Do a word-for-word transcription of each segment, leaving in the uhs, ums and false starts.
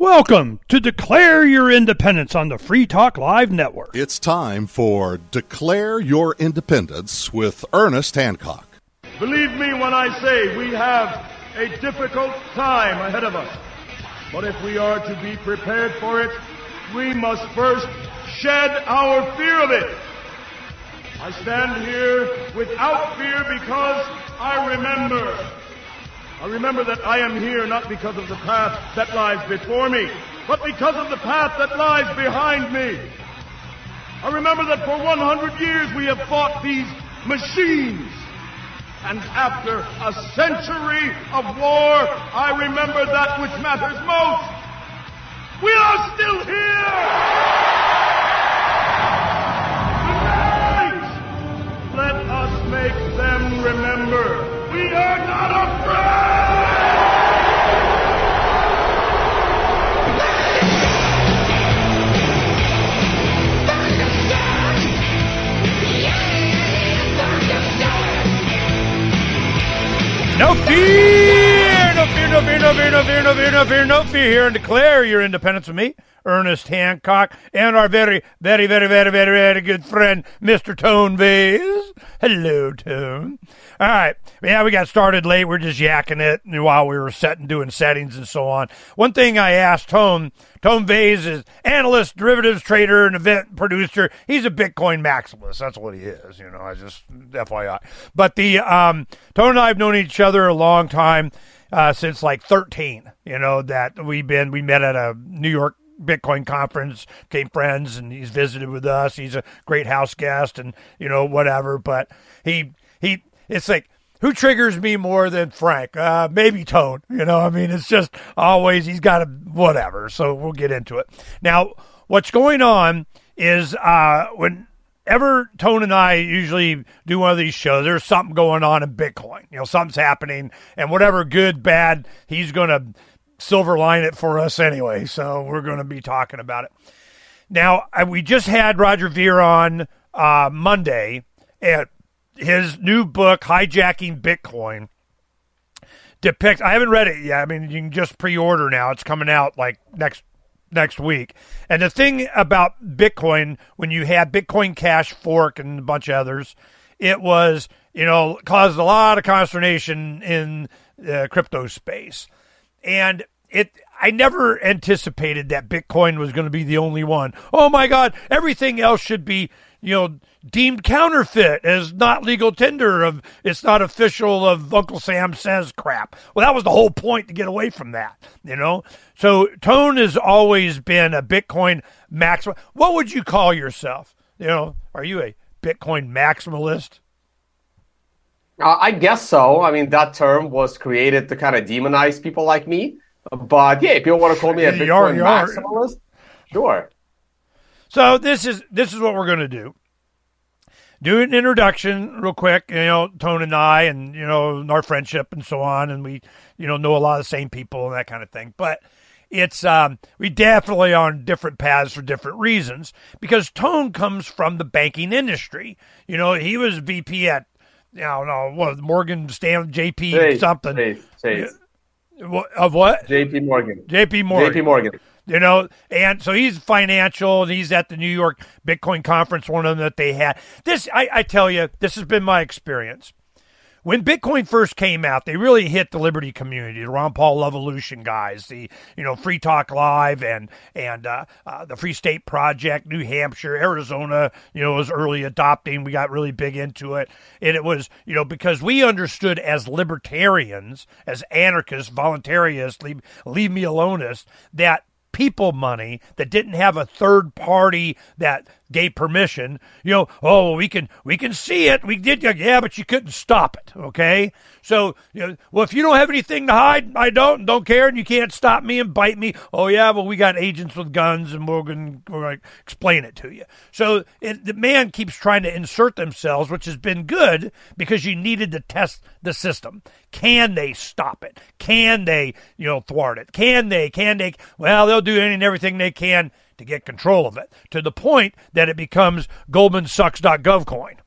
Welcome to Declare Your Independence on the Free Talk Live Network. It's time for Declare Your Independence with Ernest Hancock. Believe me when I say we have a difficult time ahead of us. But if we are to be prepared for it, we must first shed our fear of it. I stand here without fear because I remember. I remember that I am here not because of the path that lies before me, but because of the path that lies behind me. I remember that for one hundred years we have fought these machines. And after a century of war, I remember that which matters most. We are still here! Tonight, let us make them remember. We are not afraid! No fear, no fear, no fear, no fear, no fear, no fear, no fear, no fear here, and declare your independence with me, Ernest Hancock, and our very, very, very, very, very, very good friend, Mister Tone Vase. Hello, Tone. All right. Yeah, we got started late. We're just yakking it while we were setting, doing settings and so on. One thing I asked Tone, Tone Vase is analyst, derivatives trader, and event producer. He's a Bitcoin maximalist. That's what he is. You know, I just, F Y I. But the, um, Tone and I have known each other a long time, uh, since like thirteen, you know, that we've been, we met at a New York Bitcoin conference, became friends, and he's visited with us. He's a great house guest and, you know, whatever. But he, he, it's like, who triggers me more than Frank? Uh, maybe Tone. You know, I mean, it's just always, he's got a whatever. So we'll get into it. Now, what's going on is uh, whenever Tone and I usually do one of these shows, there's something going on in Bitcoin. You know, something's happening, and whatever good, bad, he's going to silver line it for us anyway. So we're going to be talking about it. Now, we just had Roger Ver on uh, Monday, and his new book, Hijacking Bitcoin, depicts, I haven't read it yet. I mean, you can just pre-order now. It's coming out like next next week. And the thing about Bitcoin, when you had Bitcoin Cash Fork and a bunch of others, it was, you know, caused a lot of consternation in the crypto space. And it, I never anticipated that Bitcoin was going to be the only one. Oh my God, everything else should be, you know, deemed counterfeit as not legal tender, of it's not official of Uncle Sam Says crap. Well, that was the whole point, to get away from that, you know? So Tone has always been a Bitcoin maximalist. What would you call yourself? You know, are you a Bitcoin maximalist? Uh, I guess so. I mean, that term was created to kind of demonize people like me. But yeah, if people want to call me a Bitcoin you're, you're, maximalist, sure. So this is this is what we're going to do. Do an introduction real quick, you know, Tone and I, and, you know, our friendship and so on, and we, you know, know a lot of the same people and that kind of thing. But it's, um, we definitely are on different paths for different reasons, because Tone comes from the banking industry. You know, he was V P at, I don't know, what, Morgan Stanley, J P Chase, something. Chase, Chase. Of what? J P Morgan. J P Morgan. J P Morgan. You know, and so he's financial, and he's at the New York Bitcoin conference, one of them that they had. This, I, I tell you, this has been my experience. When Bitcoin first came out, they really hit the Liberty community, the Ron Paul Levolution guys, the, you know, Free Talk Live and and uh, uh, the Free State Project, New Hampshire, Arizona, you know, was early adopting. We got really big into it. And it was, you know, because we understood as libertarians, as anarchists, voluntarists, leave, leave me aloneists, that people money that didn't have a third party that gave permission, you know, oh, we can we can see it. We did, yeah, but you couldn't stop it, okay? So, you know, well, if you don't have anything to hide, I don't, don't care, and you can't stop me and bite me. Oh, yeah, well, we got agents with guns, and we're going we're going to explain it to you. So it, the man keeps trying to insert themselves, which has been good, because you needed to test the system. Can they stop it? Can they, you know, thwart it? Can they? Can they? Well, they'll do any and everything they can to get control of it, to the point that it becomes Goldman Sucks dot gov coin.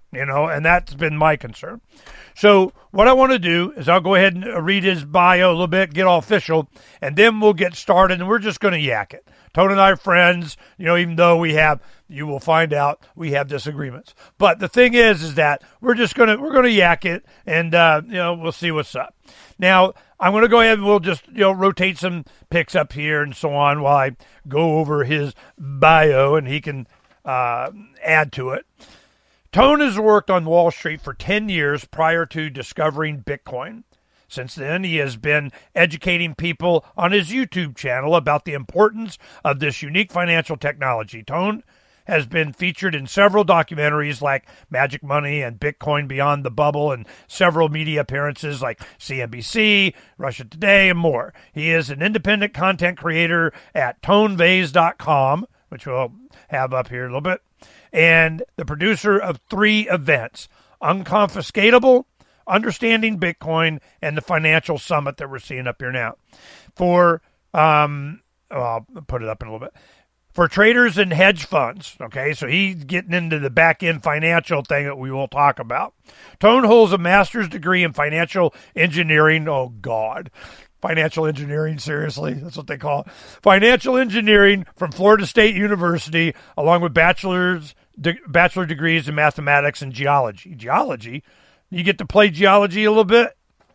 you know, and that's been my concern. So what I want to do is I'll go ahead and read his bio a little bit, get all official, and then we'll get started, and we're just going to yak it. Tone and I are friends, you know, even though we have, you will find out, we have disagreements. But the thing is, is that we're just going to, we're going to yak it, and, uh, you know, we'll see what's up. Now, I'm going to go ahead and we'll just, you know, rotate some picks up here and so on while I go over his bio, and he can uh, add to it. Tone has worked on Wall Street for ten years prior to discovering Bitcoin. Since then, he has been educating people on his YouTube channel about the importance of this unique financial technology. Tone has been featured in several documentaries like Magic Money and Bitcoin Beyond the Bubble, and several media appearances like C N B C, Russia Today, and more. He is an independent content creator at tone vase dot com, which we'll have up here a little bit, and the producer of three events: Unconfiscatable, Understanding Bitcoin, and the Financial Summit that we're seeing up here now. For, um, well, I'll put it up in a little bit. For traders and hedge funds, okay, so he's getting into the back-end financial thing that we will talk about. Tone holds a master's degree in financial engineering. Oh, God. Financial engineering, seriously? That's what they call it. Financial engineering from Florida State University, along with bachelor's de- bachelor degrees in mathematics and geology. Geology? You get to play geology a little bit?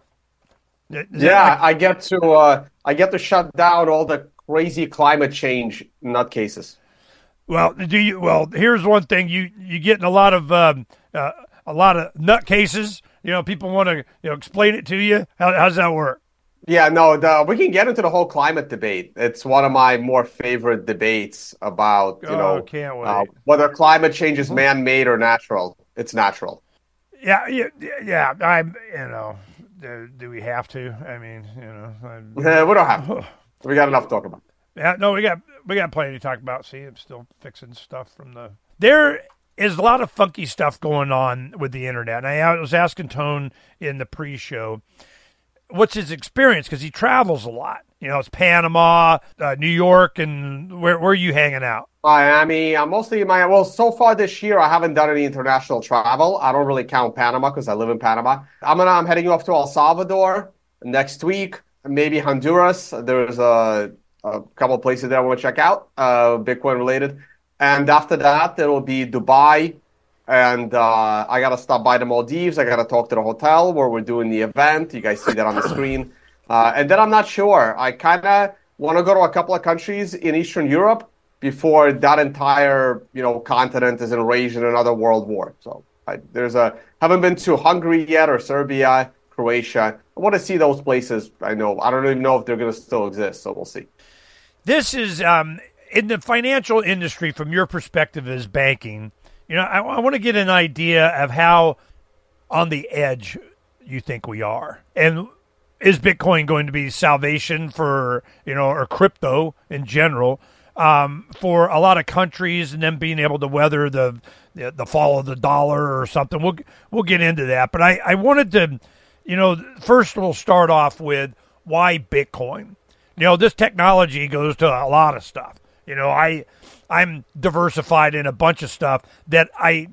Is yeah, like- I get to uh, I get to shut down all the crazy climate change nutcases. Well, do you? Well, here's one thing: you you getting a lot of um, uh, a lot of nutcases. You know, people want to you know explain it to you. How how's that work? Yeah, no, the, we can get into the whole climate debate. It's one of my more favorite debates about you oh, know can't wait. Uh, whether climate change is man-made or natural. It's natural. Yeah, yeah, yeah. I'm, you know, do, do we have to? I mean, you know, yeah, we don't have to. We got enough to talk about. Yeah, no, we got we got plenty to talk about. See, I'm still fixing stuff from the. There is a lot of funky stuff going on with the internet. And I was asking Tone in the pre-show, what's his experience? Because he travels a lot. You know, it's Panama, uh, New York, and where where are you hanging out? Miami. I'm mostly in Miami. Well, so far this year, I haven't done any international travel. I don't really count Panama because I live in Panama. I'm gonna I'm heading off to El Salvador next week. Maybe Honduras. There's a, a couple of places that I want to check out, uh, Bitcoin related. And after that, there will be Dubai. And uh, I got to stop by the Maldives. I got to talk to the hotel where we're doing the event. You guys see that on the screen. Uh, and then I'm not sure. I kind of want to go to a couple of countries in Eastern Europe before that entire you know continent is enraged in another world war. So I, there's a haven't been to Hungary yet or Serbia, Croatia. I want to see those places. I know. I don't even know if they're going to still exist, so we'll see. This is, um, in the financial industry, from your perspective as banking, you know, I, I want to get an idea of how on the edge you think we are. And is Bitcoin going to be salvation for, you know, or crypto in general, um, for a lot of countries and them being able to weather the the, the fall of the dollar or something? We'll, we'll get into that. But I, I wanted to... You know, first we'll start off with why Bitcoin. You know, this technology goes to a lot of stuff. You know, I, I'm diversified in a bunch of stuff that I,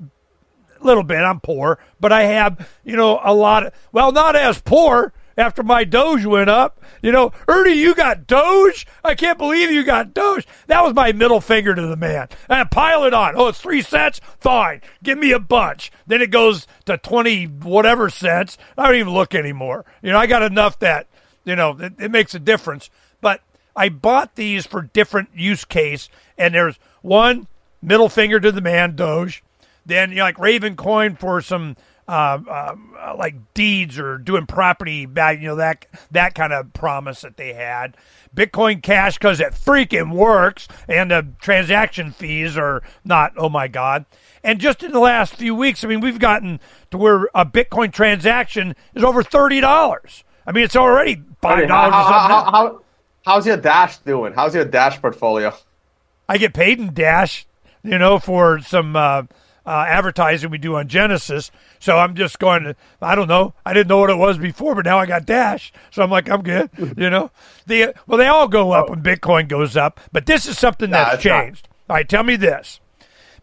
a little bit, I'm poor, but I have, you know, a lot of, well, not as poor after my Doge went up. You know, Ernie, you got Doge? I can't believe you got Doge. That was my middle finger to the man. And pile it on. Oh, it's three cents? Fine. Give me a bunch. Then it goes to twenty whatever cents. I don't even look anymore. You know, I got enough that, you know, it, it makes a difference. But I bought these for different use case. And there's one, middle finger to the man, Doge. Then, you know, like Raven Coin for some... Uh, uh, like deeds or doing property back, you know, that that kind of promise that they had. Bitcoin Cash because it freaking works, and the transaction fees are not, oh my God. And just in the last few weeks, I mean, we've gotten to where a Bitcoin transaction is over thirty dollars. I mean, it's already five dollars how, or something. How, how, how's your Dash doing? How's your Dash portfolio? I get paid in Dash, you know, for some... Uh, Uh, advertising we do on Genesis. So I'm just going to, I don't know. I didn't know what it was before, but now I got Dash. So I'm like, I'm good. You know, the well, they all go up when Bitcoin goes up, but this is something that's nah, changed. Not. All right, tell me this.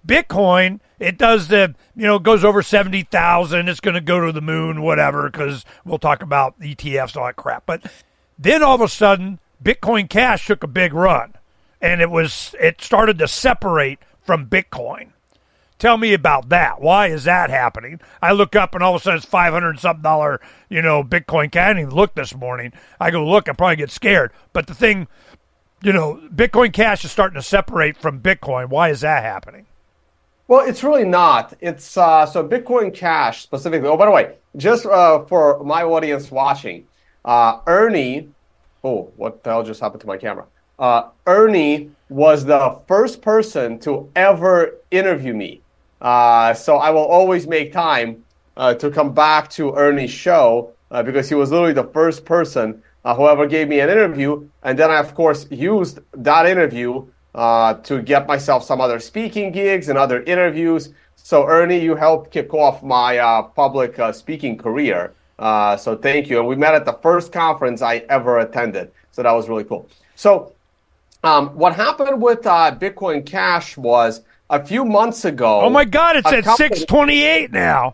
Bitcoin, it does the, you know, goes over seventy thousand. It's going to go to the moon, whatever, because we'll talk about E T Fs, all that crap. But then all of a sudden, Bitcoin Cash took a big run, and it was it started to separate from Bitcoin. Tell me about that. Why is that happening? I look up and all of a sudden it's five hundred something dollar, you know, Bitcoin Cash. I didn't even look this morning. I go look, I probably get scared. But the thing, you know, Bitcoin Cash is starting to separate from Bitcoin. Why is that happening? Well, it's really not. It's uh, so Bitcoin Cash specifically. Oh, by the way, just uh, for my audience watching, uh, Ernie. Oh, what the hell just happened to my camera? Uh, Ernie was the first person to ever interview me. Uh, so I will always make time uh, to come back to Ernie's show uh, because he was literally the first person uh, who ever gave me an interview. And then I, of course, used that interview uh, to get myself some other speaking gigs and other interviews. So Ernie, you helped kick off my uh, public uh, speaking career. Uh, so thank you. And we met at the first conference I ever attended. So that was really cool. So um, what happened with uh, Bitcoin Cash was a few months ago. Oh my God, it's at company- six twenty-eight now.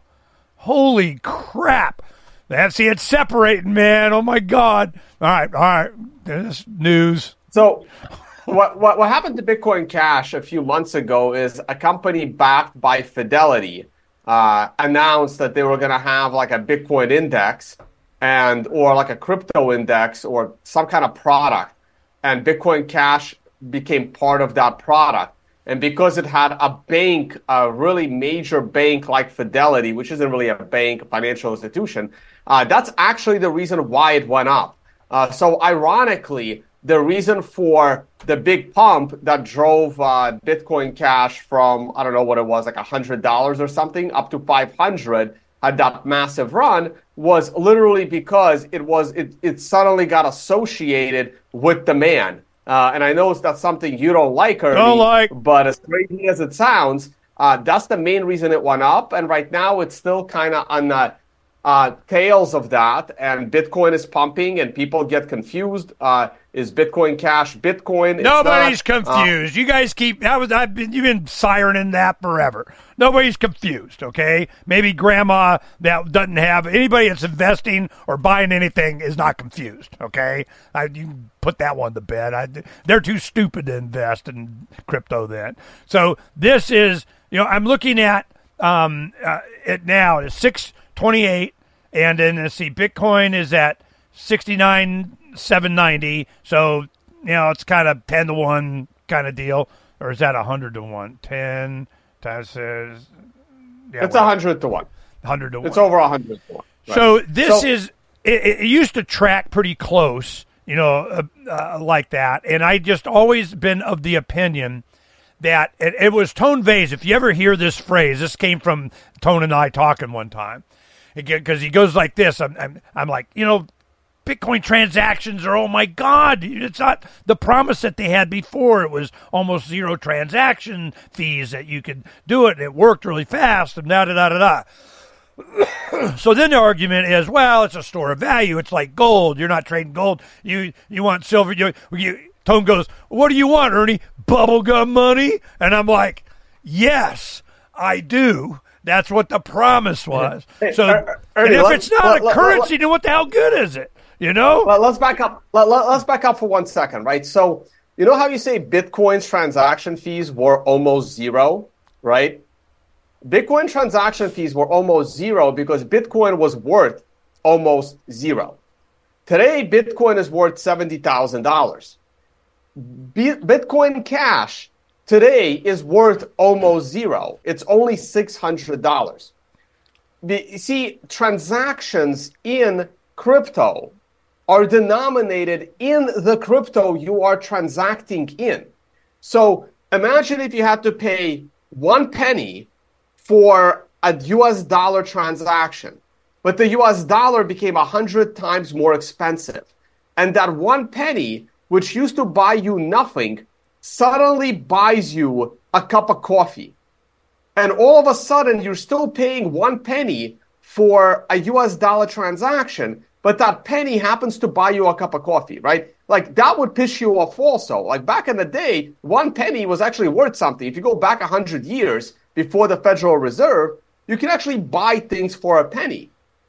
Holy crap. That's see, it's separating, man. Oh my God. All right, all right. This news. So what, what what happened to Bitcoin Cash a few months ago is a company backed by Fidelity uh, announced that they were going to have like a Bitcoin index and or like a crypto index or some kind of product. And Bitcoin Cash became part of that product. And because it had a bank, a really major bank like Fidelity, which isn't really a bank, a financial institution, uh, that's actually the reason why it went up. Uh, so ironically, the reason for the big pump that drove uh, Bitcoin Cash from, I don't know what it was, like one hundred dollars or something, up to five hundred dollars, had that massive run, was literally because it was it, it suddenly got associated with demand. Uh, and I know that's something you don't like, Ernie, don't like. But as crazy as it sounds, uh, that's the main reason it went up. And right now it's still kind of on the uh, tails of that. And Bitcoin is pumping and people get confused. Uh, is Bitcoin Cash Bitcoin? It's Nobody's not. confused. Uh, you guys keep, that was, I've been, you've been sirening that forever. Nobody's confused, okay? Maybe grandma that doesn't have, anybody that's investing or buying anything is not confused, okay? I, you can put that one to bed. I, they're too stupid to invest in crypto then. So this is, you know, I'm looking at um, uh, it now. It's six twenty-eight, and then let's see, Bitcoin is at sixty-nine seven ninety. So, you know, it's kind of ten to one kind of deal. Or is that one hundred to one? ten times says, yeah, it's one hundred to one. one hundred to one. It's over one hundred to one. Right. So this so, is, it, it used to track pretty close, you know, uh, uh, like that. And I just always been of the opinion that it, it was Tone Vays. If you ever hear this phrase, this came from Tone and I talking one time. Because he goes like this. I'm, I'm, I'm like, you know, Bitcoin transactions are, oh my God, it's not the promise that they had before. It was almost zero transaction fees that you could do it. And it worked really fast and da da da da da. So then the argument is, well, it's a store of value. It's like gold. You're not trading gold. You you want silver. You, you Tone goes, what do you want, Ernie? Bubblegum money? And I'm like, yes, I do. That's what the promise was. Hey, so er, Ernie, and if let, it's not let, a let, currency, let, then what the hell good is it? You know? Well, let's back up. Let, let, let's back up for one second, right? So you know how you say Bitcoin's transaction fees were almost zero, right? Bitcoin transaction fees were almost zero because Bitcoin was worth almost zero. Today, Bitcoin is worth seventy thousand dollars. Bitcoin Cash today is worth almost zero. It's only six hundred dollars. You see, transactions in crypto are denominated in the crypto you are transacting in. So imagine if you had to pay one penny for a U S dollar transaction, but the U S dollar became a hundred times more expensive. And that one penny, which used to buy you nothing, suddenly buys you a cup of coffee. And all of a sudden, you're still paying one penny for a U S dollar transaction, but that penny happens to buy you a cup of coffee, right? like that would piss you off also. Like back in the day, one penny was actually worth something. If you go back one hundred years before the Federal Reserve, you can actually buy things for a penny.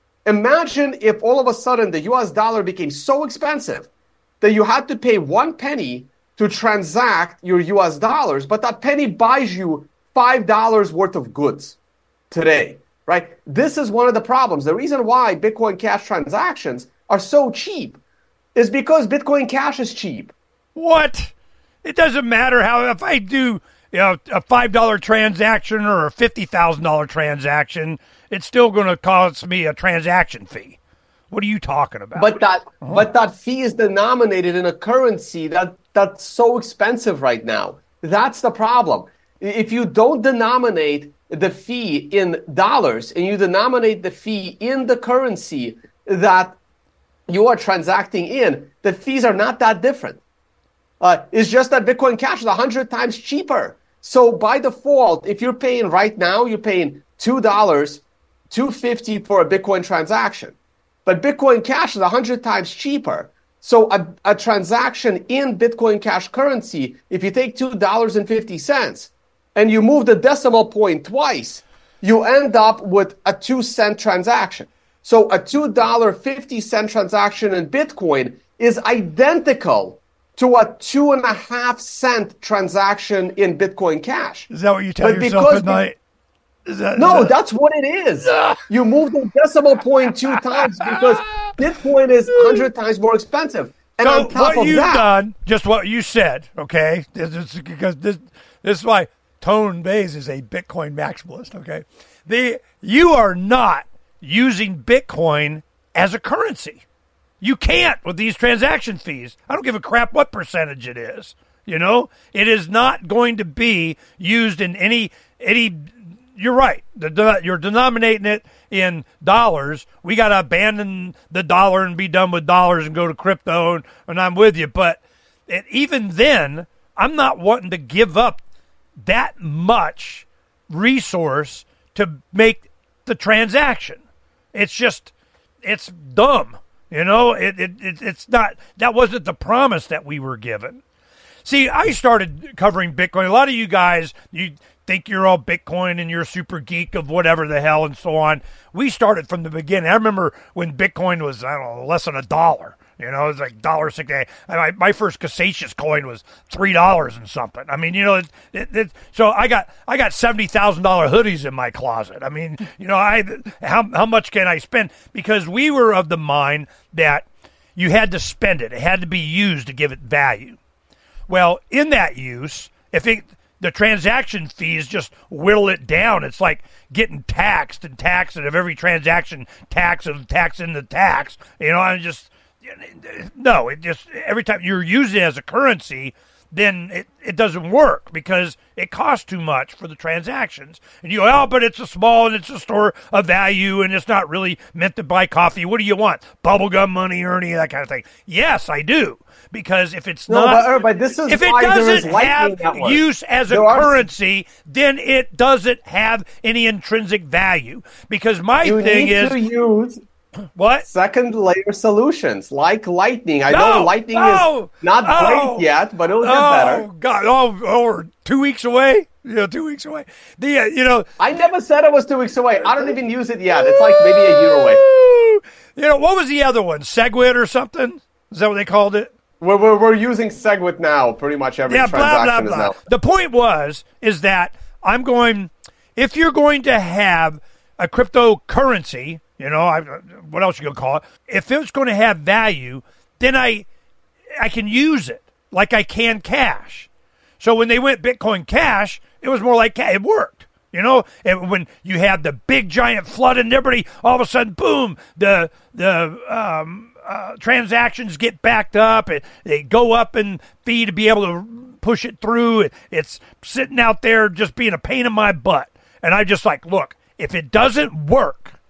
Imagine if all of a sudden the U S dollar became so expensive that you had to pay one penny to transact your U S dollars, but that penny buys you five dollars worth of goods today, right? This is one of the problems. The reason why Bitcoin Cash transactions are so cheap is because Bitcoin Cash is cheap. What? It doesn't matter how, if I do, you know, a five dollar transaction or a fifty thousand dollars transaction, it's still going to cost me a transaction fee. What are you talking about? But that oh. but that fee is denominated in a currency that that's so expensive right now. That's the problem. If you don't denominate the fee in dollars and you denominate the fee in the currency that you are transacting in, the fees are not that different. Uh, it's just that Bitcoin Cash is one hundred times cheaper. So by default, if you're paying right now, you're paying two dollars, two dollars and fifty cents for a Bitcoin transaction. But Bitcoin Cash is one hundred times cheaper. So a, a transaction in Bitcoin Cash currency, if you take two dollars and fifty cents and you move the decimal point twice, you end up with a two cent transaction. So a two dollars and fifty cents transaction in Bitcoin is identical to a two and a half cent transaction in Bitcoin Cash. Is that what you tell but yourself at night? Is that, no, is that... that's what it is. You move the decimal point two times because Bitcoin is one hundred times more expensive. And so on top what of you've that, done, just what you said, okay? This is because this this is why Tone Bays is a Bitcoin maximalist, okay? The you are not using Bitcoin as a currency. You can't with these transaction fees. I don't give a crap what percentage it is. You know, it is not going to be used in any any. You're right. The, you're denominating it in dollars. We got to abandon the dollar and be done with dollars and go to crypto, and, and I'm with you. But it, even then, I'm not wanting to give up that much resource to make the transaction. It's just, it's dumb. You know, it, it, it it's not, that wasn't the promise that we were given. See, I started covering Bitcoin. A lot of you guys, you think you're all Bitcoin and you're a super geek of whatever the hell and so on. We started from the beginning. I remember when Bitcoin was, I don't know, less than a dollar. You know, it was like one dollar sixty. My, my first Casasius coin was three dollars and something. I mean, you know, it, it, it, so I got I got seventy thousand dollars hoodies in my closet. I mean, you know, I how how much can I spend? Because we were of the mind that you had to spend it. It had to be used to give it value. Well, in that use, if it, the transaction fees just whittle it down, it's like getting taxed and taxed, and of every transaction, tax and tax in the tax. You know, I just, no, it just, every time you're using it as a currency, then it, it doesn't work because it costs too much for the transactions. And you go, oh, but it's a small and it's a store of value and it's not really meant to buy coffee. What do you want? Bubblegum money or any of that kind of thing? Yes, I do. Because if it's no, not, but, but this is if it why doesn't have network. use as a there currency, are... then it doesn't have any intrinsic value. Because my you thing need is to use what second layer solutions like Lightning. I no, know Lightning oh, is not oh, great yet, but it'll get oh, better. God, oh, oh, we're two weeks away. You know, two weeks away. The uh, you know, I never said it was two weeks away. I don't even use it yet. It's like maybe a year away. You know, what was the other one? Segwit or something? Is that what they called it? We're, we're, we're using Segwit now. Pretty much every yeah, transaction blah, blah, blah. is now. The point was, is that I'm going, if you're going to have a cryptocurrency, you know, I, what else you going to call it? If it's going to have value, then I, I can use it like I can cash. So when they went Bitcoin Cash, it was more like, it worked. You know, and when you have the big giant flood and everybody, all of a sudden, boom, the, the, um, Uh, transactions get backed up. It, they go up in fee to be able to push it through. It, it's sitting out there just being a pain in my butt. And I just like, look, if it doesn't work,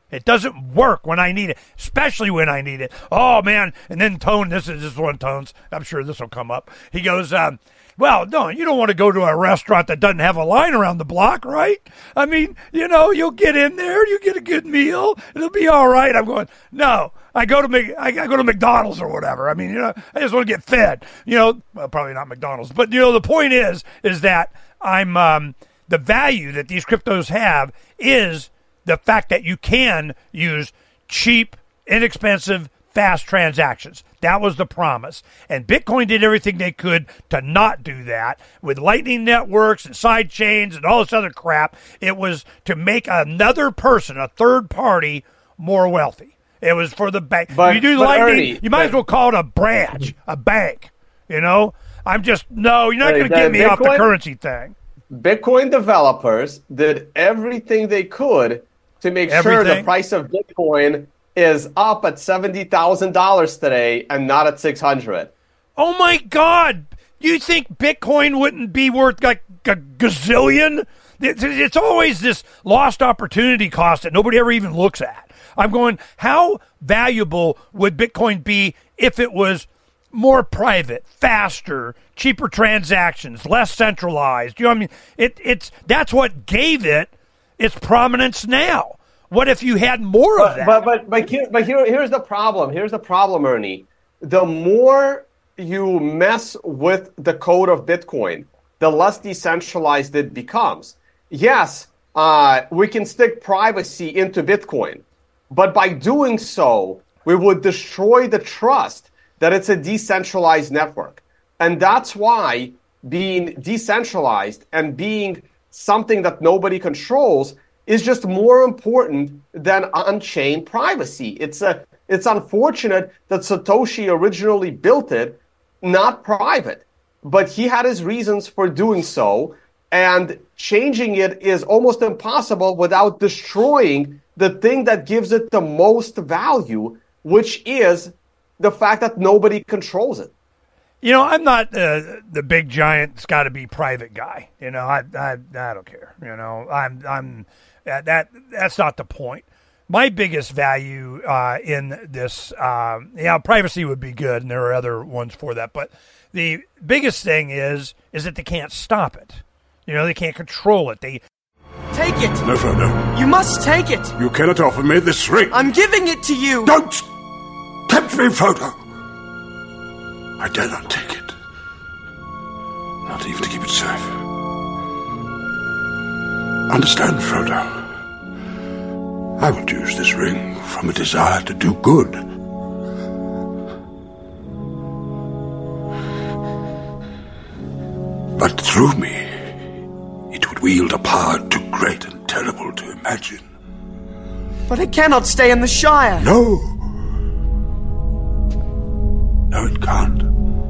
It doesn't work when I need it, especially when I need it. Oh, man. And then Tone, this is this one Tone's, I'm sure this will come up. He goes, um, well, no, you don't want to go to a restaurant that doesn't have a line around the block, right? I mean, you know, you'll get in there, you get a good meal, it'll be all right. I'm going, no, I go to I go to McDonald's or whatever. I mean, you know, I just want to get fed. You know, well, probably not McDonald's, but you know, the point is, is that I'm um, the value that these cryptos have is the fact that you can use cheap, inexpensive, fast transactions. That was the promise. And Bitcoin did everything they could to not do that. With Lightning networks and side chains and all this other crap, it was to make another person, a third party, more wealthy. It was for the bank. But, you do but Lightning, Ernie, you might but, as well call it a branch, a bank. You know? I'm just, no, you're not going to the get me Bitcoin, off the currency thing. Bitcoin developers did everything they could to make everything. sure the price of Bitcoin is up at seventy thousand dollars today and not at six hundred dollars. Oh, my God. You think Bitcoin wouldn't be worth like a gazillion? It's always this lost opportunity cost that nobody ever even looks at. I'm going, how valuable would Bitcoin be if it was more private, faster, cheaper transactions, less centralized? You know what I mean? It, it's, that's what gave it its prominence now. What if you had more but, of that? But but but here but here here's the problem. Here's the problem, Ernie. The more you mess with the code of Bitcoin, the less decentralized it becomes. Yes, uh, we can stick privacy into Bitcoin, but by doing so, we would destroy the trust that it's a decentralized network. And that's why being decentralized and being something that nobody controls is just more important than on-chain privacy. It's a, it's unfortunate that Satoshi originally built it not private, but he had his reasons for doing so, and changing it is almost impossible without destroying the thing that gives it the most value, which is the fact that nobody controls it. You know, I'm not uh, the big giant. It's got to be private guy. You know, I, I I don't care. You know, I'm I'm uh, that that's not the point. My biggest value uh, in this, uh, yeah, privacy would be good, and there are other ones for that. But the biggest thing is is that they can't stop it. You know, they can't control it. They take it. No, Frodo. You must take it. You cannot offer me this ring. I'm giving it to you. Don't tempt me, Frodo. I dare not take it. Not even to keep it safe. Understand, Frodo. I will use this ring from a desire to do good. But through me, it would wield a power too great and terrible to imagine. But it cannot stay in the Shire. No. No, it can't.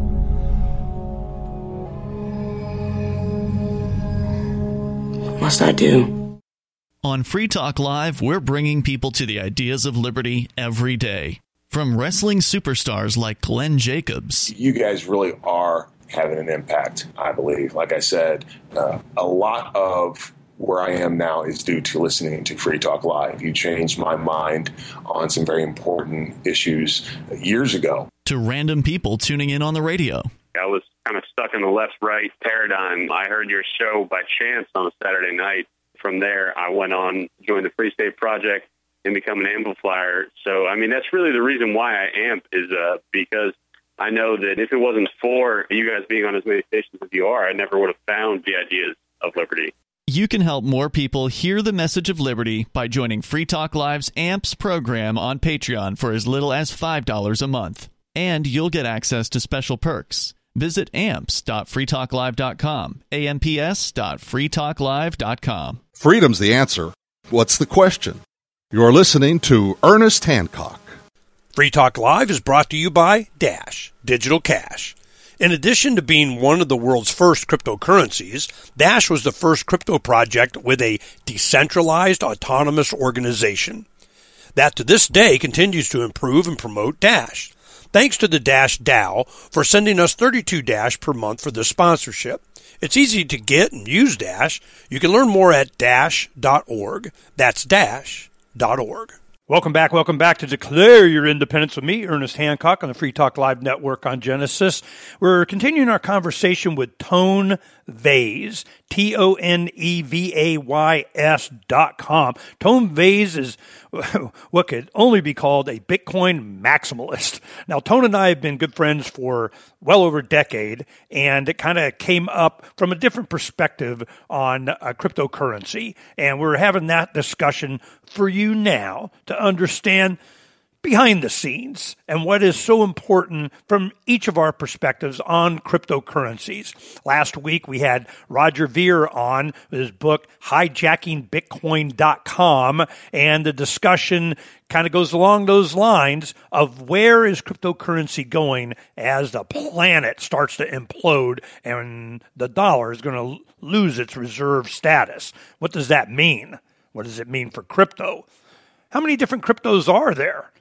What must I do? On Free Talk Live, we're bringing people to the ideas of liberty every day. From wrestling superstars like Glenn Jacobs. You guys really are having an impact, I believe. Like I said, uh, a lot of where I am now is due to listening to Free Talk Live. You changed my mind on some very important issues years ago. To random people tuning in on the radio. I was kind of stuck in the left-right paradigm. I heard your show by chance on a Saturday night. From there, I went on, joined the Free State Project, and become an amplifier. So, I mean, that's really the reason why I amp is uh, because I know that if it wasn't for you guys being on as many stations as you are, I never would have found the ideas of liberty. You can help more people hear the message of liberty by joining Free Talk Live's AMPS program on Patreon for as little as five dollars a month. And you'll get access to special perks. Visit amps dot free talk live dot com, amps dot free talk live dot com. Freedom's the answer. What's the question? You're listening to Ernest Hancock. Free Talk Live is brought to you by Dash Digital Cash. In addition to being one of the world's first cryptocurrencies, Dash was the first crypto project with a decentralized autonomous organization that to this day continues to improve and promote Dash. Thanks to the Dash DAO for sending us thirty-two Dash per month for this sponsorship. It's easy to get and use Dash. You can learn more at dash dot org. That's dash dot org. Welcome back. Welcome back to Declare Your Independence with me, Ernest Hancock, on the Free Talk Live Network on Genesis. We're continuing our conversation with Tone Vays, T O N E V A Y S dot com. Tone Vays is what could only be called a Bitcoin maximalist. Now, Tone and I have been good friends for well over a decade, and it kind of came up from a different perspective on uh, cryptocurrency. And we're having that discussion for you now to understand behind the scenes and what is so important from each of our perspectives on cryptocurrencies. Last week, we had Roger Ver on with his book, hijacking bitcoin dot com, and the discussion kind of goes along those lines of where is cryptocurrency going as the planet starts to implode and the dollar is going to lose its reserve status. What does that mean? What does it mean for crypto? How many different cryptos are there?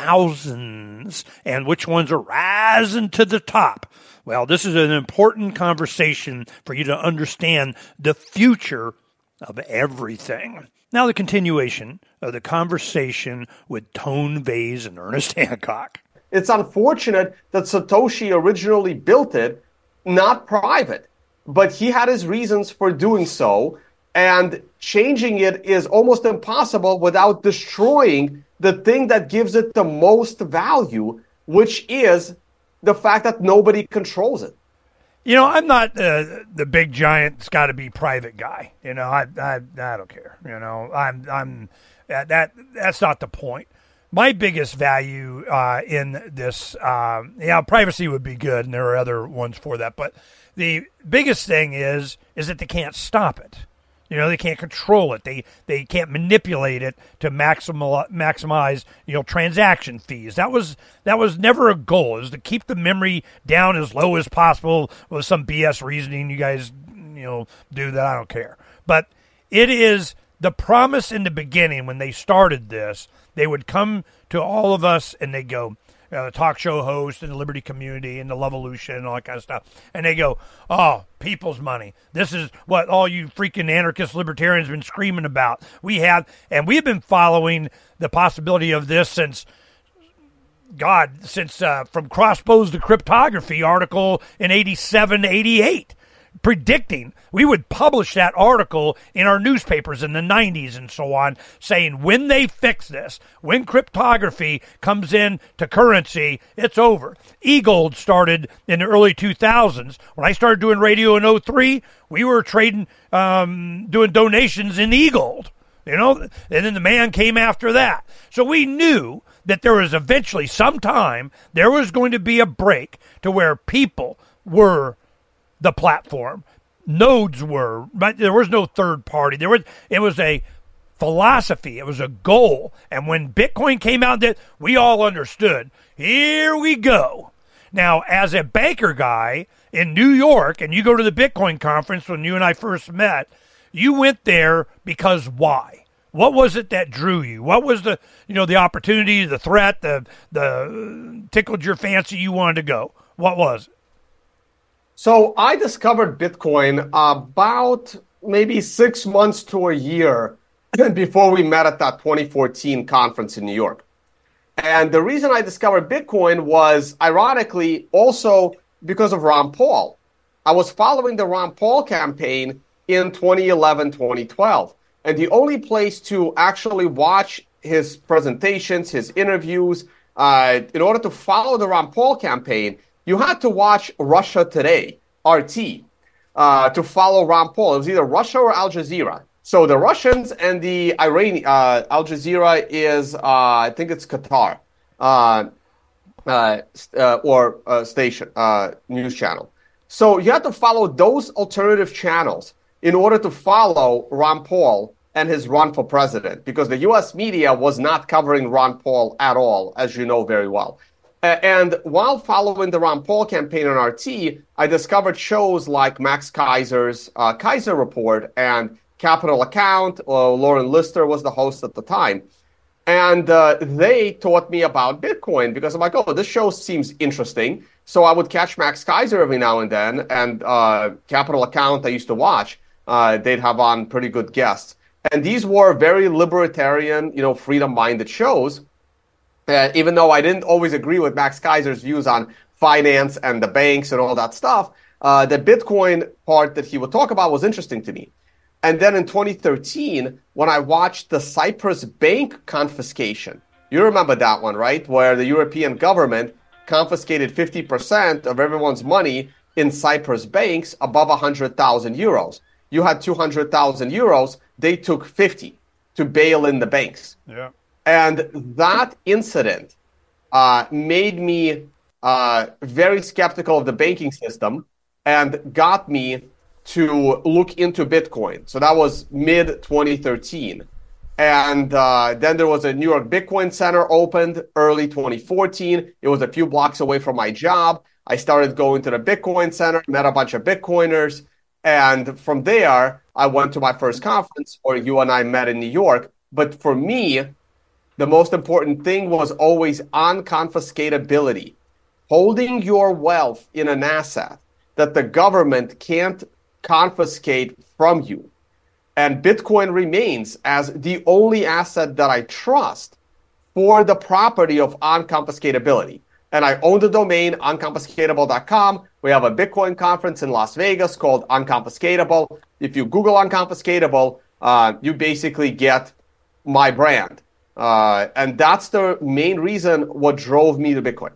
Thousands. And which ones are rising to the top? Well, this is an important conversation for you to understand the future of everything. Now the continuation of the conversation with Tone Vays and Ernest Hancock. It's unfortunate that Satoshi originally built it not private, but he had his reasons for doing so, and changing it is almost impossible without destroying the thing that gives it the most value, which is the fact that nobody controls it. You know, I'm not uh, the big giant. It's got to be private guy. You know, I, I I don't care. You know, I'm I'm uh, that that's not the point. My biggest value uh, in this, uh, yeah, privacy would be good, and there are other ones for that. But the biggest thing is is that they can't stop it. You know, they can't control it. They they can't manipulate it to maximal, maximize, you know, transaction fees. That was that was never a goal. It was to keep the memory down as low as possible with some B S reasoning you guys, you know, do that. I don't care. But it is the promise in the beginning when they started this. They would come to all of us and they go, Uh, talk show host and the Liberty Community and the Lovolution and all that kind of stuff. And they go, oh, people's money. This is what all you freaking anarchist libertarians have been screaming about. We have, and we've been following the possibility of this since, God, since uh, from Crossbows to Cryptography article in eighty-seven, eighty-eight. Predicting, we would publish that article in our newspapers in the nineties and so on, saying when they fix this, when cryptography comes in to currency, it's over. E-Gold started in the early two thousands. When I started doing radio in oh three, we were trading, um, doing donations in E-Gold, you know, and then the man came after that. So we knew that there was eventually sometime there was going to be a break to where people were the platform. Nodes were, but there was no third party. There was, it was a philosophy. It was a goal. And when Bitcoin came out, that we all understood, here we go. Now, as a banker guy in New York, and you go to the Bitcoin conference when you and I first met, you went there because why? What was it that drew you? What was the, you know, the opportunity, the threat, the, the tickled your fancy you wanted to go? What was it? So I discovered Bitcoin about maybe six months to a year before we met at that twenty fourteen conference in New York. And the reason I discovered Bitcoin was, ironically, also because of Ron Paul. I was following the Ron Paul campaign in twenty eleven, twenty twelve. And the only place to actually watch his presentations, his interviews, uh, in order to follow the Ron Paul campaign, you had to watch Russia Today, R T, uh, to follow Ron Paul. It was either Russia or Al Jazeera. So the Russians and the Iranian, uh, Al Jazeera is, uh, I think it's Qatar, uh, uh, uh, or uh, station, uh, news channel. So you had to follow those alternative channels in order to follow Ron Paul and his run for president, because the U S media was not covering Ron Paul at all, as you know very well. And while following the Ron Paul campaign on R T, I discovered shows like Max Keiser's uh, Keiser Report and Capital Account. Uh, Lauren Lister was the host at the time. And uh, they taught me about Bitcoin because I'm like, oh, this show seems interesting. So I would catch Max Keiser every now and then. And uh, Capital Account I used to watch. Uh, they'd have on pretty good guests. And these were very libertarian, you know, freedom-minded shows. Uh, even though I didn't always agree with Max Kaiser's views on finance and the banks and all that stuff, uh, the Bitcoin part that he would talk about was interesting to me. And then in twenty thirteen, when I watched the Cyprus bank confiscation, you remember that one, right? Where the European government confiscated fifty percent of everyone's money in Cyprus banks above one hundred thousand euros. You had two hundred thousand euros, they took fifty to bail in the banks. Yeah. And that incident uh, made me uh, very skeptical of the banking system and got me to look into Bitcoin. So that was mid twenty thirteen. And uh, then there was a New York Bitcoin Center opened early twenty fourteen. It was a few blocks away from my job. I started going to the Bitcoin Center, met a bunch of Bitcoiners. And from there, I went to my first conference where you and I met in New York. But for me, the most important thing was always unconfiscatability. Holding your wealth in an asset that the government can't confiscate from you. And Bitcoin remains as the only asset that I trust for the property of unconfiscatability. And I own the domain unconfiscatable dot com. We have a Bitcoin conference in Las Vegas called Unconfiscatable. If you Google Unconfiscatable, uh, you basically get my brand. Uh, and that's the main reason what drove me to Bitcoin.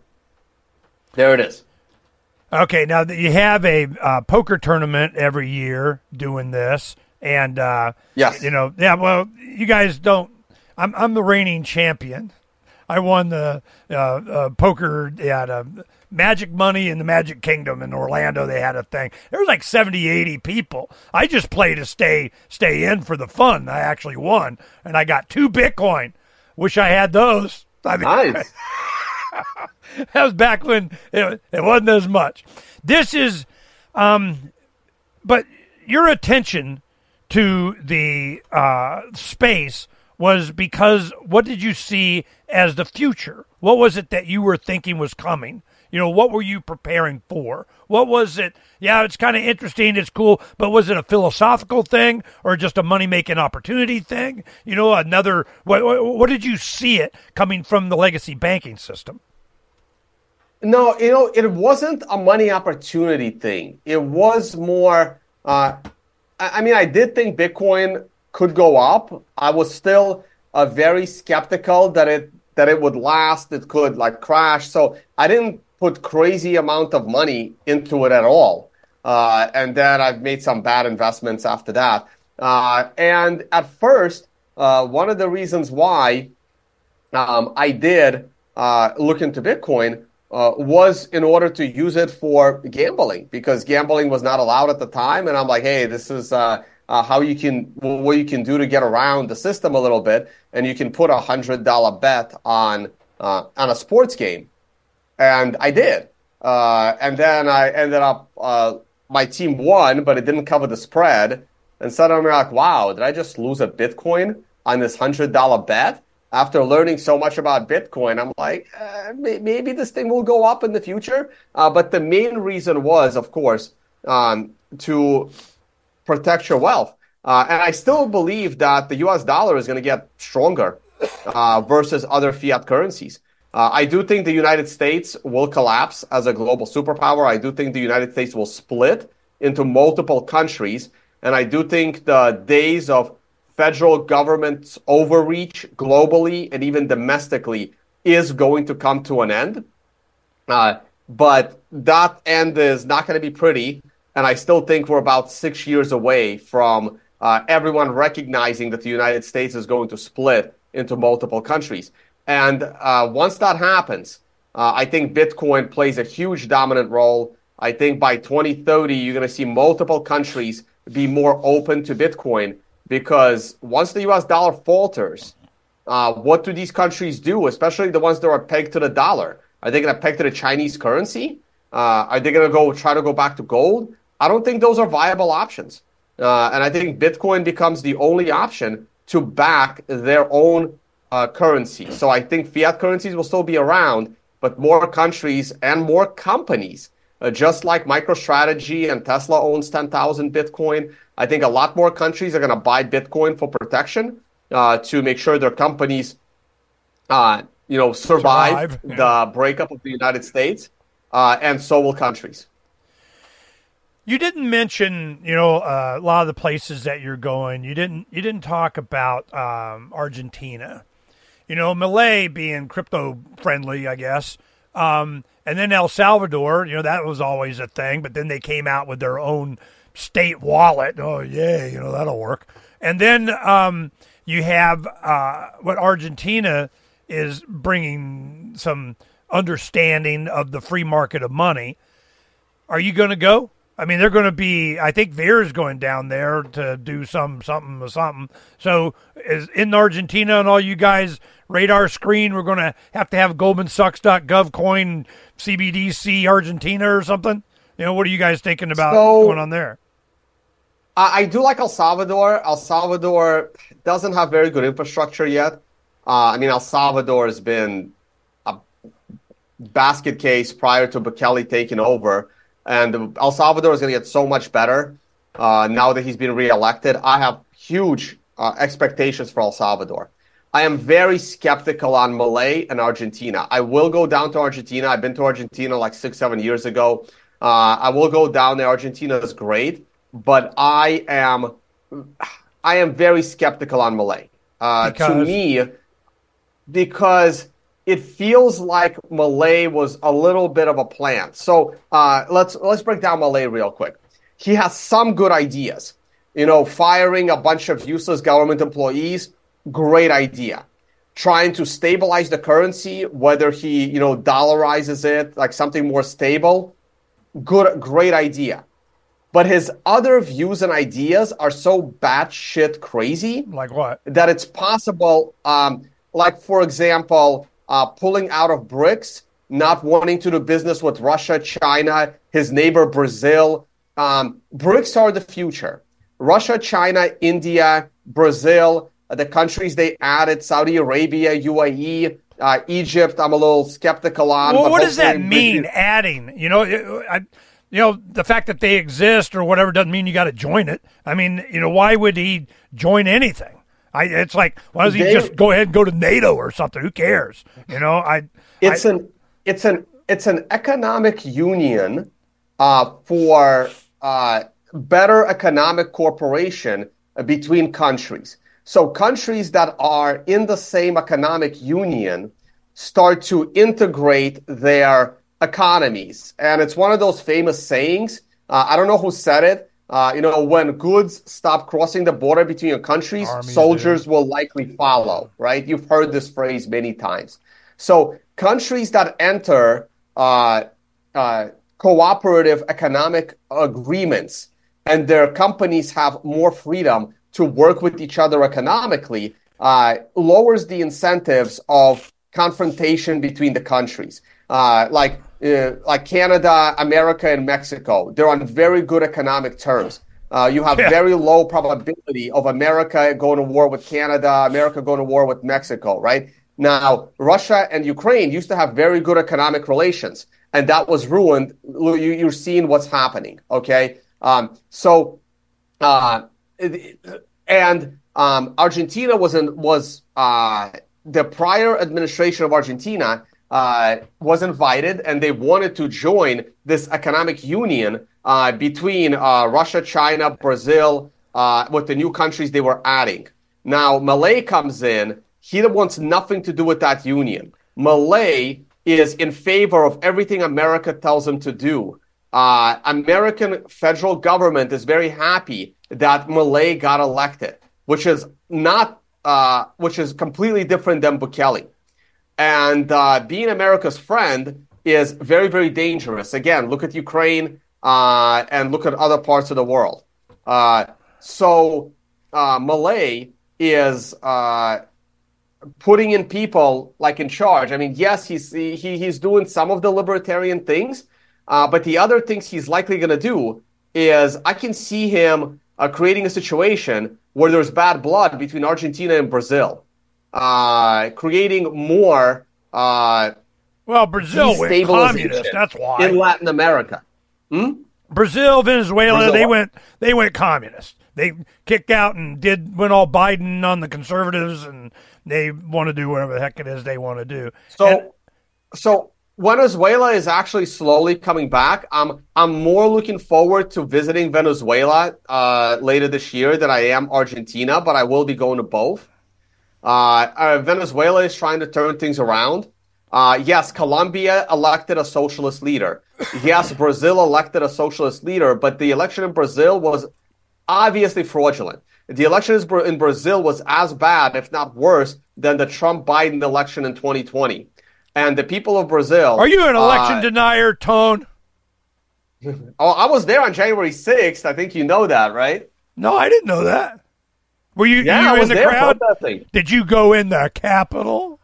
There it is. Okay, now that you have a uh, poker tournament every year doing this, and uh, yes, you know, yeah. Well, you guys don't. I'm I'm the reigning champion. I won the uh, uh, poker. They had a Magic Money in the Magic Kingdom in Orlando. They had a thing. There was like seventy, eighty people. I just played to stay stay in for the fun. I actually won, and I got two Bitcoin. Wish I had those. I mean, nice. That was back when it, it wasn't as much. This is, um, but your attention to the uh, space was because what did you see as the future? What was it that you were thinking was coming? You know, what were you preparing for? What was it? Yeah, it's kind of interesting. It's cool. But was it a philosophical thing or just a money-making opportunity thing? You know, another, what, what did you see it coming from the legacy banking system? No, you know, it wasn't a money opportunity thing. It was more, uh, I mean, I did think Bitcoin could go up. I was still uh, very skeptical that it that it would last. It could like crash. So I didn't put crazy amount of money into it at all. Uh, and then I've made some bad investments after that. Uh, and at first, uh, one of the reasons why um, I did uh, look into Bitcoin uh, was in order to use it for gambling, because gambling was not allowed at the time. And I'm like, hey, this is uh, uh, how you can, what you can do to get around the system a little bit. And you can put a one hundred dollars bet on uh, on a sports game. And I did. Uh, and then I ended up, uh, my team won, but it didn't cover the spread. And suddenly I'm like, wow, did I just lose a Bitcoin on this one hundred dollars bet? After learning so much about Bitcoin, I'm like, uh, maybe this thing will go up in the future. Uh, but the main reason was, of course, um, to protect your wealth. Uh, and I still believe that the U S dollar is going to get stronger uh, versus other fiat currencies. Uh, I do think the United States will collapse as a global superpower. I do think the United States will split into multiple countries. And I do think the days of federal government's overreach globally and even domestically is going to come to an end. Uh, but that end is not going to be pretty. And I still think we're about six years away from uh, everyone recognizing that the United States is going to split into multiple countries. And uh, once that happens, uh, I think Bitcoin plays a huge dominant role. I think by twenty thirty, you're going to see multiple countries be more open to Bitcoin, because once the U S dollar falters, uh, what do these countries do, especially the ones that are pegged to the dollar? Are they going to peg to the Chinese currency? Uh, are they going to go try to go back to gold? I don't think those are viable options. Uh, and I think Bitcoin becomes the only option to back their own uh, currency. So I think fiat currencies will still be around, but more countries and more companies Uh, just like MicroStrategy and Tesla owns ten thousand Bitcoin, I think a lot more countries are going to buy Bitcoin for protection uh, to make sure their companies, uh, you know, survive, survive. Yeah. the breakup of the United States, uh, and so will countries. You didn't mention, you know, uh, a lot of the places that you're going. You didn't. You didn't talk about um, Argentina. You know, Malay being crypto friendly, I guess, um, and then El Salvador. You know, that was always a thing. But then they came out with their own state wallet. Oh yeah, you know that'll work. And then um, you have uh, what Argentina is bringing some understanding of the free market of money. Are you going to go? I mean, they're going to be, I think Veer's going down there to do some something or something. So is in Argentina and all you guys radar screen, we're going to have to have Goldman Sachs dot gov coin C B D C Argentina or something? You know, what are you guys thinking about so, going on there? I do like El Salvador. El Salvador doesn't have very good infrastructure yet. Uh, I mean, El Salvador has been a basket case prior to Bukele taking over. And El Salvador is going to get so much better uh, now that he's been reelected. I have huge uh, expectations for El Salvador. I am very skeptical on Malay and Argentina. I will go down to Argentina. I've been to Argentina like six, seven years ago. Uh, I will go down there. Argentina is great, but I am, I am very skeptical on Malay. Uh, to me, because it feels like Malay was a little bit of a plant. So uh, let's let's break down Malay real quick. He has some good ideas. You know, firing a bunch of useless government employees, great idea. Trying to stabilize the currency, whether he, you know, dollarizes it, like something more stable, good, great idea. But his other views and ideas are so batshit crazy. Like what? That it's possible, um, like, for example, Uh, pulling out of BRICS, not wanting to do business with Russia, China, his neighbor Brazil. Um, BRICS are the future. Russia, China, India, Brazil, uh, the countries they added, Saudi Arabia, U A E, uh, Egypt, I'm a little skeptical on. Well, what does that mean, we, adding? You know, I, you know, the fact that they exist or whatever doesn't mean you got to join it. I mean, you know, why would he join anything? I, it's like, why doesn't he they, just go ahead and go to NATO or something? Who cares? You know, I. It's I, an it's an it's an economic union uh, for uh, better economic cooperation between countries. So countries that are in the same economic union start to integrate their economies, and it's one of those famous sayings. Uh, I don't know who said it. Uh, you know, when goods stop crossing the border between your countries, Armies soldiers do. will likely follow, right? You've heard this phrase many times. So countries that enter uh, uh, cooperative economic agreements and their companies have more freedom to work with each other economically uh, lowers the incentives of confrontation between the countries. Uh, like Uh, like Canada, America, and Mexico, they're on very good economic terms. Uh, you have yeah. very low probability of America going to war with Canada, America going to war with Mexico, right? Now, Russia and Ukraine used to have very good economic relations, and that was ruined. You, you're seeing what's happening, okay? Um, so, uh, and um, Argentina was in, was uh, the prior administration of Argentina. Uh, was invited, and they wanted to join this economic union uh, between uh, Russia, China, Brazil, uh, with the new countries they were adding. Now, Malay comes in. He wants nothing to do with that union. Malay is in favor of everything America tells him to do. Uh, American federal government is very happy that Malay got elected, which is not, uh, which is completely different than Bukele. And uh, being America's friend is very, very dangerous. Again, look at Ukraine uh, and look at other parts of the world. Uh, so uh, Malay is uh, putting in people like in charge. I mean, yes, he's he, he's doing some of the libertarian things, uh, but the other things he's likely going to do is I can see him uh, creating a situation where there's bad blood between Argentina and Brazil. Uh, creating more uh, well, Brazil went communist. That's why in Latin America. Hmm? Brazil, Venezuela, Brazil, they what? went they went communist. They kicked out and did went all Biden on the conservatives, and they want to do whatever the heck it is they want to do. So, And- so Venezuela is actually slowly coming back. I'm I'm more looking forward to visiting Venezuela uh, later this year than I am Argentina, but I will be going to both. Uh, uh, Venezuela is trying to turn things around. Uh, yes, Colombia elected a socialist leader. Yes, Brazil elected a socialist leader, but the election in Brazil was obviously fraudulent. The election in Brazil was as bad, if not worse, than the Trump-Biden election in twenty twenty. And the people of Brazil... Are you an election uh, denier, Tone? Oh, I was there on January sixth. I think you know that, right? No, I didn't know that. Were you, Yeah, you I in was the there crowd? protesting. Did you go in the Capitol?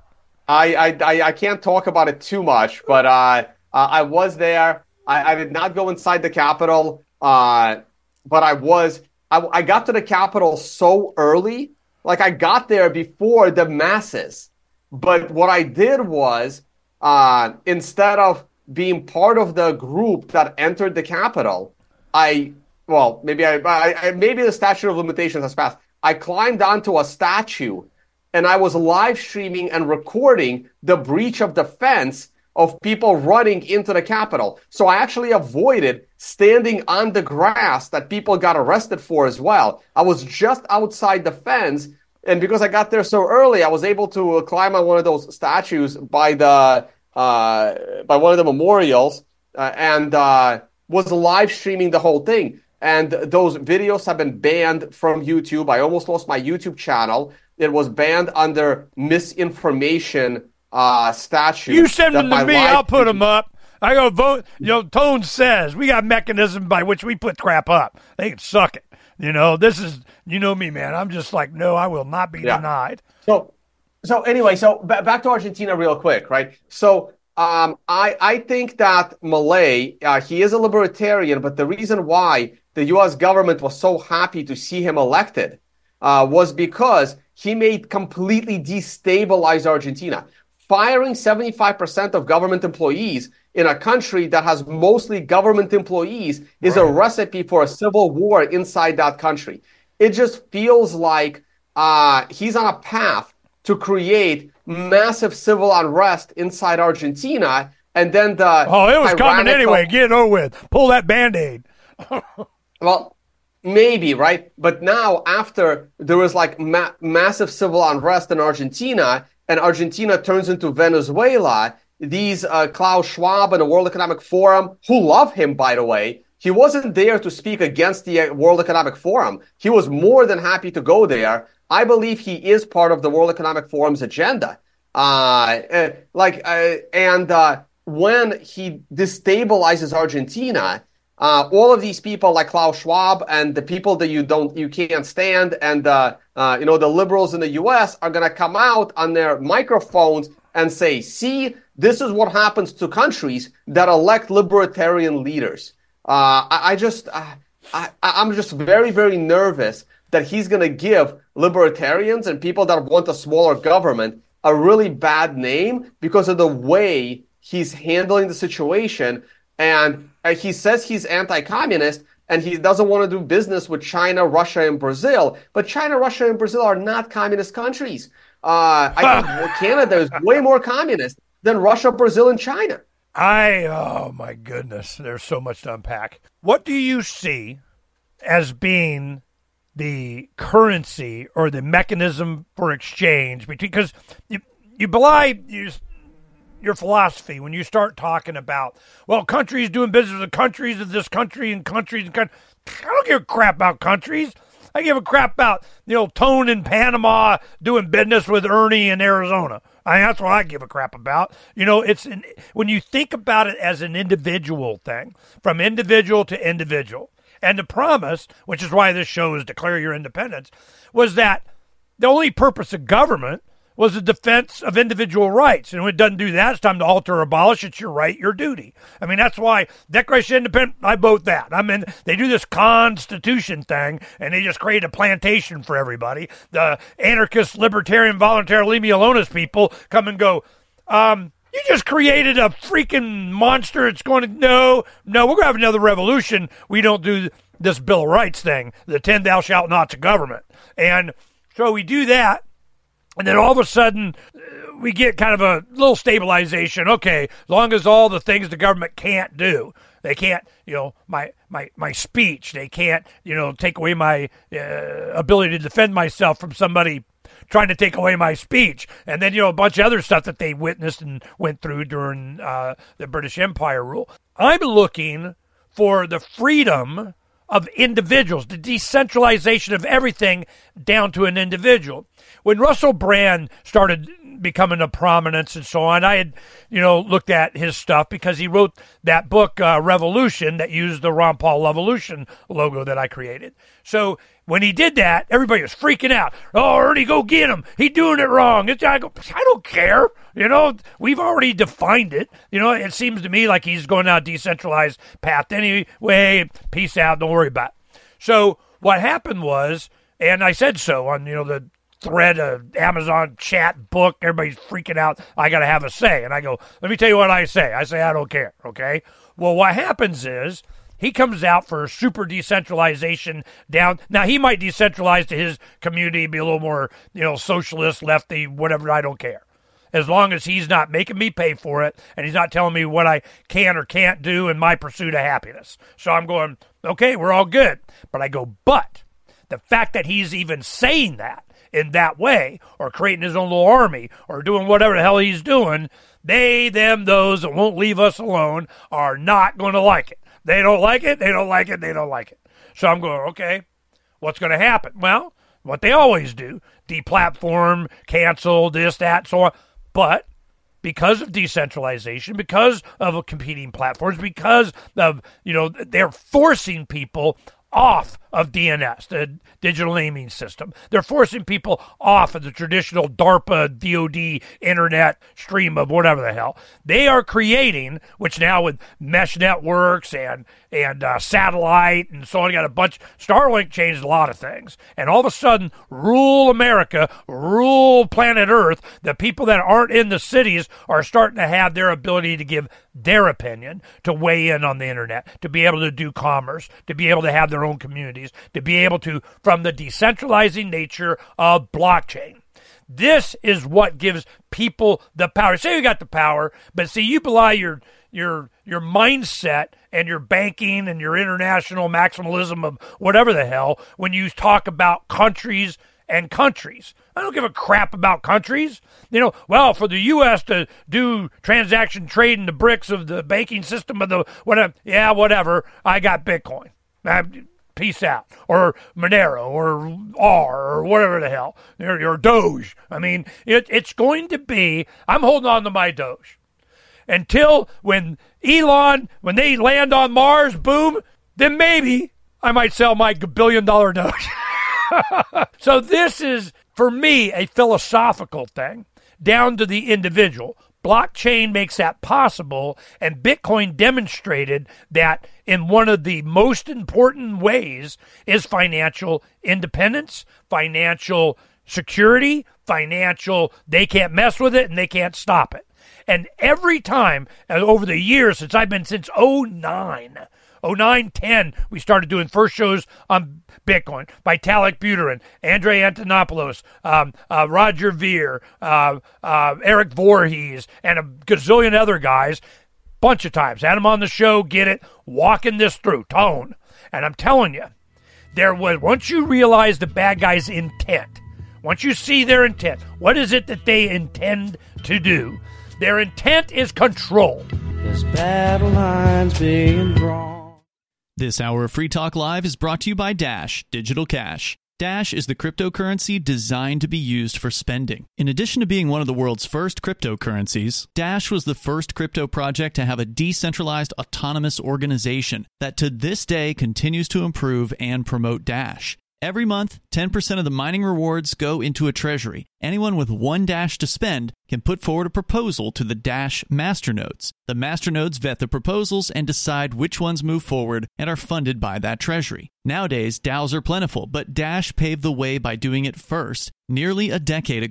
I, I, I, I can't talk about it too much, but uh, uh, I was there. I, I did not go inside the Capitol, uh, but I was. I, I got to the Capitol so early. Like, I got there before the masses. But what I did was, uh, instead of being part of the group that entered the Capitol, I, well, maybe I, I, I maybe the statute of limitations has passed. I climbed onto a statue, and I was live streaming and recording the breach of the fence of people running into the Capitol. So I actually avoided standing on the grass that people got arrested for as well. I was just outside the fence, and because I got there so early, I was able to climb on one of those statues by the uh, by one of the memorials, uh, and uh, was live streaming the whole thing. And those videos have been banned from YouTube. I almost lost my YouTube channel. It was banned under misinformation uh, statute. You send them to me, live- I'll put them up. I go vote. You know, Tone says we got mechanism by which we put crap up. They can suck it. You know, this is, you know me, man. I'm just like, no, I will not be Yeah. denied. So, so anyway, so b- back to Argentina real quick, right? So, um, I I think that Milei, uh, he is a libertarian, but the reason why the U S government was so happy to see him elected uh, was because he made completely destabilize Argentina. Firing seventy-five percent of government employees in a country that has mostly government employees is a recipe for a civil war inside that country. It just feels like uh, he's on a path to create massive civil unrest inside Argentina, and then the Oh, it was coming tyrannical- anyway. Get it over with. Pull that Band-Aid. Well, maybe, right? But now, after there was like ma- massive civil unrest in Argentina, and Argentina turns into Venezuela, these uh, Klaus Schwab and the World Economic Forum, who love him, by the way, he wasn't there to speak against the World Economic Forum. He was more than happy to go there. I believe he is part of the World Economic Forum's agenda. Uh, uh, like, uh, and uh, when he destabilizes Argentina, Uh, all of these people like Klaus Schwab and the people that you don't, you can't stand, and uh, uh, you know the liberals in the U S are going to come out on their microphones and say, "See, this is what happens to countries that elect libertarian leaders." Uh, I, I just, uh, I, I'm just very, very nervous that he's going to give libertarians and people that want a smaller government a really bad name because of the way he's handling the situation. And uh, he says he's anti-communist, and he doesn't want to do business with China, Russia, and Brazil. But China, Russia, and Brazil are not communist countries. Uh, I think Canada is way more communist than Russia, Brazil, and China. I, oh my goodness, there's so much to unpack. What do you see as being the currency or the mechanism for exchange between, because you, you belie you, your philosophy when you start talking about, well, countries doing business with countries of this country and countries and countries. I don't give a crap about countries. I give a crap about, you know, Tone in Panama doing business with Ernie in Arizona. I mean, that's what I give a crap about. You know, it's an, when you think about it as an individual thing, from individual to individual. And the promise, which is why this show is Declare Your Independence, was that the only purpose of government was the defense of individual rights. And when it doesn't do that, it's time to alter or abolish. It's your right, your duty. I mean, that's why Declaration of Independence, I vote that. I mean, they do this constitution thing, and they just create a plantation for everybody. The anarchist, libertarian, voluntary, leave me alone as people come and go, um, You just created a freaking monster. It's going to, no, no, we're going to have another revolution. We don't do this Bill of Rights thing, the ten thou shalt nots of government. And so we do that. And then all of a sudden, we get kind of a little stabilization. Okay, as long as all the things the government can't do, they can't, you know, my my my speech, they can't, you know, take away my uh, ability to defend myself from somebody trying to take away my speech. And then, you know, a bunch of other stuff that they witnessed and went through during uh, the British Empire rule. I'm looking for the freedom of individuals, the decentralization of everything down to an individual. When Russell Brand started becoming a prominence and so on, I had, you know, looked at his stuff because he wrote that book, uh, Revolution, that used the Ron Paul Revolution logo that I created. So when he did that, everybody was freaking out. Oh, Ernie, go get him. He's doing it wrong. It's, I, go, I don't care. You know, we've already defined it. You know, it seems to me like he's going down a decentralized path anyway. Peace out. Don't worry about it. So what happened was, and I said so on, you know, the thread of Amazon chat book, everybody's freaking out. I got to have a say. And I go, let me tell you what I say. I say, I don't care. Okay. Well, what happens is, he comes out for super decentralization down. Now, he might decentralize to his community, be a little more, you know, socialist, lefty, whatever. I don't care. As long as he's not making me pay for it and he's not telling me what I can or can't do in my pursuit of happiness. So I'm going, okay, we're all good. But I go, but the fact that he's even saying that in that way or creating his own little army or doing whatever the hell he's doing, they, them, those that won't leave us alone are not going to like it. They don't like it, they don't like it, they don't like it. So I'm going, okay, what's going to happen? Well, what they always do, deplatform, cancel, this, that, so on. But because of decentralization, because of competing platforms, because of, you know, they're forcing people off of D N S, the digital naming system. They're forcing people off of the traditional DARPA, D O D, internet stream of whatever the hell. They are creating, which now with mesh networks and and uh, satellite and so on, you got a bunch. Starlink changed a lot of things. And all of a sudden, rule America, rule planet Earth, the people that aren't in the cities are starting to have their ability to give their opinion, to weigh in on the internet, to be able to do commerce, to be able to have their own communities, to be able to, from the decentralizing nature of blockchain. This is what gives people the power. Say you got the power, but see, you belie your your your mindset and your banking and your international maximalism of whatever the hell when you talk about countries and countries. I don't give a crap about countries. You know, well, for the U S to do transaction trade in the bricks of the banking system of the whatever, yeah, whatever. I got Bitcoin. I, Peace out, or Monero, or R, or whatever the hell, or, or Doge. I mean, it, it's going to be, I'm holding on to my Doge. Until when Elon, when they land on Mars, boom, then maybe I might sell my billion dollar Doge. So this is, for me, a philosophical thing, down to the individual. Blockchain makes that possible, and Bitcoin demonstrated that in one of the most important ways is financial independence, financial security, financial, they can't mess with it and they can't stop it. And every time over the years since I've been, since oh nine, oh nine, ten, we started doing first shows on Bitcoin. Vitalik Buterin, Andrei Antonopoulos, um, uh, Roger Ver, uh, uh, Eric Voorhees, and a gazillion other guys. Bunch of times. Had them on the show, get it, walking this through, tone. And I'm telling you, there was, once you realize the bad guy's intent, once you see their intent, what is it that they intend to do? Their intent is control. There's battle lines being drawn. This hour of Free Talk Live is brought to you by Dash Digital Cash. Dash is the cryptocurrency designed to be used for spending. In addition to being one of the world's first cryptocurrencies, Dash was the first crypto project to have a decentralized autonomous organization that to this day continues to improve and promote Dash. Every month, ten percent of the mining rewards go into a treasury. Anyone with one Dash to spend can put forward a proposal to the Dash masternodes. The masternodes vet the proposals and decide which ones move forward and are funded by that treasury. Nowadays, DAOs are plentiful, but Dash paved the way by doing it first nearly a decade ago.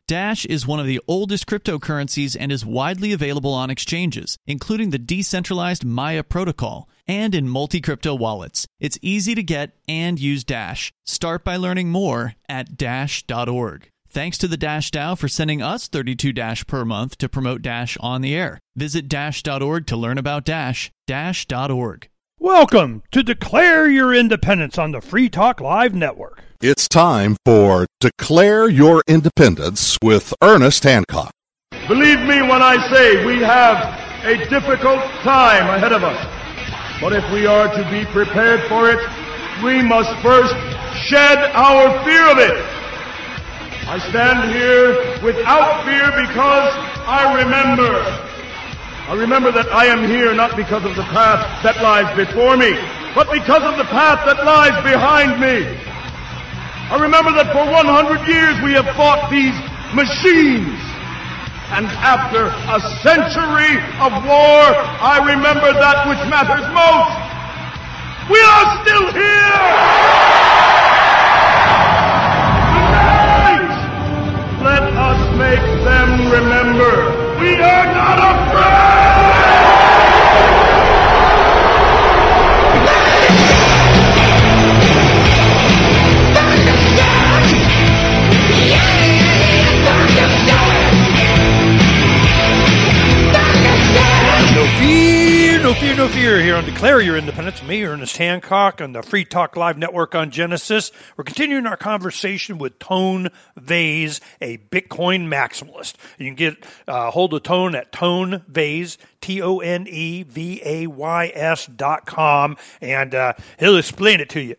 Dash is one of the oldest cryptocurrencies and is widely available on exchanges, including the decentralized Maya protocol, and in multi-crypto wallets. It's easy to get and use Dash. Start by learning more at dash dot org. Thanks to the Dash DAO for sending us thirty-two Dash per month to promote Dash on the air. Visit dash dot org to learn about Dash, dash dot org. Welcome to Declare Your Independence on the Free Talk Live Network. It's time for Declare Your Independence with Ernest Hancock. Believe me when I say we have a difficult time ahead of us. But if we are to be prepared for it, we must first shed our fear of it. I stand here without fear because I remember. I remember that I am here not because of the path that lies before me, but because of the path that lies behind me. I remember that for one hundred years we have fought these machines. And after a century of war, I remember that which matters most. We are still here! Tonight, let us make them remember we are not afraid! No fear, no fear, no fear here on Declare Your Independence. Me, Ernest Hancock, on the Free Talk Live Network on Genesis. We're continuing our conversation with Tone Vays, a Bitcoin maximalist. You can get uh, hold of Tone at Tone Vays, T O N E V A Y S dot com, and uh, he'll explain it to you.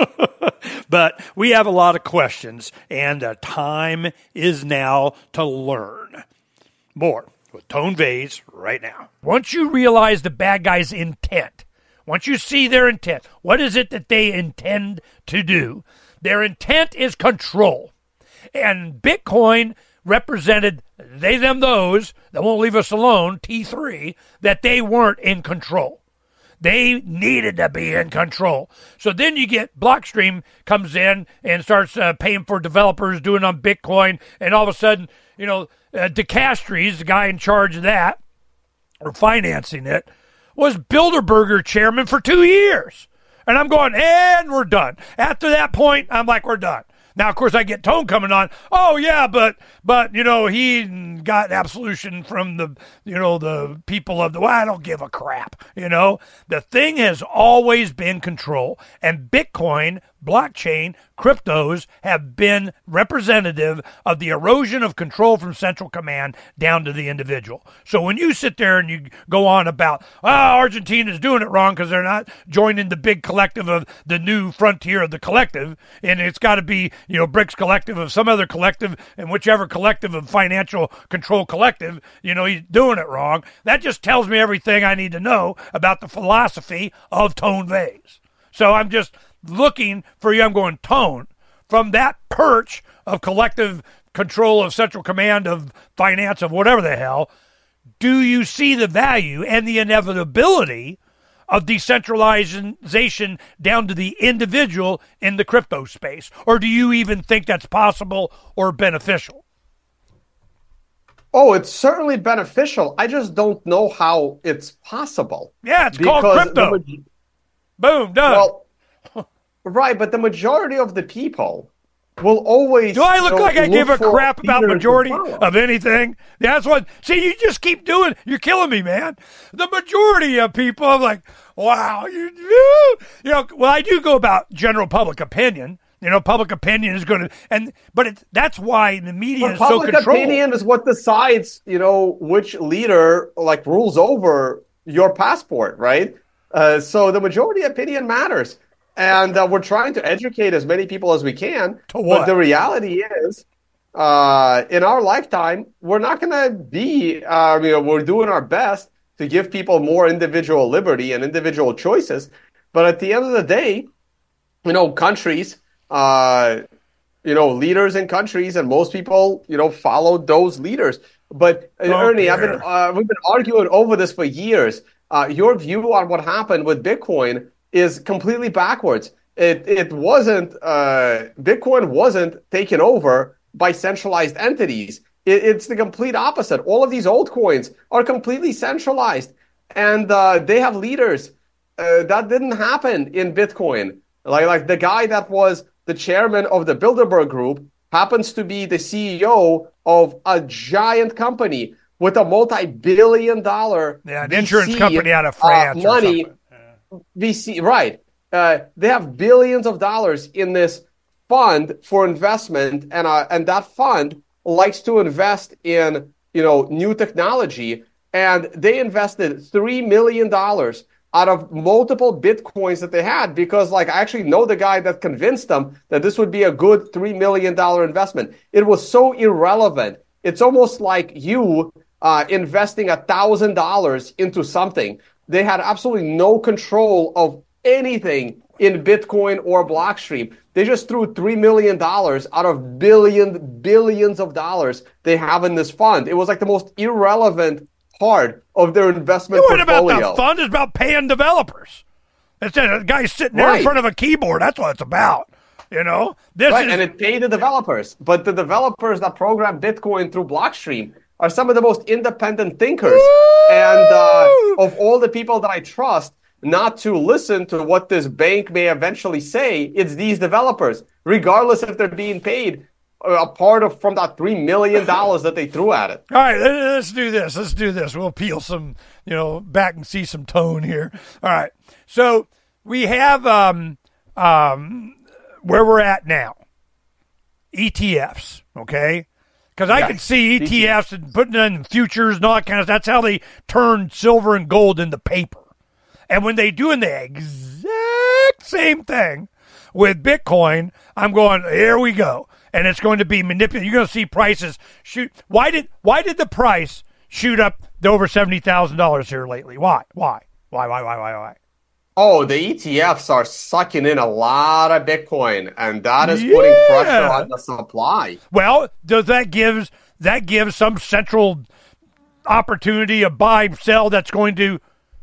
But we have a lot of questions, and uh, time is now to learn more with Tone Vays right now. Once you realize the bad guy's intent, once you see their intent, what is it that they intend to do? Their intent is control. And Bitcoin represented they, them, those that won't leave us alone, T three, that they weren't in control. They needed to be in control. So then you get Blockstream comes in and starts uh, paying for developers doing on Bitcoin, and all of a sudden, you know, uh, DeCastries, the guy in charge of that, or financing it, was Bilderberger chairman for two years. And I'm going, and we're done. After that point, I'm like, we're done. Now, of course, I get Tone coming on. Oh, yeah, but, but you know, he got absolution from the, you know, the people of the, well, I don't give a crap, you know. The thing has always been control. And Bitcoin, blockchain, cryptos have been representative of the erosion of control from central command down to the individual. So when you sit there and you go on about, oh, Argentina's doing it wrong because they're not joining the big collective of the new frontier of the collective, and it's got to be, you know, BRICS collective of some other collective, and whichever collective of financial control collective, you know, he's doing it wrong. That just tells me everything I need to know about the philosophy of Tone Vays. So I'm just looking for you. I'm going, Tone, from that perch of collective control of central command of finance of whatever the hell, do you see the value and the inevitability of decentralization down to the individual in the crypto space? Or do you even think that's possible or beneficial? Oh, it's certainly beneficial. I just don't know how it's possible. Yeah, it's called crypto. The, Boom, done. Well, right, but the majority of the people will always... Do I look you know, like I give a crap about majority of, of anything? That's what... See, you just keep doing... You're killing me, man. The majority of people, I'm like, wow, you... You know, well, I do go about general public opinion. You know, public opinion is going to... and But it, that's why the media but is so controlled. Public opinion is what decides, you know, which leader, like, rules over your passport, right? Uh, so the majority opinion matters. And uh, we're trying to educate as many people as we can. To what? But the reality is, uh, in our lifetime, we're not going to be, uh, you know, we're doing our best to give people more individual liberty and individual choices. But at the end of the day, you know, countries, uh, you know, leaders in countries, and most people, you know, follow those leaders. But uh, Ernie, I've been, uh, we've been arguing over this for years. Uh, your view on what happened with Bitcoin is completely backwards. It it wasn't uh, Bitcoin wasn't taken over by centralized entities. It, it's the complete opposite. All of these altcoins are completely centralized, and uh, they have leaders. Uh, that didn't happen in Bitcoin. Like, like the guy that was the chairman of the Bilderberg Group happens to be the C E O of a giant company with a multi-billion dollar yeah, an V C, insurance company out of France uh, money. or yeah. V C, right. Uh, they have billions of dollars in this fund for investment, and uh, and that fund likes to invest in, you know, new technology, and they invested three million dollars out of multiple Bitcoins that they had, because, like, I actually know the guy that convinced them that this would be a good three million dollars investment. It was so irrelevant. It's almost like you uh, investing one thousand dollars into something. They had absolutely no control of anything in Bitcoin or Blockstream. They just threw three million dollars out of billion, billions of dollars they have in this fund. It was like the most irrelevant part of their investment It wasn't portfolio. about the fund. It's about paying developers. It's a guy sitting there Right. in front of a keyboard. That's what it's about. You know, this Right, is and it paid the developers. But the developers that program Bitcoin through Blockstream are some of the most independent thinkers. And uh, of all the people that I trust not to listen to what this bank may eventually say, it's these developers, regardless if they're being paid a part of from that three million dollars that they threw at it. All right, let's do this. Let's do this. We'll peel some, you know, back and see some tone here. All right. So we have um, um, where we're at now, E T Fs, okay? Because I Yes. can see E T Fs and putting in futures and all that kind of stuff. That's how they turn silver and gold into paper. And when they doing the exact same thing with Bitcoin, I'm going, here we go. And it's going to be manipulated. You're going to see prices shoot. Why did why did the price shoot up to over seventy thousand dollars here lately? Why? Why? Why? Why? Why? Why? Why? Oh, the E T Fs are sucking in a lot of Bitcoin, and that is Yeah. putting pressure on the supply. Well, does that gives that gives some central opportunity of buy sell that's going to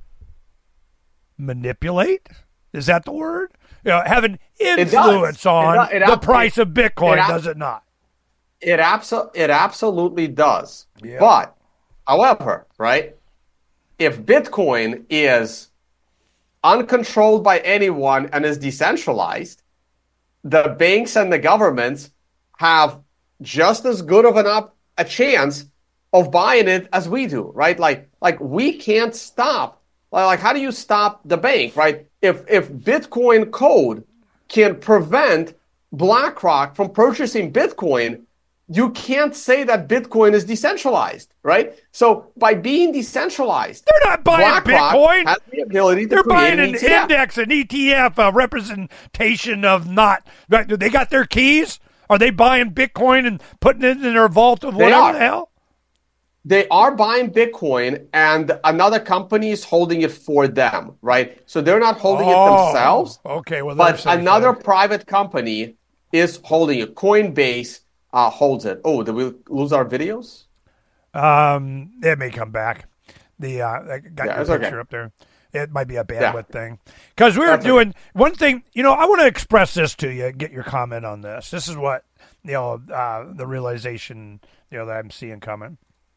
manipulate? Is that the word? You know, have an influence on It does. It the ab- price of Bitcoin, it ab- does it not? It abso- it absolutely does. Yeah. But, however, right, if Bitcoin is uncontrolled by anyone and is decentralized, the banks and the governments have just as good of an op- a chance of buying it as we do, right? Like, like we can't stop. Like, like, how do you stop the bank, right? If if Bitcoin code can prevent BlackRock from purchasing Bitcoin, you can't say that Bitcoin is decentralized, right? So by being decentralized, they're not buying BlackRock Bitcoin. has the ability to They're create buying an an E T F. index, an E T F, a representation of not. Right, they got their keys. Are they buying Bitcoin and putting it in their vault of They whatever are. the hell? They are buying Bitcoin, and another company is holding it for them, right? So they're not holding Oh, it themselves. Okay, well, they're but safe another then. private company is holding it. Coinbase uh, holds it. Oh, did we lose our videos? Um, it may come back. The uh, I got Yeah, your it's picture okay. up there. It might be a bandwidth Yeah. thing because we were That's doing one thing. You know, I want to express this to you. Get your comment on this. This is what you know. Uh, the realization you know that I'm seeing coming.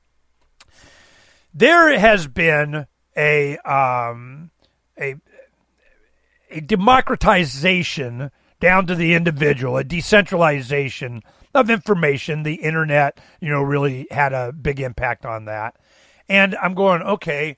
There has been a um, a a democratization down to the individual, a decentralization of information. The internet, you know, really had a big impact on that. And I'm going, okay,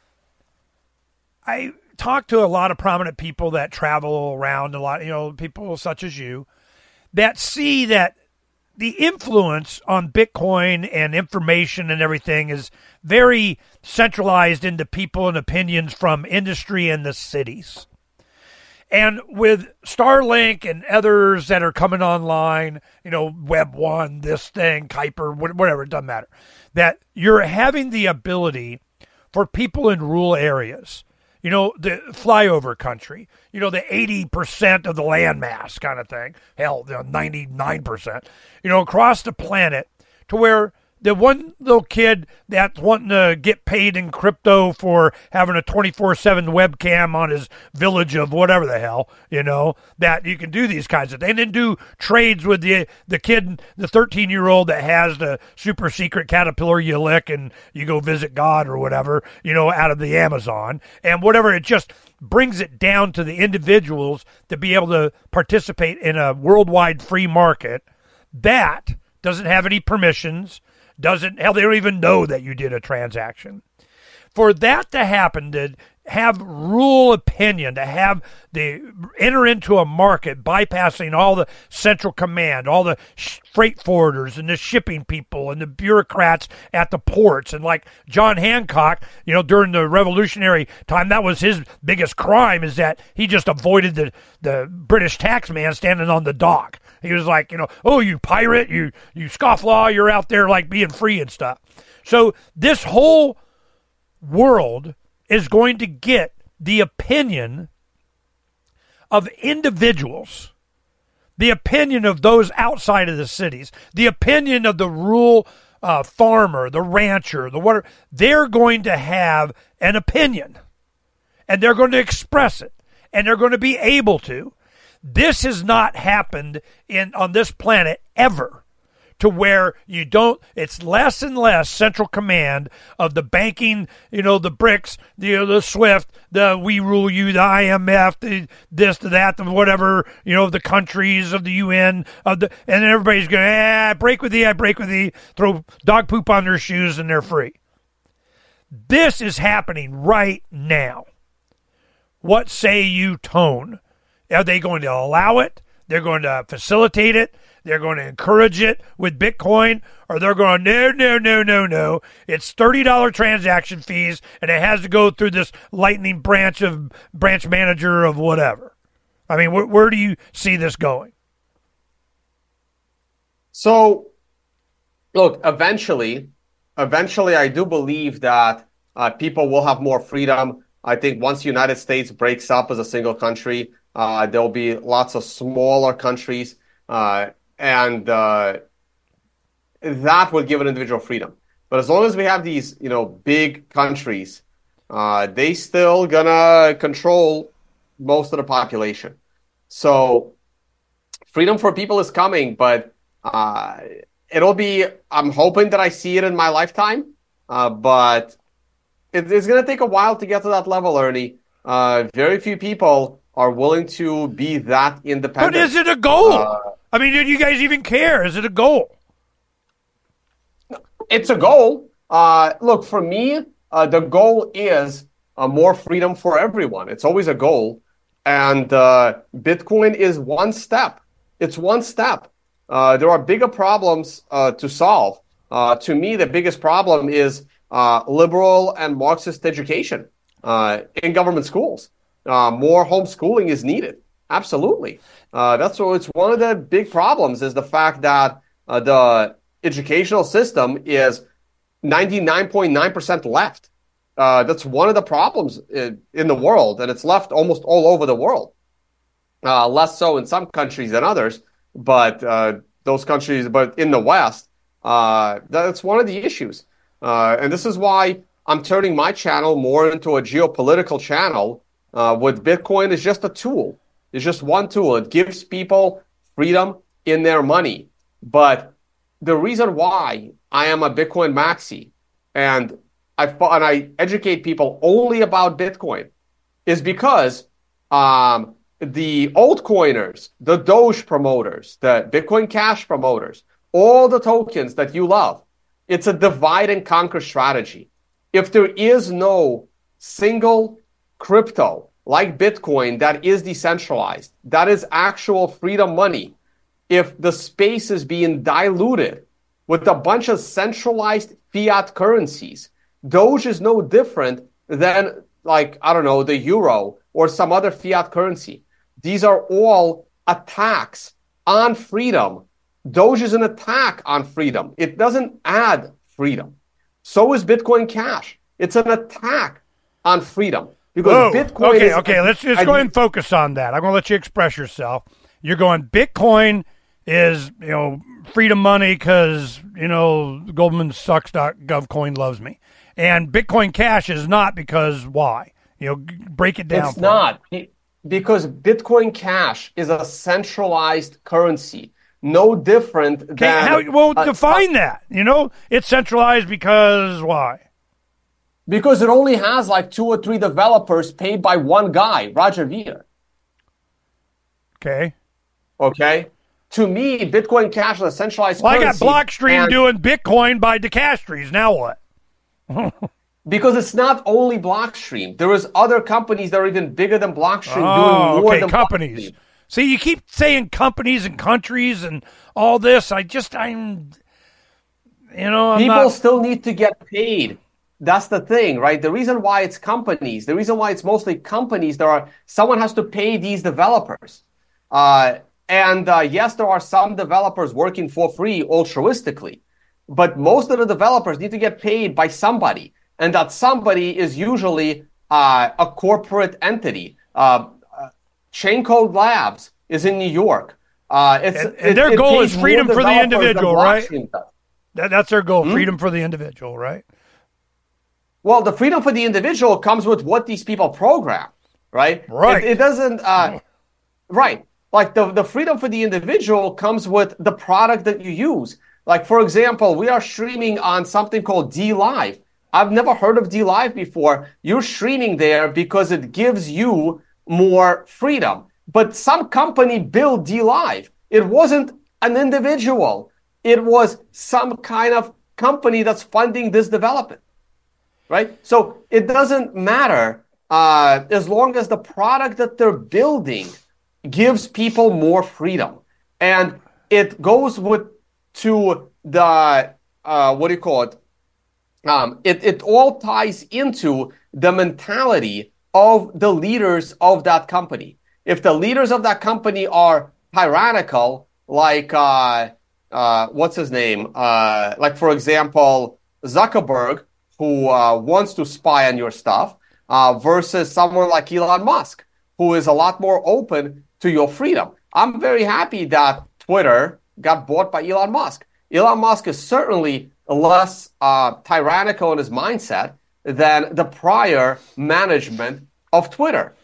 I talk to a lot of prominent people that travel around a lot, you know, people such as you, that see that the influence on Bitcoin and information and everything is very centralized into people and opinions from industry and the cities. And with Starlink and others that are coming online, you know, Web one, this thing, Kuiper, whatever, it doesn't matter, that you're having the ability for people in rural areas, you know, the flyover country, you know, the eighty percent of the landmass kind of thing, hell, the ninety-nine percent, you know, across the planet to where the one little kid that's wanting to get paid in crypto for having a twenty-four seven webcam on his village of whatever the hell, you know, that you can do these kinds of things. And then do trades with the the kid, the thirteen-year-old that has the super secret caterpillar you lick and you go visit God or whatever, you know, out of the Amazon. And whatever, it just brings it down to the individuals to be able to participate in a worldwide free market that doesn't have any permissions, doesn't, hell, they don't even know that you did a transaction. For that to happen, to have rule opinion, to have the enter into a market bypassing all the central command, all the sh- freight forwarders and the shipping people and the bureaucrats at the ports, and like John Hancock, you know, during the Revolutionary time, that was his biggest crime, is that he just avoided the the British tax man standing on the dock. He was like, you know, oh, you pirate, you you scofflaw, you're out there like being free and stuff. So this whole world is going to get the opinion of individuals, the opinion of those outside of the cities, the opinion of the rural uh, farmer, the rancher, the whatever. They're going to have an opinion, and they're going to express it, and they're going to be able to. This has not happened in on this planet ever, to where you don't, it's less and less central command of the banking, you know, the BRICS, the, you know, the SWIFT, the we rule you, the I M F, the this, the that, the whatever, you know, the countries of the U N, of the, and then everybody's going, eh, I break with thee, I break with thee, throw dog poop on their shoes and they're free. This is happening right now. What say you, Tone? Are they going to allow it? They're going to facilitate it? They're going to encourage it with Bitcoin? Or they're going, no, no, no, no, no. It's thirty dollars transaction fees, and it has to go through this lightning branch of branch manager of whatever. I mean, wh- where do you see this going? So, look, eventually, eventually I do believe that uh, people will have more freedom. I think once the United States breaks up as a single country, Uh, there'll be lots of smaller countries, uh, and uh, that would give an individual freedom. But as long as we have these, you know, big countries, uh, they still gonna control most of the population. So freedom for people is coming, but uh, it'll be, I'm hoping that I see it in my lifetime, uh, but it, it's gonna take a while to get to that level, Ernie. Uh, very few people are willing to be that independent. But is it a goal? Uh, I mean, do you guys even care? Is it a goal? It's a goal. Uh, look, for me, uh, the goal is uh, more freedom for everyone. It's always a goal. And uh, Bitcoin is one step. It's one step. Uh, there are bigger problems uh, to solve. Uh, to me, the biggest problem is uh, liberal and Marxist education uh, in government schools. Uh, more homeschooling is needed. Absolutely. Uh, that's what it's one of the big problems is the fact that uh, the educational system is ninety-nine point nine percent left. Uh, that's one of the problems in, in the world, and it's left almost all over the world. Uh, less so in some countries than others, but uh, those countries, but in the West, uh, that's one of the issues. Uh, and this is why I'm turning my channel more into a geopolitical channel. Uh, with Bitcoin is just a tool. It's just one tool. It gives people freedom in their money. But the reason why I am a Bitcoin maxi and I and I educate people only about Bitcoin is because um, the altcoiners, the Doge promoters, the Bitcoin Cash promoters, all the tokens that you love, it's a divide and conquer strategy. If there is no single crypto like Bitcoin that is decentralized, that is actual freedom money, if the space is being diluted with a bunch of centralized fiat currencies, Doge is no different than, like, I don't know, the euro or some other fiat currency. These are all attacks on freedom. Doge is an attack on freedom. It doesn't add freedom. So is Bitcoin Cash. It's an attack on freedom. Because Whoa. Bitcoin okay, is, okay, let's just I, go ahead and focus on that. I'm going to let you express yourself. You're going Bitcoin is, you know, freedom money because, you know, Goldman sucks. GovCoin loves me. And Bitcoin Cash is not because why? You know, break it down. It's not. Me. Because Bitcoin Cash is a centralized currency. No different Okay, than... how, well, uh, define that. You know, it's centralized because why? Because it only has like two or three developers paid by one guy, Roger Ver. Okay. Okay? To me, Bitcoin Cash is a centralized Well, currency. I got Blockstream and- doing Bitcoin by Decastries. Now what? Because it's not only Blockstream. There is other companies that are even bigger than Blockstream Oh, doing more okay, than companies. Blockstream. See, you keep saying companies and countries and all this. I just, I'm, you know, I'm People not. still need to get paid. That's the thing, right? The reason why it's companies, the reason why it's mostly companies, there are someone has to pay these developers. Uh, and uh, yes, there are some developers working for free altruistically, but most of the developers need to get paid by somebody. And that somebody is usually uh, a corporate entity. Uh, uh, Chaincode Labs is in New York. Uh, it's, And, it- and their it goal pays is freedom more for the developers than individual, right? Blockstream does. That, that's their goal, Hmm? freedom for the individual, right? Well, the freedom for the individual comes with what these people program, right? Right. It, it doesn't, uh, right. Like the, the freedom for the individual comes with the product that you use. Like, for example, we are streaming on something called D Live. I've never heard of D Live before. You're streaming there because it gives you more freedom. But some company built D Live. It wasn't an individual. It was some kind of company that's funding this development. Right? So it doesn't matter uh, as long as the product that they're building gives people more freedom. And it goes with to the, uh, what do you call it? Um, it, it all ties into the mentality of the leaders of that company. If the leaders of that company are tyrannical, like, uh, uh, what's his name? Uh, like, for example, Zuckerberg, who uh, wants to spy on your stuff, uh, versus someone like Elon Musk, who is a lot more open to your freedom. I'm very happy that Twitter got bought by Elon Musk. Elon Musk is certainly less uh, tyrannical in his mindset than the prior management of Twitter.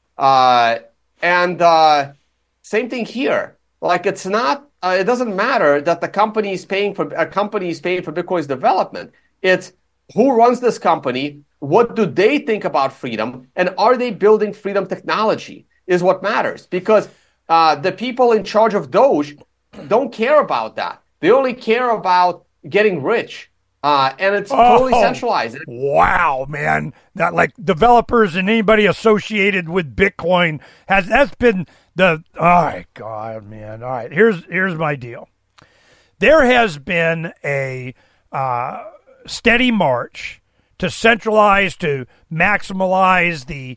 Uh, and uh, same thing here. Like, it's not, uh, it doesn't matter that the company is paying for, a company is paying for Bitcoin's development. It's who runs this company, what do they think about freedom, and are they building freedom technology is what matters. Because uh, the people in charge of Doge don't care about that. They only care about getting rich. Uh, and it's totally Oh, centralized. Wow, man. That, like, developers and anybody associated with Bitcoin has, that's been the, all right, God, man. All right, here's, here's my deal. There has been a uh, steady march to centralize, to maximize the,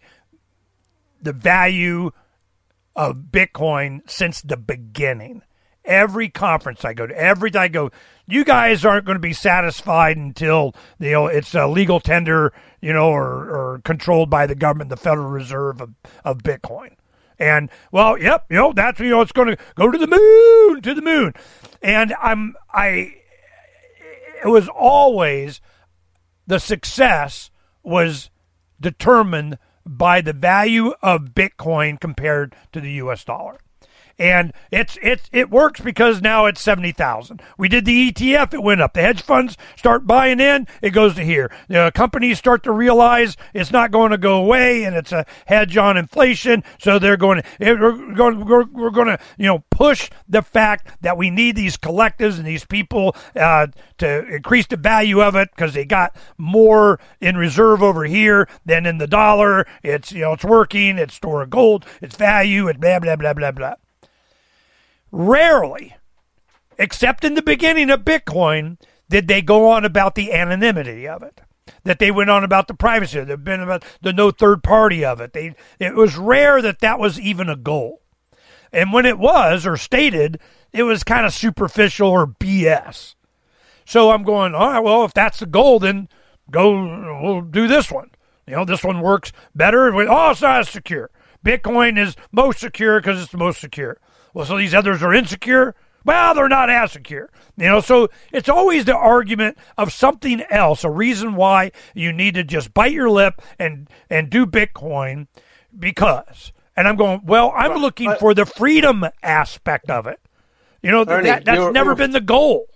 the value of Bitcoin since the beginning. Every conference I go to, every time I go, you guys aren't going to be satisfied until, you know, it's a legal tender, you know, or, or controlled by the government, the Federal Reserve of, of Bitcoin. And, well, yep, you know, that's, you know, it's going to go to the moon, to the moon. And I'm, I, it was always, the success was determined by the value of Bitcoin compared to the U S dollar. And it's it's it works because now it's seventy thousand. We did the E T F, it went up. The hedge funds start buying in, it goes to here. The companies start to realize it's not going to go away, and it's a hedge on inflation. So they're going to we're going we're, we're going to you know push the fact that we need these collectives and these people uh, to increase the value of it because they got more in reserve over here than in the dollar. It's you know it's working. It's store of gold. It's value. It's blah blah blah blah blah. Rarely, except in the beginning of Bitcoin, did they go on about the anonymity of it, that they went on about the privacy, they've been about the no third party of it. They, it was rare that that was even a goal. And when it was, or stated, it was kind of superficial or B S. So I'm going, all right, well, if that's the goal, then go, we'll do this one. You know, this one works better. Oh, it's not as secure. Bitcoin is most secure because it's the most secure. Well, so these others are insecure? Well, they're not as secure. You know, so it's always the argument of something else, a reason why you need to just bite your lip and, and do Bitcoin because. And I'm going, well, I'm but, looking but, for the freedom aspect of it. You know, Ernie, that, that's never been the goal.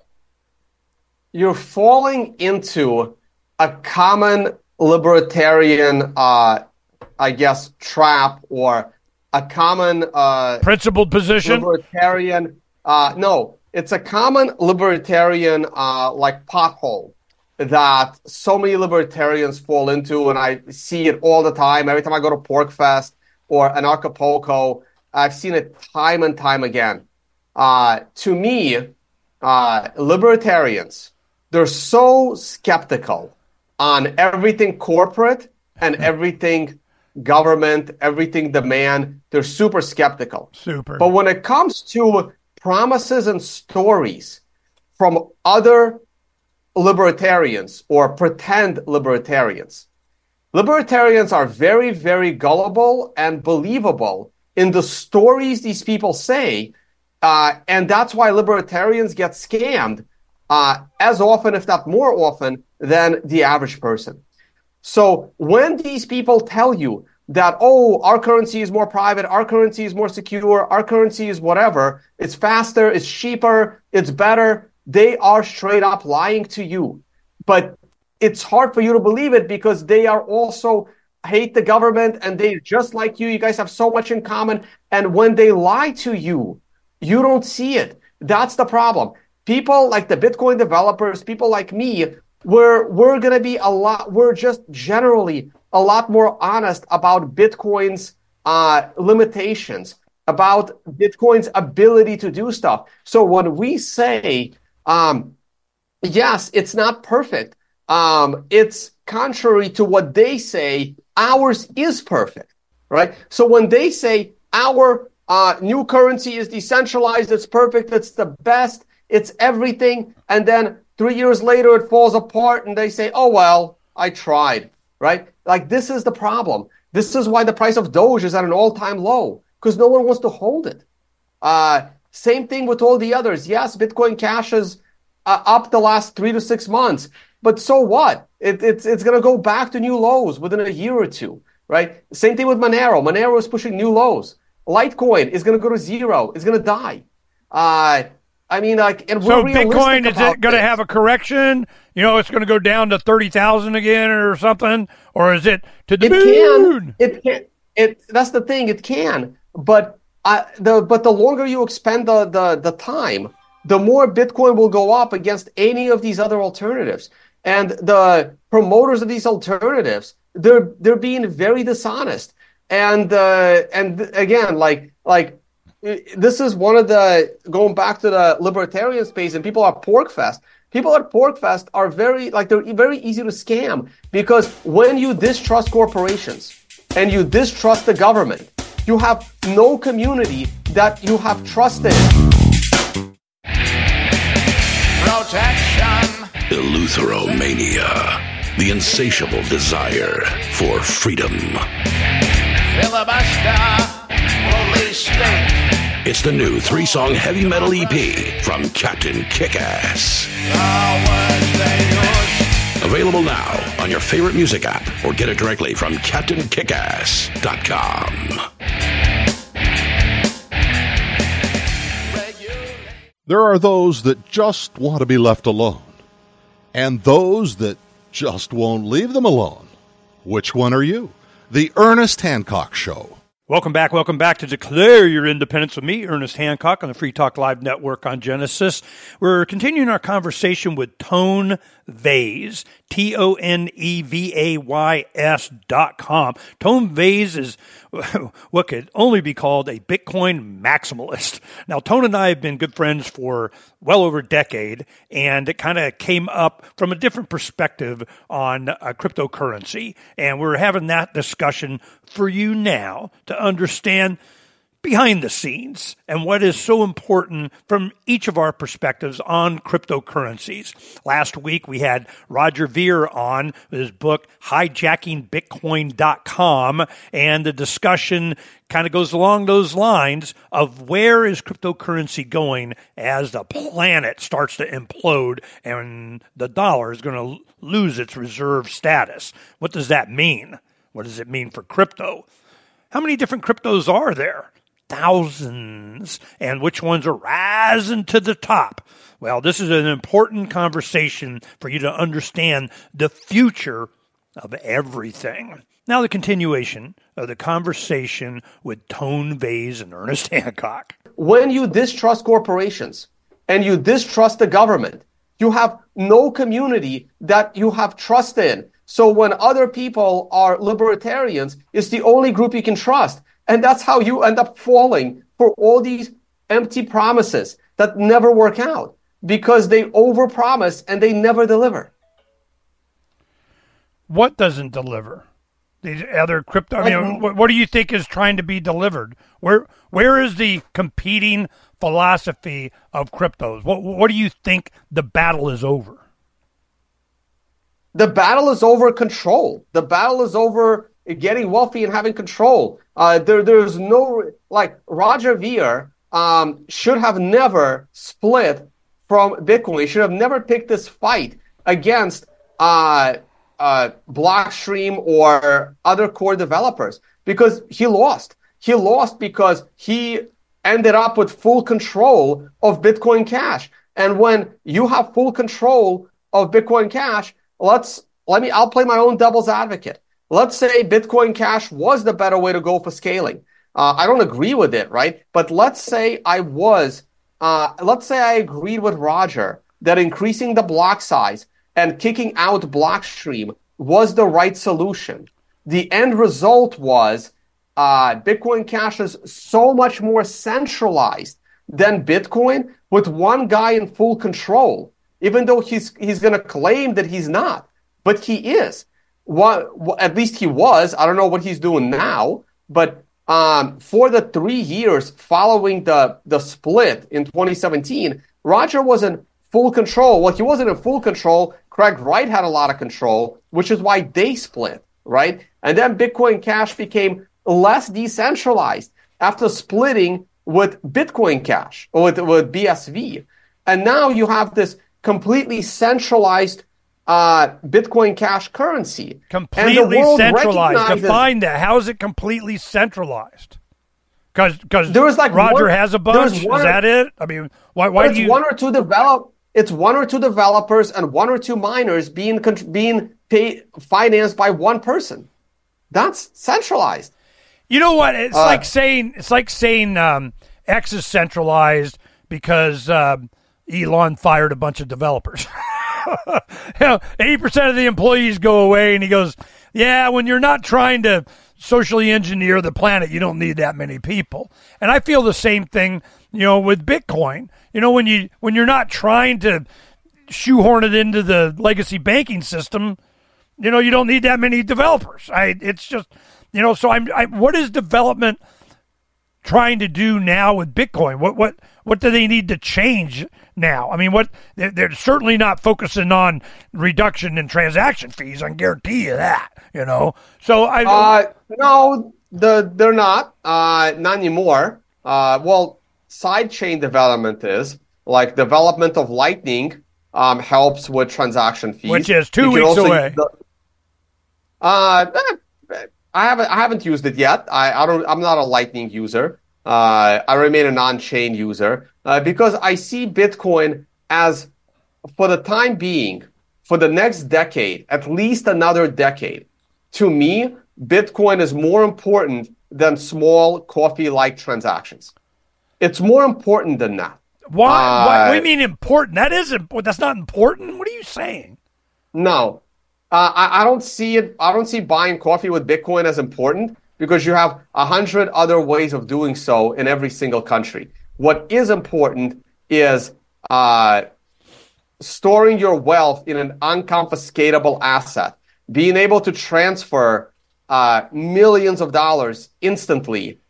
You're falling into a common libertarian, uh, I guess, trap or a common uh, principled position. Libertarian. Uh, no, it's a common libertarian uh, like pothole that so many libertarians fall into, and I see it all the time. Every time I go to PorcFest or Anarchapulco, I've seen it time and time again. Uh, to me, uh, libertarians, they're so skeptical on everything corporate and everything government, everything demand. They're super skeptical. Super. But when it comes to promises and stories from other libertarians or pretend libertarians, libertarians are very, very gullible and believable in the stories these people say. Uh, and that's why libertarians get scammed uh, as often, if not more often, than the average person. So when these people tell you that, oh, our currency is more private, our currency is more secure, our currency is whatever, it's faster, it's cheaper, it's better, they are straight up lying to you. But it's hard for you to believe it because they are also hate the government and they just like you. You guys have so much in common. And when they lie to you, you don't see it. That's the problem. People like the Bitcoin developers, people like me, we're, we're going to be a lot, we're just generally a lot more honest about Bitcoin's uh, limitations, about Bitcoin's ability to do stuff. So when we say, um, yes, it's not perfect, um, it's contrary to what they say, ours is perfect, right? So when they say our uh, new currency is decentralized, it's perfect, it's the best, it's everything, and then three years later it falls apart and they say, oh, well, I tried, right? Like this is the problem. This is why the price of Doge is at an all-time low, because no one wants to hold it. Uh, same thing with all the others. Yes, Bitcoin Cash is uh, up the last three to six months, but so what? It, it's it's going to go back to new lows within a year or two, right? Same thing with Monero. Monero is pushing new lows. Litecoin is going to go to zero. It's going to die. Uh, I mean, like, and so we're Bitcoin, is it going to have a correction? You know, it's going to go down to thirty thousand again or something, or is it to the it moon? Can, it can. It that's the thing. It can, but uh, the but the longer you expend the the the time, the more Bitcoin will go up against any of these other alternatives. And the promoters of these alternatives, they're they're being very dishonest. And uh, and again, like like this is one of the going back to the libertarian space, and people at PorcFest. People at PorcFest are very like they're very easy to scam because when you distrust corporations and you distrust the government, you have no community that you have trusted. Protection. Eleutheromania, the insatiable desire for freedom. Filibuster, police state. It's the new three-song heavy metal E P from Captain Kickass. Available now on your favorite music app or get it directly from captain kickass dot com. There are those that just want to be left alone, and those that just won't leave them alone. Which one are you? The Ernest Hancock Show. Welcome back. Welcome back to Declare Your Independence with me, Ernest Hancock, on the Free Talk Live Network on Genesis. We're continuing our conversation with Tone Vays, T O N E V A Y S dot com. Tone Vays is what could only be called a Bitcoin maximalist. Now, Tone and I have been good friends for well over a decade, and it kind of came up from a different perspective on uh, cryptocurrency. And we're having that discussion for you now to understand behind the scenes and what is so important from each of our perspectives on cryptocurrencies. Last week, we had Roger Ver on with his book, hijacking bitcoin dot com, and the discussion kind of goes along those lines of where is cryptocurrency going as the planet starts to implode and the dollar is going to lose its reserve status. What does that mean? What does it mean for crypto? How many different cryptos are there? Thousands. And which ones are rising to the top? Well, this is an important conversation for you to understand the future of everything. Now the continuation of the conversation with Tone Vays and Ernest Hancock. When you distrust corporations and you distrust the government, you have no community that you have trust in. So when other people are libertarians, it's the only group you can trust. And that's how you end up falling for all these empty promises that never work out because they overpromise and they never deliver. What doesn't deliver? These other crypto. I mean, what, what do you think is trying to be delivered? Where where is the competing philosophy of cryptos? What what do you think the battle is over? The battle is over control. The battle is over getting wealthy and having control. Uh, there, there's no, like, Roger Ver um, should have never split from Bitcoin. He should have never picked this fight against uh, uh, Blockstream or other core developers because he lost. He lost because he ended up with full control of Bitcoin Cash. And when you have full control of Bitcoin Cash, let's let me. I'll play my own devil's advocate. Let's say Bitcoin Cash was the better way to go for scaling. Uh, I don't agree with it, right? But let's say I was. Uh, let's say I agreed with Roger that increasing the block size and kicking out Blockstream was the right solution. The end result was uh, Bitcoin Cash is so much more centralized than Bitcoin with one guy in full control. Even though he's he's going to claim that he's not, but he is. What, at least he was. I don't know what he's doing now, but um, for the three years following the, the split in twenty seventeen, Roger was in full control. Well, he wasn't in full control. Craig Wright had a lot of control, which is why they split, right? And then Bitcoin Cash became less decentralized after splitting with Bitcoin Cash, or with, with B S V. And now you have this completely centralized uh, Bitcoin Cash currency. Completely centralized. Define that. How is it completely centralized? Because because like Roger one, has a bunch. Is one, that it? I mean, why why do you? One or two develop. It's one or two developers and one or two miners being being paid financed by one person. That's centralized. You know what? It's uh, like saying it's like saying um, X is centralized because um, Elon fired a bunch of developers. You know, eighty percent of the employees go away, and he goes, yeah, when you're not trying to socially engineer the planet, you don't need that many people. And I feel the same thing, you know, with Bitcoin. You know, when, you, when you're not trying to shoehorn it into the legacy banking system, you know, you don't need that many developers. I, it's just, you know, so I'm, I, what is development trying to do now with Bitcoin? What what what do they need to change now? I mean, what they're, they're certainly not focusing on reduction in transaction fees. I can guarantee you that. You know, so I uh, no, the they're not uh, not anymore. Uh, well, sidechain development is like development of Lightning um, helps with transaction fees, which is two weeks away. The, uh. I haven't I haven't used it yet. I, I don't I'm not a Lightning user. Uh, I remain an on-chain user uh, because I see Bitcoin as, for the time being, for the next decade, at least another decade. To me, Bitcoin is more important than small coffee-like transactions. It's more important than that. Why? Uh, why what do you mean important? That isn't. That's not important. What are you saying? No. Uh, I, I don't see it. I don't see buying coffee with Bitcoin as important because you have a hundred other ways of doing so in every single country. What is important is uh, storing your wealth in an unconfiscatable asset, being able to transfer uh, millions of dollars instantly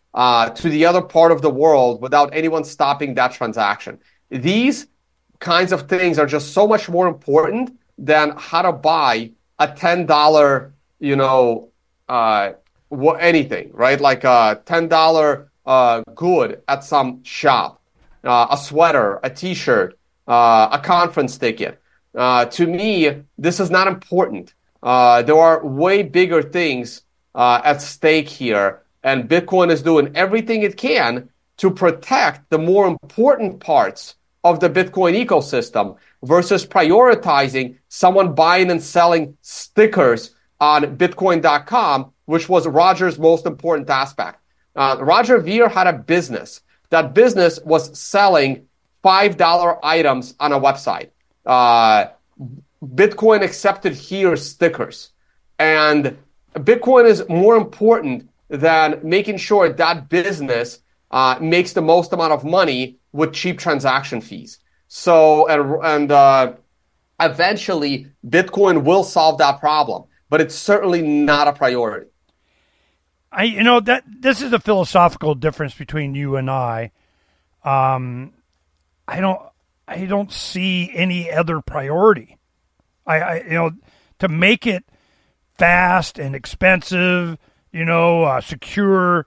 uh, to the other part of the world without anyone stopping that transaction. These kinds of things are just so much more important than how to buy a ten dollar, you know, uh, anything, right? Like a ten dollar uh, good at some shop, uh, a sweater, a t-shirt, uh, a conference ticket. Uh, to me, this is not important. Uh, there are way bigger things uh, at stake here, and Bitcoin is doing everything it can to protect the more important parts of the Bitcoin ecosystem versus prioritizing someone buying and selling stickers on Bitcoin dot com, which was Roger's most important aspect. Uh, Roger Ver had a business. That business was selling five dollar items on a website. Uh, Bitcoin accepted here stickers. And Bitcoin is more important than making sure that business uh, makes the most amount of money with cheap transaction fees. So, and, and uh, eventually, Bitcoin will solve that problem, but it's certainly not a priority. I, you know, that this is a philosophical difference between you and I. Um, I don't, I don't see any other priority. I, I, you know, to make it fast and expensive, you know, uh, secure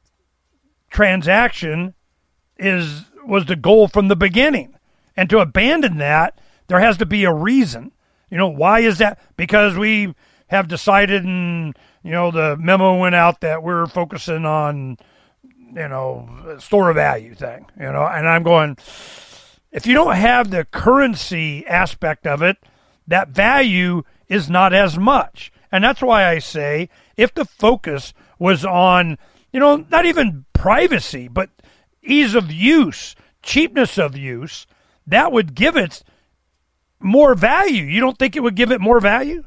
transaction is was the goal from the beginning. And to abandon that, there has to be a reason. You know, why is that? Because we have decided, and, you know, the memo went out that we're focusing on, you know, store of value thing, you know, and I'm going, if you don't have the currency aspect of it, that value is not as much. And that's why I say, if the focus was on, you know, not even privacy, but ease of use, cheapness of use, that would give it more value. You don't think it would give it more value?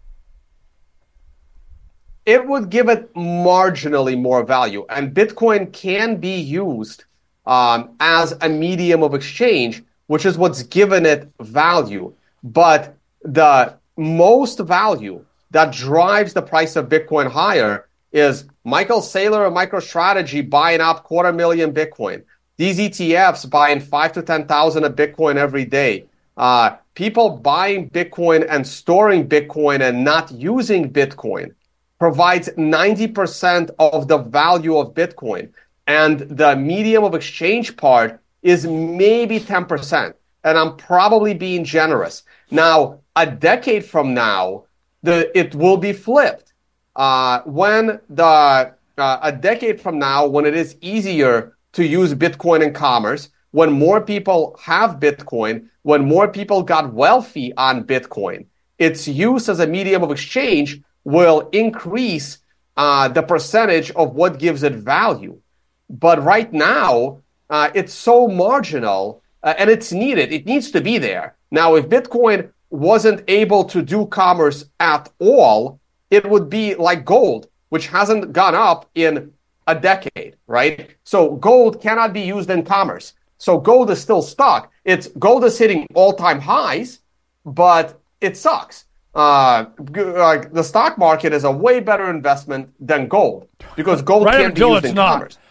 It would give it marginally more value. And Bitcoin can be used um, as a medium of exchange, which is what's given it value. But the most value that drives the price of Bitcoin higher is Michael Saylor and MicroStrategy buying up quarter million Bitcoin. These E T Fs buying five to ten thousand of Bitcoin every day. Uh, people buying Bitcoin and storing Bitcoin and not using Bitcoin provides ninety percent of the value of Bitcoin. And the medium of exchange part is maybe ten percent. And I'm probably being generous. Now, a decade from now, the it will be flipped. Uh, when the uh, a decade from now, when it is easier to use Bitcoin in commerce, when more people have Bitcoin, when more people got wealthy on Bitcoin, its use as a medium of exchange will increase uh, the percentage of what gives it value. But right now, uh, it's so marginal uh, and it's needed. It needs to be there. Now, if Bitcoin wasn't able to do commerce at all, it would be like gold, which hasn't gone up in a decade, right? So gold cannot be used in commerce. So gold is still stuck. It's gold is hitting all-time highs, but it sucks. Uh, like the stock market is a way better investment than gold because gold right can't be used in not. commerce.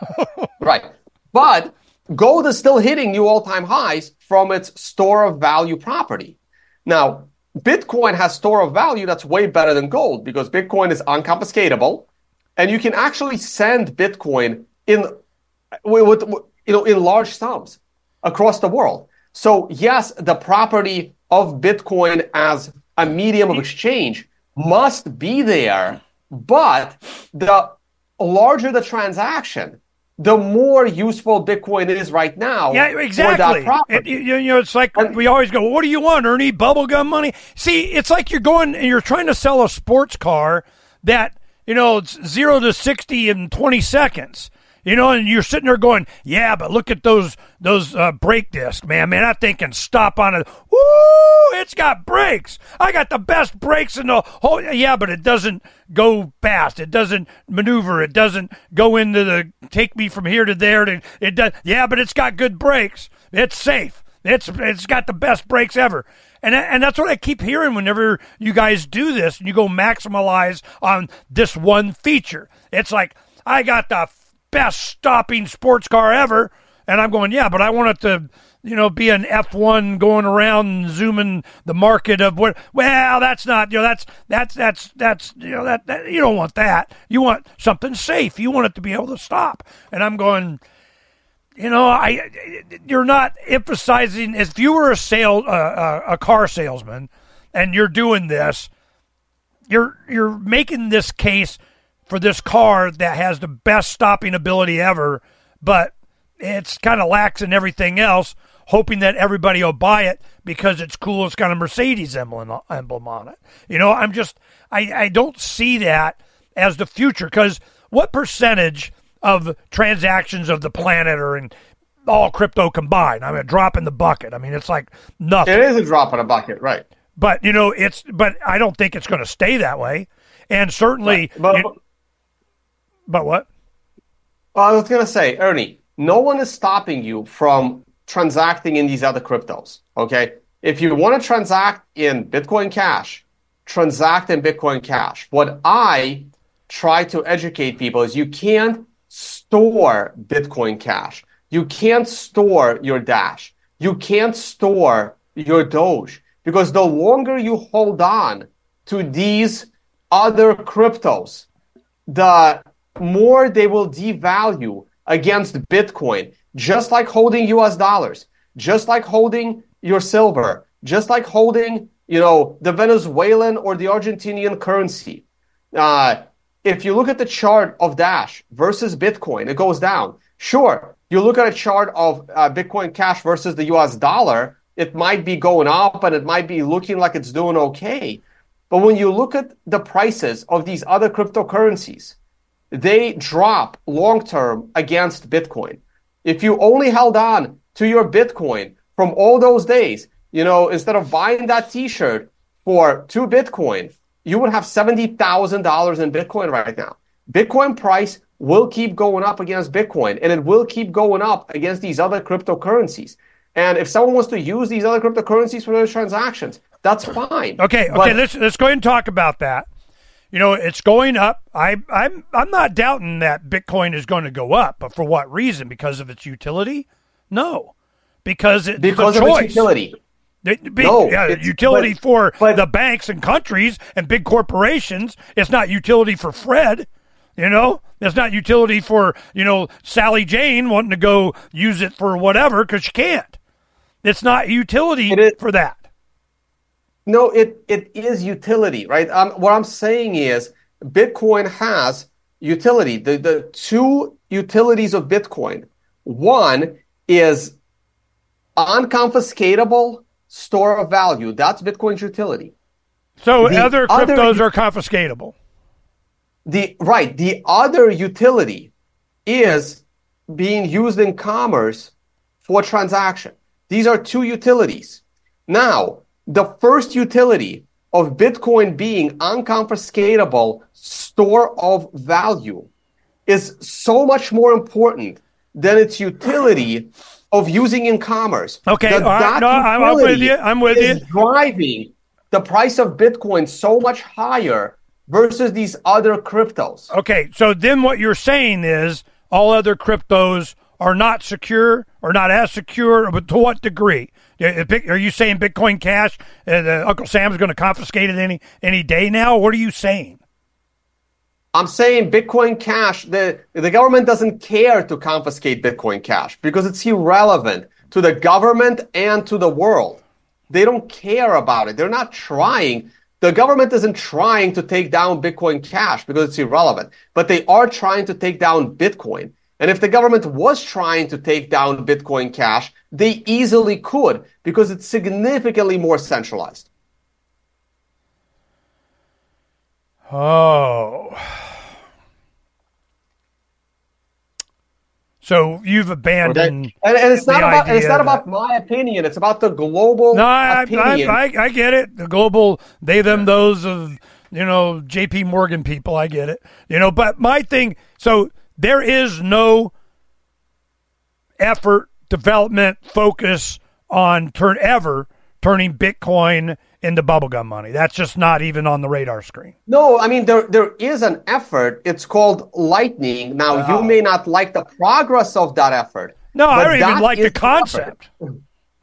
Right. But gold is still hitting new all-time highs from its store of value property. Now, Bitcoin has store of value that's way better than gold because Bitcoin is unconfiscatable, and you can actually send Bitcoin in with, you know in large sums across the world. So yes, the property of Bitcoin as a medium of exchange must be there, but the larger the transaction, the more useful Bitcoin is right now. Yeah, exactly. It, you, you know, it's like we always go, what do you want, Ernie? Bubblegum money? See, it's like you're going and you're trying to sell a sports car that, you know, it's zero to sixty in twenty seconds. You know, and you're sitting there going, yeah, but look at those those uh, brake discs, man. Man, that thing can stop on it. Woo! It's got brakes. I got the best brakes in the whole. Yeah, but it doesn't go fast. It doesn't maneuver. It doesn't go into the take me from here to there. To, it does. Yeah, but it's got good brakes. It's safe. It's it's got the best brakes ever. And and that's what I keep hearing whenever you guys do this and you go maximize on this one feature. It's like, I got the best stopping sports car ever. And I'm going, yeah, but I want it to, you know, be an F one going around and zooming the market of what, well, that's not, you know, that's, that's, that's, that's, you know, that, that, you don't want that. You want something safe. You want it to be able to stop. And I'm going, you know, I, you're not emphasizing, if you were a sale, uh, a car salesman and you're doing this, you're, you're making this case for this car that has the best stopping ability ever, but it's kind of lax in everything else, hoping that everybody will buy it because it's cool. It's got a Mercedes emblem, emblem on it. You know, I'm just, I, I don't see that as the future, because what percentage of transactions of the planet are in all crypto combined? I mean, a drop in the bucket. I mean, it's like nothing. It is a drop in a bucket, right? But, you know, it's, but I don't think it's going to stay that way. And certainly, but, but, it, but what? Well, I was going to say, Ernie, no one is stopping you from transacting in these other cryptos, okay? If you want to transact in Bitcoin Cash, transact in Bitcoin Cash. What I try to educate people is you can't store Bitcoin Cash. You can't store your Dash. You can't store your Doge, because the longer you hold on to these other cryptos, the more they will devalue against Bitcoin, just like holding U S dollars, just like holding your silver, just like holding, you know, the Venezuelan or the Argentinian currency. Uh, if you look at the chart of Dash versus Bitcoin, it goes down. Sure, you look at a chart of uh, Bitcoin Cash versus the U S dollar, it might be going up and it might be looking like it's doing okay. But when you look at the prices of these other cryptocurrencies, they drop long-term against Bitcoin. If you only held on to your Bitcoin from all those days, you know, instead of buying that t-shirt for two Bitcoin, you would have seventy thousand dollars in Bitcoin right now. Bitcoin price will keep going up against Bitcoin, and it will keep going up against these other cryptocurrencies. And if someone wants to use these other cryptocurrencies for their transactions, that's fine. Okay, okay, but, let's let's go ahead and talk about that. You know, it's going up. I, I'm I'm not doubting that Bitcoin is going to go up, but for what reason? Because of its utility? No, because it's because a of choice. its utility. It, be, no, yeah, it's, utility but, for but, the banks and countries and big corporations. It's not utility for Fred. You know, it's not utility for, you know, Sally Jane wanting to go use it for whatever because she can't. It's not utility it is, for that. No, it it is utility, right? Um, what I'm saying is Bitcoin has utility. The the two utilities of Bitcoin. One is unconfiscatable store of value. That's Bitcoin's utility. So the other cryptos other, are confiscatable. The right. The other utility is being used in commerce for transaction. These are two utilities. Now, the first utility of Bitcoin being unconfiscatable store of value is so much more important than its utility of using in commerce. Okay, that, all right. that No, I'm with you. I'm with is you. Driving the price of Bitcoin so much higher versus these other cryptos. Okay, so then what you're saying is all other cryptos are not secure or not as secure, but to what degree? Are you saying Bitcoin Cash, uh, Uncle Sam's going to confiscate it any any day now? What are you saying? I'm saying Bitcoin Cash, the, the government doesn't care to confiscate Bitcoin Cash because it's irrelevant to the government and to the world. They don't care about it. They're not trying. The government isn't trying to take down Bitcoin Cash because it's irrelevant, but they are trying to take down Bitcoin. And if the government was trying to take down Bitcoin Cash, they easily could because it's significantly more centralized. Oh. So you've abandoned okay. and, and it's not about and it's not that, about my opinion. It's about the global no, I, opinion. I, I, I get it. The global they, them, those of, you know, J P Morgan people. I get it. You know, but my thing, so there is no effort, development, focus on turn ever turning Bitcoin into bubblegum money. That's just not even on the radar screen. No, I mean, there there is an effort. It's called Lightning. Now, Oh. you may not like the progress of that effort. No, I but don't even that like the is concept. effort.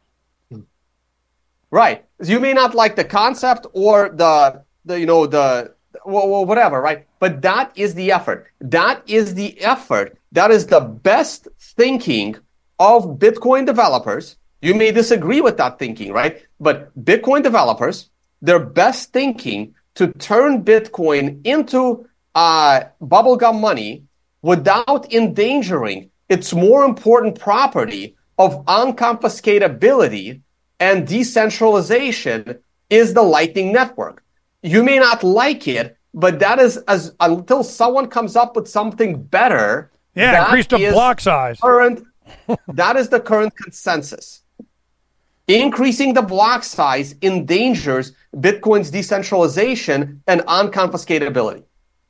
Right. You may not like the concept or the, the you know, the, well, well, whatever, right? But that is the effort. That is the effort. That is the best thinking of Bitcoin developers. You may disagree with that thinking, right? But Bitcoin developers, their best thinking to turn Bitcoin into uh, bubblegum money without endangering its more important property of unconfiscatability and decentralization is the Lightning Network. You may not like it, but that is as until someone comes up with something better. Yeah, that increase the is block size. Current, that is the current consensus. Increasing the block size endangers Bitcoin's decentralization and unconfiscatability.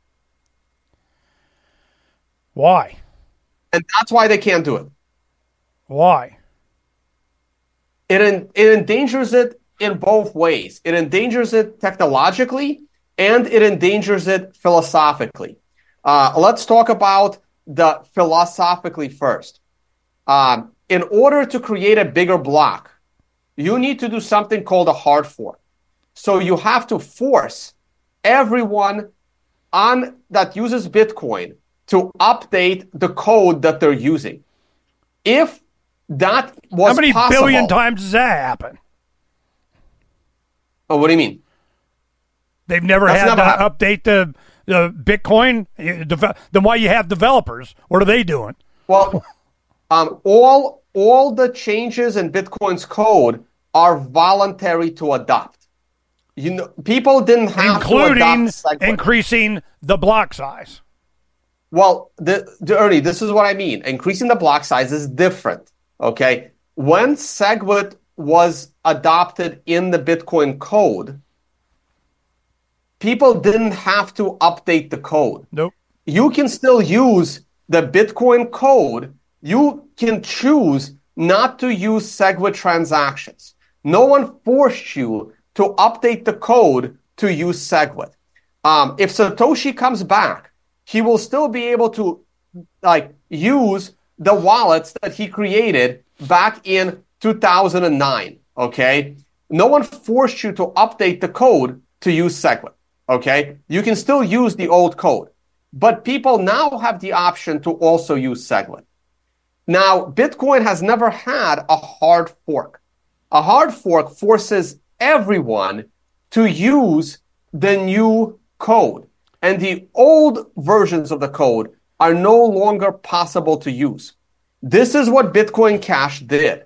Why? And that's why they can't do it. Why? It, en- it endangers it in both ways. It endangers it technologically and it endangers it philosophically. Uh, let's talk about the philosophically first. Um, in order to create a bigger block, you need to do something called a hard fork. So you have to force everyone on that uses Bitcoin to update the code that they're using. If that was How many possible, billion times does that happen? Oh, what do you mean? They've never That's had never to happened. update the, the Bitcoin. You deve- Then why you have developers? What are they doing? Well, um, all all the changes in Bitcoin's code are voluntary to adopt. You know, people didn't have to Including adopt SegWit. increasing the block size. Well, the, the, Ernie, this is what I mean. Increasing the block size is different. Okay, when SegWit was adopted in the Bitcoin code, people didn't have to update the code. Nope. You can still use the Bitcoin code. You can choose not to use SegWit transactions. No one forced you to update the code to use SegWit. Um, if Satoshi comes back, he will still be able to like use the wallets that he created back in two thousand nine. Okay, no one forced you to update the code to use SegWit. Okay, you can still use the old code, but people now have the option to also use SegWit. Now, Bitcoin has never had a hard fork. A hard fork forces everyone to use the new code, and the old versions of the code are no longer possible to use. This is what Bitcoin Cash did.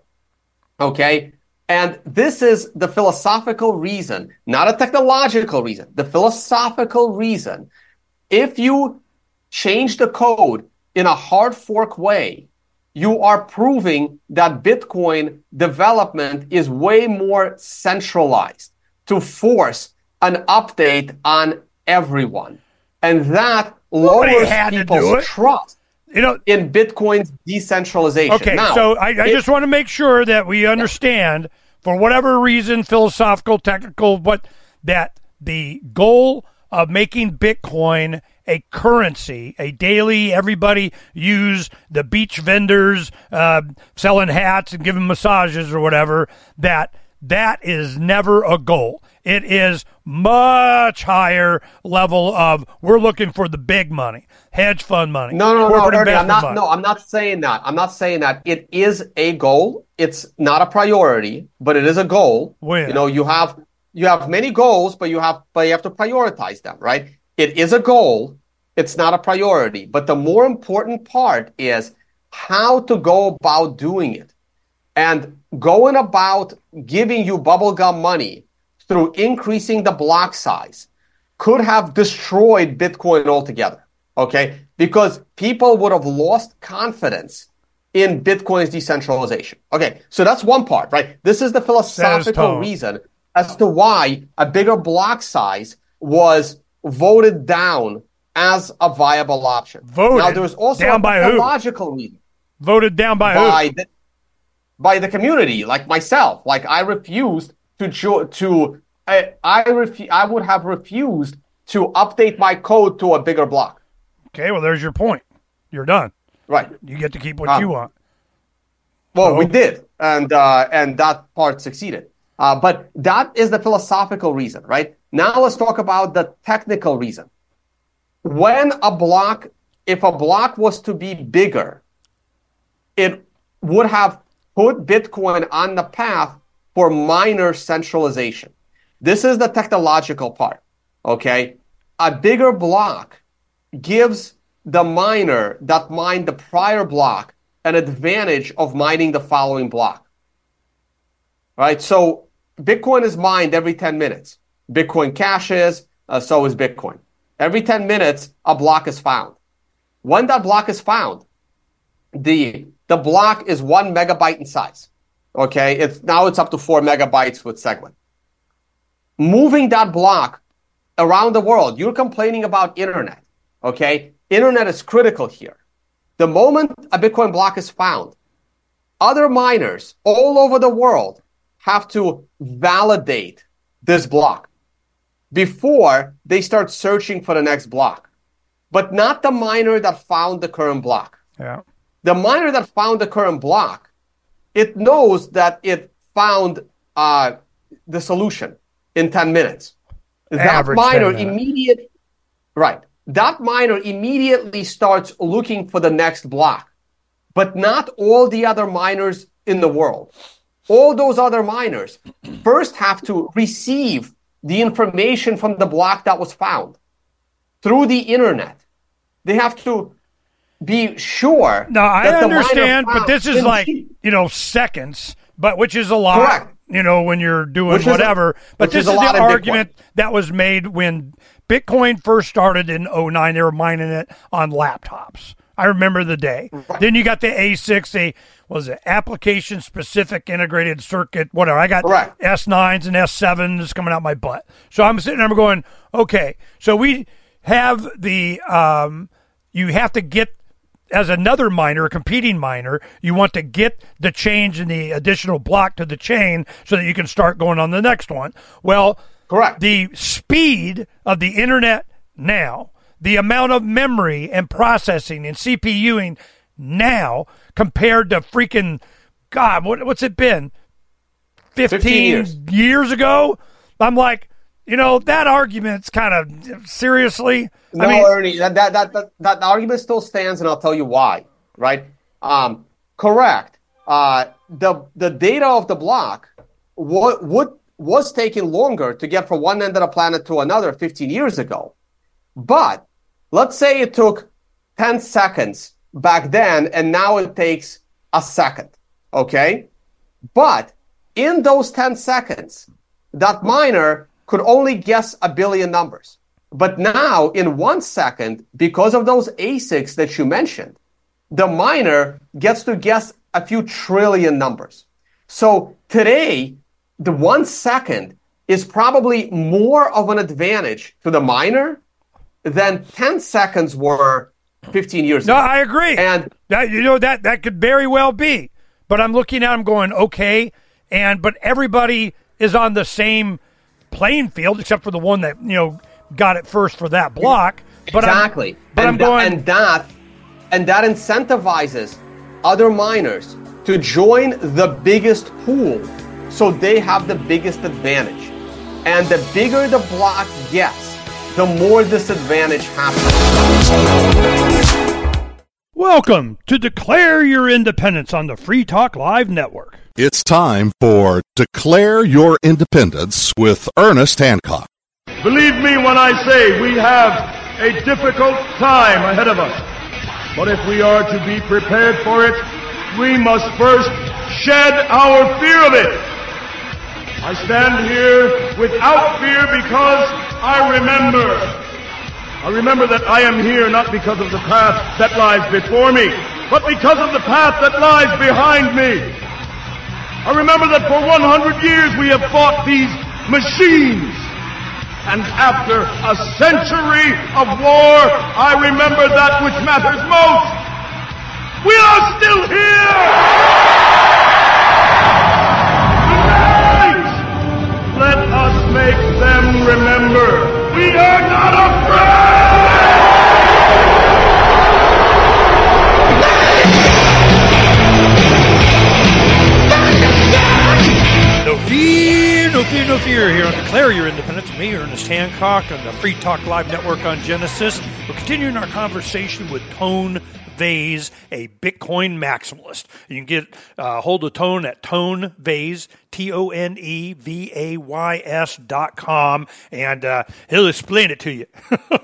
Okay? And this is the philosophical reason, not a technological reason, the philosophical reason. If you change the code in a hard fork way, you are proving that Bitcoin development is way more centralized to force an update on everyone. And that Nobody lowers had to do people's it. trust You know, in Bitcoin's decentralization. Okay, Now, so I, I if- just want to make sure that we understand, for whatever reason, philosophical, technical, but that the goal of making Bitcoin a currency, a daily, everybody use the beach vendors uh, selling hats and giving massages or whatever, that that is never a goal. It is much higher level of we're looking for the big money, hedge fund money, No, no, no, corporate Ernie, I'm investment not. money. No, I'm not saying that. I'm not saying that. It is a goal. It's not a priority, but it is a goal. When? You know, you have you have many goals, but you have but you have to prioritize them, right? It is a goal. It's not a priority, but the more important part is how to go about doing it, and going about giving you bubblegum money through increasing the block size could have destroyed Bitcoin altogether. Okay, because people would have lost confidence in Bitcoin's decentralization. Okay, so that's one part, right? This is the philosophical tone. reason as to why a bigger block size was voted down as a viable option. Voted now, there's also down a by who? technological reason. Voted down by, By who? the, by the community, like myself. Like I refused to jo- to I I, refu- I would have refused to update my code to a bigger block. Okay, well, there's your point. You're done. Right. You get to keep what Um, you want. Well, So- we did, and uh, and that part succeeded. Uh, but that is the philosophical reason, right? Now let's talk about the technical reason. When a block, if a block was to be bigger, it would have put Bitcoin on the path for miner centralization. This is the technological part, okay? A bigger block gives the miner that mined the prior block an advantage of mining the following block. All right, so Bitcoin is mined every ten minutes. Bitcoin caches, uh, so is Bitcoin. Every ten minutes, a block is found. When that block is found, the the block is one megabyte in size. Okay, it's now it's up to four megabytes with Segwit. Moving that block around the world, you're complaining about internet. Okay, internet is critical here. The moment a Bitcoin block is found, other miners all over the world have to validate this block before they start searching for the next block. But not the miner that found the current block. Yeah. The miner that found the current block, it knows that it found uh, the solution in ten minutes. Average that miner ten minutes. immediate, right. That miner immediately starts looking for the next block. But not all the other miners in the world. All those other miners first have to receive the information from the block that was found through the internet. They have to be sure. No, I that the miner understand, but found this is didn't like, cheat. you know, seconds, but which is a lot, Correct. you know, when you're doing Which is a- whatever. But which this is is, a lot the in Bitcoin. argument that was made when Bitcoin first started in oh nine. They were mining it on laptops. I remember the day. Right. Then you got the A six, a was it application specific integrated circuit, whatever. I got Correct. S nines and S sevens coming out my butt. So I'm sitting there going, okay, so we have the, um, you have to get, as another miner, a competing miner, you want to get the change in the additional block to the chain so that you can start going on the next one. Well, correct. The speed of the internet now, the amount of memory and processing and CPUing now compared to freaking, God, what, what's it been? fifteen, fifteen years. years ago? I'm like, you know, that argument's kind of, seriously? No, I mean, Ernie, that, that, that, that, that argument still stands, and I'll tell you why, right? Um, correct. Uh, the, the data of the block what, what was taking longer to get from one end of the planet to another fifteen years ago. But let's say it took ten seconds back then, and now it takes a second, okay? But in those ten seconds, that miner could only guess a billion numbers. But now, in one second, because of those A SICs that you mentioned, the miner gets to guess a few trillion numbers. So today, the one second is probably more of an advantage to the miner than ten seconds were fifteen years no, ago. I agree. And that, you know, that, that could very well be. But I'm looking at them going, okay, and but everybody is on the same playing field except for the one that, you know, got it first for that block. But exactly. I'm, but and I'm going, th- and that and that incentivizes other miners to join the biggest pool, so they have the biggest advantage. And the bigger the block gets, the more disadvantage happens. welcome to Declare Your Independence on the Free Talk Live Network. It's time for Declare Your Independence with Ernest Hancock. Believe me when I say we have a difficult time ahead of us. But if we are to be prepared for it, we must first shed our fear of it. I stand here without fear because I remember. I remember that I am here not because of the path that lies before me, but because of the path that lies behind me. I remember that for one hundred years we have fought these machines. And after a century of war, I remember that which matters most. We are still here! Tonight! fear, no fear here on Declare Your Independence. Me, Ernest Hancock, on the Free Talk Live Network on Genesis. We're continuing our conversation with Tone Vays, a Bitcoin maximalist. You can get uh, hold of Tone at Tone Vays, T O N E V A Y S dot com, and uh, he'll explain it to you.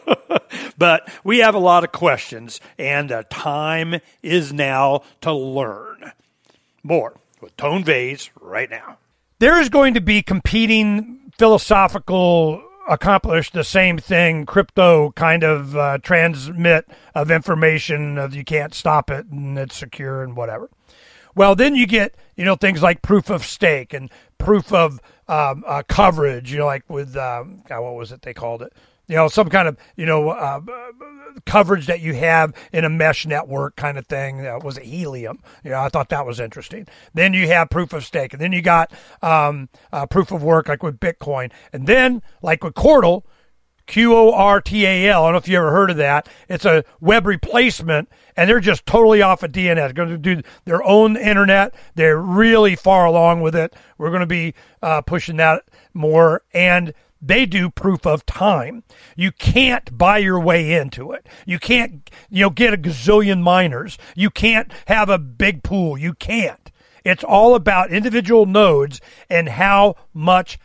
But we have a lot of questions, and uh, time is now to learn. More with Tone Vays right now. There is going to be competing philosophical accomplish the same thing, crypto kind of uh, transmit of information of you can't stop it and it's secure and whatever. Well, then you get, you know, things like proof of stake and proof of um, uh, coverage, you know, like with, um, what was it they called it? You know, some kind of, you know, uh, coverage that you have in a mesh network kind of thing. Uh, was it Helium? You know, I thought that was interesting. Then you have proof of stake. And then you got um, uh, proof of work like with Bitcoin. And then, like with Quartal, Q O R T A L, I don't know if you ever heard of that. It's a web replacement, and they're just totally off of D N S. They're going to do their own internet. They're really far along with it. We're going to be uh, pushing that more. And they do proof of time. You can't buy your way into it. You can't, you know, get a gazillion miners. You can't have a big pool. You can't. It's all about individual nodes and how much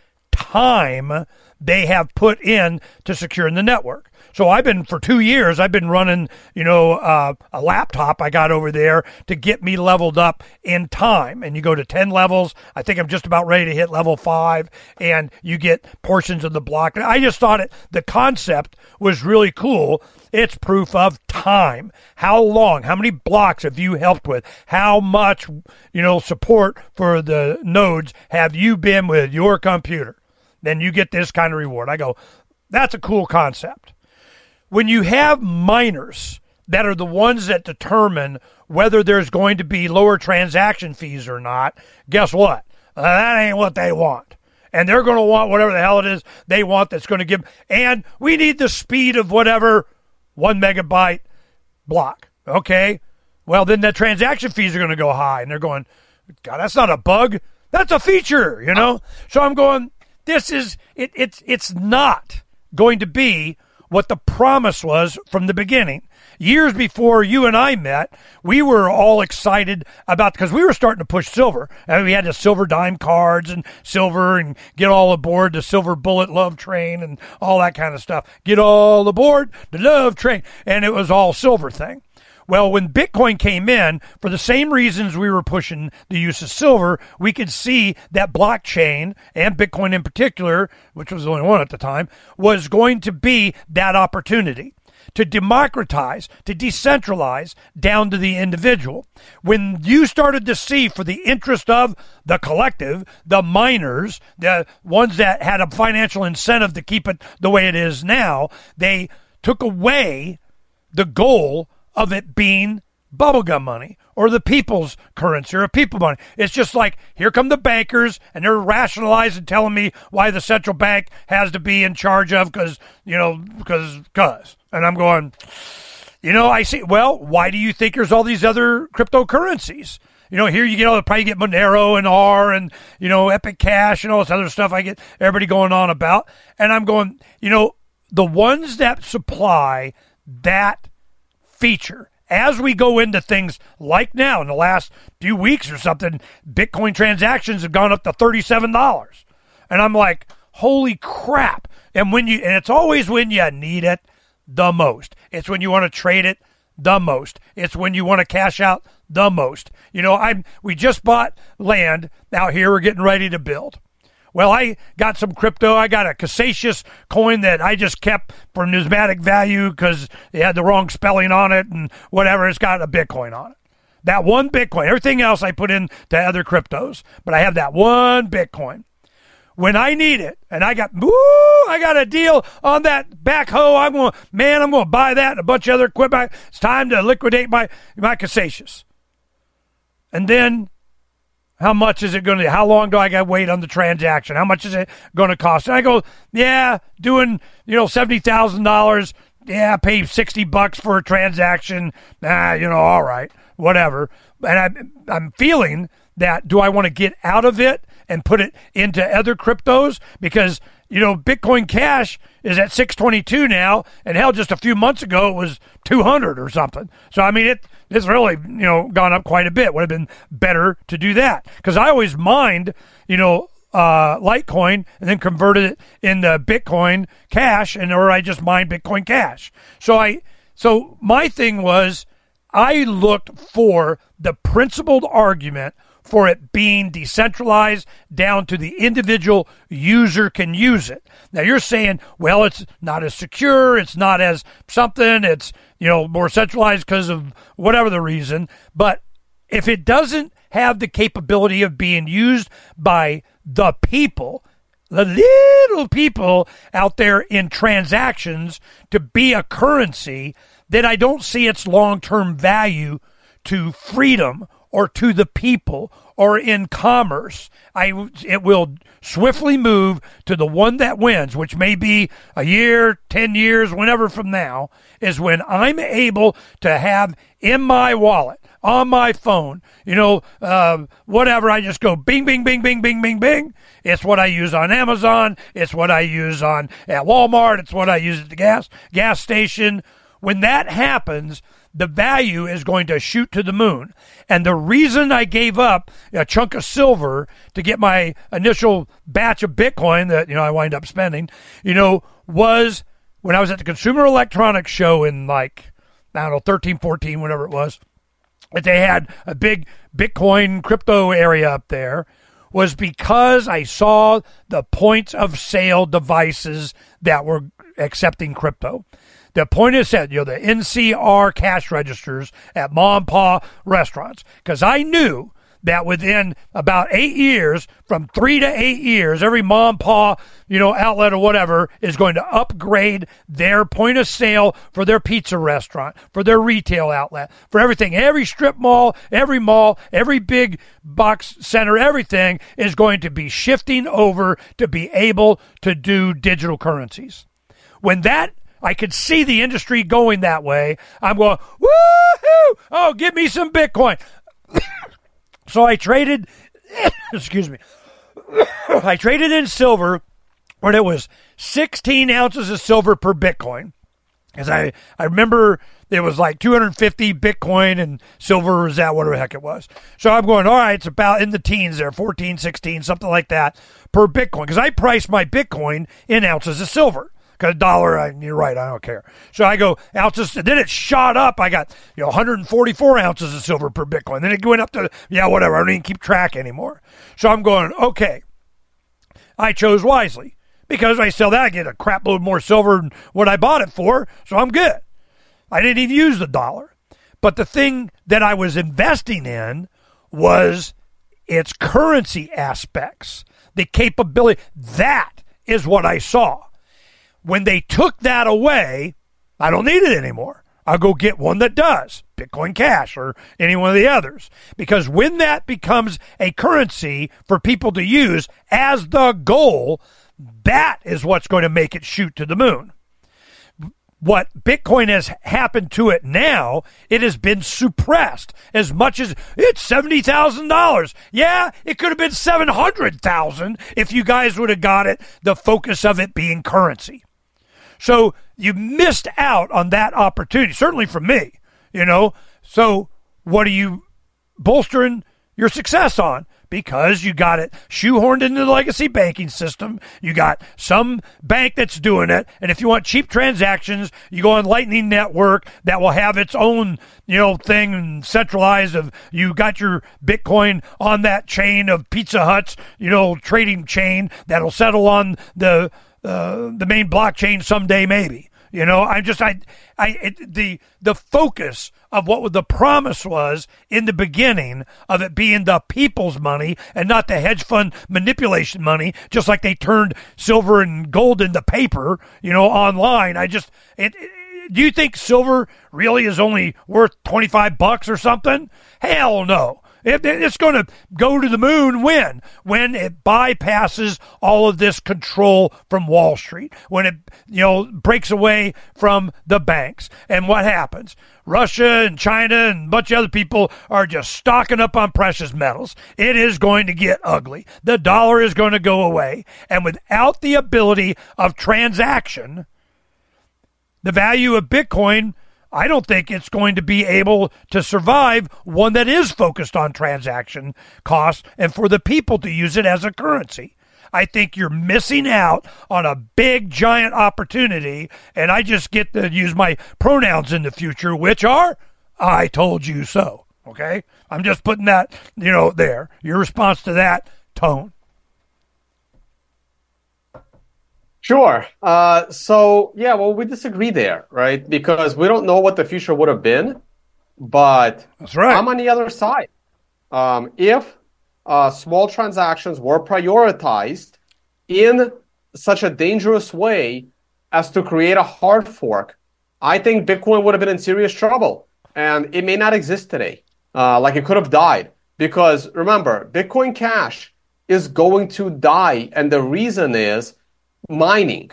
time they have put in to securing the network. So I've been, for two years, I've been running, you know, uh, a laptop I got over there to get me leveled up in time. And you go to ten levels. I think I'm just about ready to hit level five, and you get portions of the block. I just thought it, the concept was really cool. It's proof of time. How long, how many blocks have you helped with? How much, you know, support for the nodes have you been with your computer? Then you get this kind of reward. I go, that's a cool concept. When you have miners that are the ones that determine whether there's going to be lower transaction fees or not, guess what? Uh, that ain't what they want. And they're going to want whatever the hell it is they want that's going to give. And we need the speed of whatever one megabyte block. Okay? Well, then the transaction fees are going to go high. And they're going, God, that's not a bug. That's a feature, you know? So I'm going, this is, it, it's, it's not going to be what the promise was from the beginning. Years before you and I met, we were all excited about, because we were starting to push silver. And we had the silver dime cards and silver and get all aboard the silver bullet love train and all that kind of stuff. Get all aboard the love train. And it was all silver thing. Well, when Bitcoin came in, for the same reasons we were pushing the use of silver, we could see that blockchain, and Bitcoin in particular, which was the only one at the time, was going to be that opportunity to democratize, to decentralize down to the individual. When you started to see, for the interest of the collective, the miners, the ones that had a financial incentive to keep it the way it is now, they took away the goal of it being bubblegum money or the people's currency or people money. It's just like, here come the bankers, and they're rationalizing, telling me why the central bank has to be in charge of, because, you know, because, because. And I'm going, you know, I see, well, why do you think there's all these other cryptocurrencies? You know, here you get all the, probably get Monero and R and, you know, Epic Cash and all this other stuff I get everybody going on about. And I'm going, you know, the ones that supply that feature, as we go into things like now, in the last few weeks or something, Bitcoin transactions have gone up to thirty-seven dollars. And I'm like, holy crap. And when you, and it's always when you need it the most. It's when you want to trade it the most. It's when you want to cash out the most. You know, I'm, we just bought land out here. We're getting ready to build. Well, I got some crypto. I got a Cassatius coin that I just kept for numismatic value because it had the wrong spelling on it and whatever. It's got a Bitcoin on it. That one Bitcoin. Everything else I put into other cryptos. But I have that one Bitcoin. When I need it, and I got, woo, I got a deal on that backhoe. I'm going, man, I'm going to buy that and a bunch of other equipment. It's time to liquidate my, my Cassatius. And then, how much is it going to, how long do I got to wait on the transaction? How much is it going to cost? And I go, yeah, doing, you know, seventy thousand dollars. Yeah, pay sixty bucks for a transaction. Nah, you know, all right, whatever. And I'm, I'm feeling that, do I want to get out of it and put it into other cryptos because, you know, Bitcoin Cash is at six twenty-two now, and hell, just a few months ago it was two hundred or something. So, I mean, it it's really, you know, gone up quite a bit. Would have been better to do that because I always mined, you know, uh, Litecoin and then converted it into Bitcoin Cash, and or I just mined Bitcoin Cash. So I, so my thing was I looked for the principled argument for it being decentralized down to the individual user can use it. Now you're saying, well, it's not as secure, it's not as something, it's, you know, more centralized because of whatever the reason. But if it doesn't have the capability of being used by the people, the little people out there in transactions to be a currency, then I don't see its long-term value to freedom or to the people, or in commerce. I, it will swiftly move to the one that wins, which may be a year, ten years, whenever from now, is when I'm able to have in my wallet, on my phone, you know, uh, whatever, I just go bing, bing, bing, bing, bing, bing, bing. It's what I use on Amazon. It's what I use on at Walmart. It's what I use at the gas gas station. When that happens, the value is going to shoot to the moon. And the reason I gave up a chunk of silver to get my initial batch of Bitcoin that, you know, I wind up spending, you know, was when I was at the Consumer Electronics Show in like, I don't know, thirteen, fourteen, whatever it was, that they had a big Bitcoin crypto area up there, was because I saw the points of sale devices that were accepting crypto. The point is that, you know, the N C R cash registers at mom and pa restaurants. Because I knew that within about eight years, from three to eight years, every mom and pa, you know, outlet or whatever is going to upgrade their point of sale for their pizza restaurant, for their retail outlet, for everything. Every strip mall, every mall, every big box center, everything is going to be shifting over to be able to do digital currencies. When that I could see the industry going that way, I'm going, woohoo! Oh, give me some Bitcoin. So I traded, excuse me, I traded in silver when it was sixteen ounces of silver per Bitcoin. Because I, I remember it was like two hundred fifty Bitcoin and silver was that, whatever the heck it was. So I'm going, all right, it's about in the teens there, fourteen, sixteen, something like that per Bitcoin. Because I priced my Bitcoin in ounces of silver. A dollar, I, you're right, I don't care. So I go ounces, then it shot up. I got, you know, one hundred forty-four ounces of silver per Bitcoin. Then it went up to, yeah, whatever. I don't even keep track anymore. So I'm going, okay, I chose wisely because I sell that, I get a crap load more silver than what I bought it for. So I'm good. I didn't even use the dollar. But the thing that I was investing in was its currency aspects, the capability. That is what I saw. When they took that away, I don't need it anymore. I'll go get one that does, Bitcoin Cash or any one of the others. Because when that becomes a currency for people to use as the goal, that is what's going to make it shoot to the moon. What Bitcoin has happened to it now, it has been suppressed as much as it's seventy thousand dollars. Yeah, it could have been seven hundred thousand dollars if you guys would have got it, the focus of it being currency. So you missed out on that opportunity, certainly for me, you know. So what are you bolstering your success on? Because you got it shoehorned into the legacy banking system. You got some bank that's doing it. And if you want cheap transactions, you go on Lightning Network that will have its own, you know, thing centralized of you got your Bitcoin on that chain of Pizza Hut's, you know, trading chain that'll settle on the Uh, the main blockchain someday, maybe. You know, I just, I, I, it, the, the focus of what the promise was in the beginning of it being the people's money and not the hedge fund manipulation money, just like they turned silver and gold into paper, you know, online. I just, it, it, do you think silver really is only worth twenty-five bucks or something? Hell no. It, it's going to go to the moon when? When it bypasses all of this control from Wall Street, when it, you know, breaks away from the banks. And what happens? Russia and China and a bunch of other people are just stocking up on precious metals. It is going to get ugly. The dollar is going to go away. And without the ability of transaction, the value of Bitcoin, I don't think it's going to be able to survive one that is focused on transaction costs and for the people to use it as a currency. I think you're missing out on a big, giant opportunity, and I just get to use my pronouns in the future, which are, I told you so, okay? I'm just putting that, you know, there. Your response to that, Tone. Sure. Uh, so, yeah, well, we disagree there, right? Because we don't know what the future would have been, but That's right. I'm on the other side. Um, if uh, small transactions were prioritized in such a dangerous way as to create a hard fork, I think Bitcoin would have been in serious trouble. And it may not exist today. Uh, like it could have died. Because remember, Bitcoin Cash is going to die. And the reason is mining.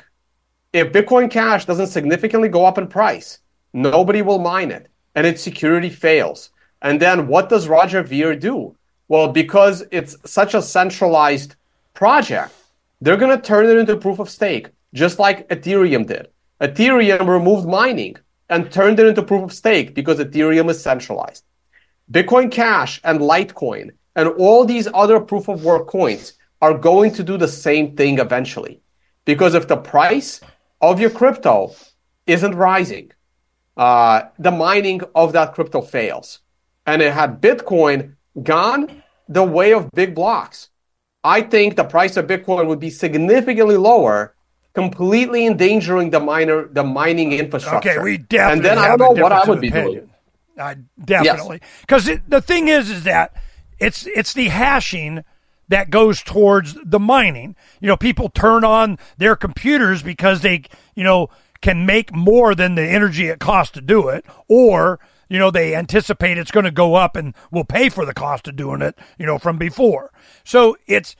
If Bitcoin Cash doesn't significantly go up in price, nobody will mine it, and its security fails. And then what does Roger Ver do? Well, because it's such a centralized project, they're going to turn it into proof of stake, just like Ethereum did. Ethereum removed mining and turned it into proof of stake because Ethereum is centralized. Bitcoin Cash and Litecoin and all these other proof of work coins are going to do the same thing eventually. Because if the price of your crypto isn't rising, uh, the mining of that crypto fails. And it had Bitcoin gone the way of big blocks, I think the price of Bitcoin would be significantly lower, completely endangering the miner, the mining infrastructure. Okay, we definitely And then I have don't a know what I difference would of be opinion. doing. I definitely. Because the thing is, is that it's it's the hashing that goes towards the mining. You know, people turn on their computers because they, you know, can make more than the energy it costs to do it, or, you know, they anticipate it's going to go up and will pay for the cost of doing it, you know, from before. So it's,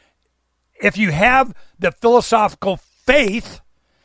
if you have the philosophical faith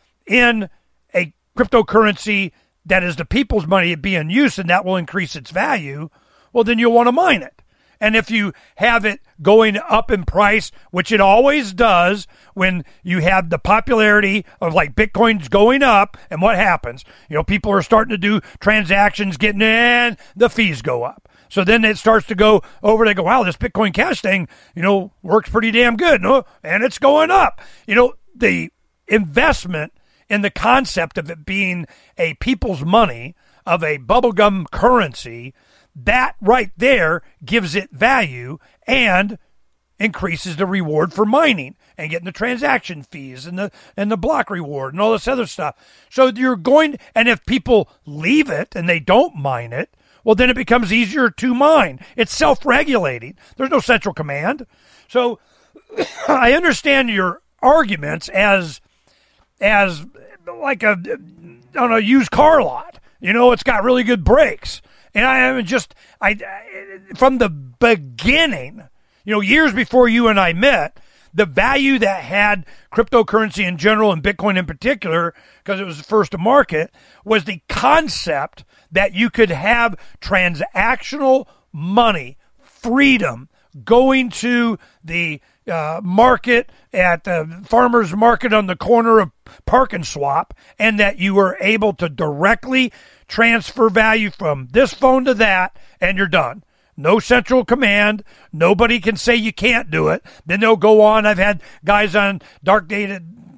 in a cryptocurrency that is the people's money being used and that will increase its value, well, then you'll want to mine it. And if you have it going up in price, which it always does when you have the popularity of like Bitcoin's going up, and what happens? You know, people are starting to do transactions, getting in, the fees go up. So then it starts to go over, they go, wow, this Bitcoin Cash thing, you know, works pretty damn good, no? And it's going up. You know, the investment in the concept of it being a people's money, of a bubblegum currency, that right there gives it value and increases the reward for mining and getting the transaction fees and the and the block reward and all this other stuff. So you're going, and if people leave it and they don't mine it, well, then it becomes easier to mine. It's self-regulating. There's no central command. So I understand your arguments as as like a on a used car lot. You know, it's got really good brakes. And I am just, I, from the beginning, you know, years before you and I met, the value that had cryptocurrency in general and Bitcoin in particular, because it was the first to market, was the concept that you could have transactional money, freedom, going to the uh, market at the farmer's market on the corner of Park and Swap, and that you were able to directly transfer value from this phone to that, and you're done. No central command. Nobody can say you can't do it. Then they'll go on. I've had guys on dark data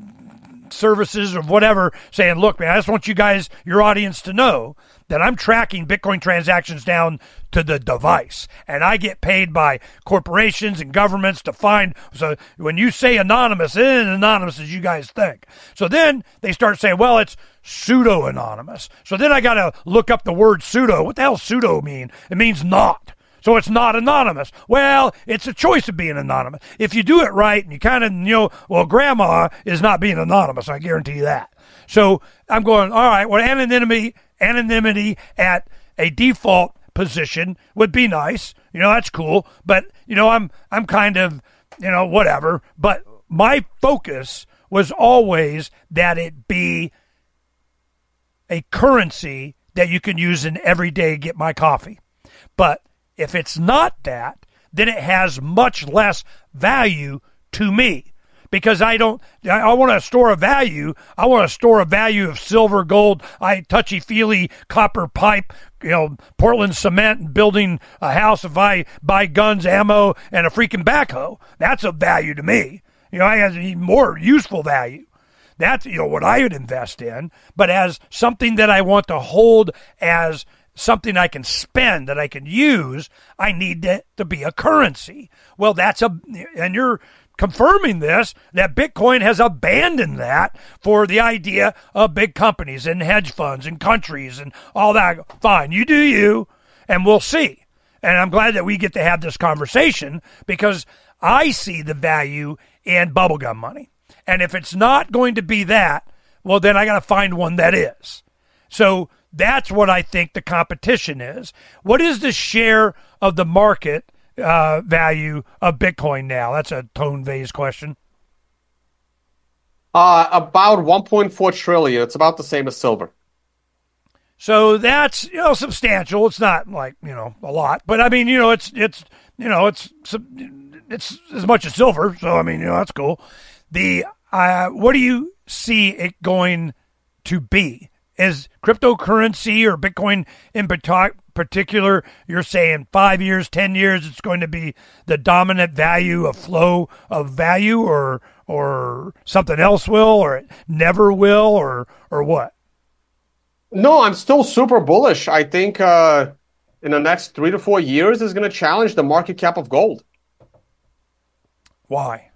services or whatever saying, look, man, I just want you guys, your audience, to know that I'm tracking Bitcoin transactions down to the device. And I get paid by corporations and governments to find. So when you say anonymous, it isn't anonymous as you guys think. So then they start saying, well, it's pseudo-anonymous. So then I got to look up the word pseudo. What the hell does pseudo mean? It means not. So it's not anonymous. Well, it's a choice of being anonymous. If you do it right and you kind of, you know, well, grandma is not being anonymous. I guarantee you that. So I'm going, all right, well, anonymity, anonymity at a default position would be nice. You know, that's cool. But, you know, I'm I'm kind of, you know, whatever. But my focus was always that it be a currency that you can use in every day to get my coffee. But if it's not that, then it has much less value to me. Because I don't, I want to store a value. I want to store a value of silver, gold, I touchy-feely copper pipe, you know, Portland cement, and building a house if I buy guns, ammo, and a freaking backhoe. That's a value to me. You know, I have even more useful value. That's, you know, what I would invest in. But as something that I want to hold as something I can spend, that I can use, I need it to be a currency. Well, that's a, and you're confirming this, that Bitcoin has abandoned that for the idea of big companies and hedge funds and countries and all that. Fine, you do you, and we'll see. And I'm glad that we get to have this conversation because I see the value in bubblegum money. And if it's not going to be that, well, then I got to find one that is. So that's what I think the competition is. What is the share of the market Uh, value of Bitcoin now? That's a Tone Vase question. Uh, about one point four trillion. It's about the same as silver. So that's, you know, substantial. It's not like, you know, a lot, but I mean, you know, it's, it's, you know, it's, it's as much as silver. So, I mean, you know, that's cool. The, uh, what do you see it going to be? Is cryptocurrency or Bitcoin in particular, you're saying five years, ten years, it's going to be the dominant value, a flow of value, or or something else will, or it never will, or or what? No, I'm still super bullish. I think uh, in the next three to four years is going to challenge the market cap of gold. Why?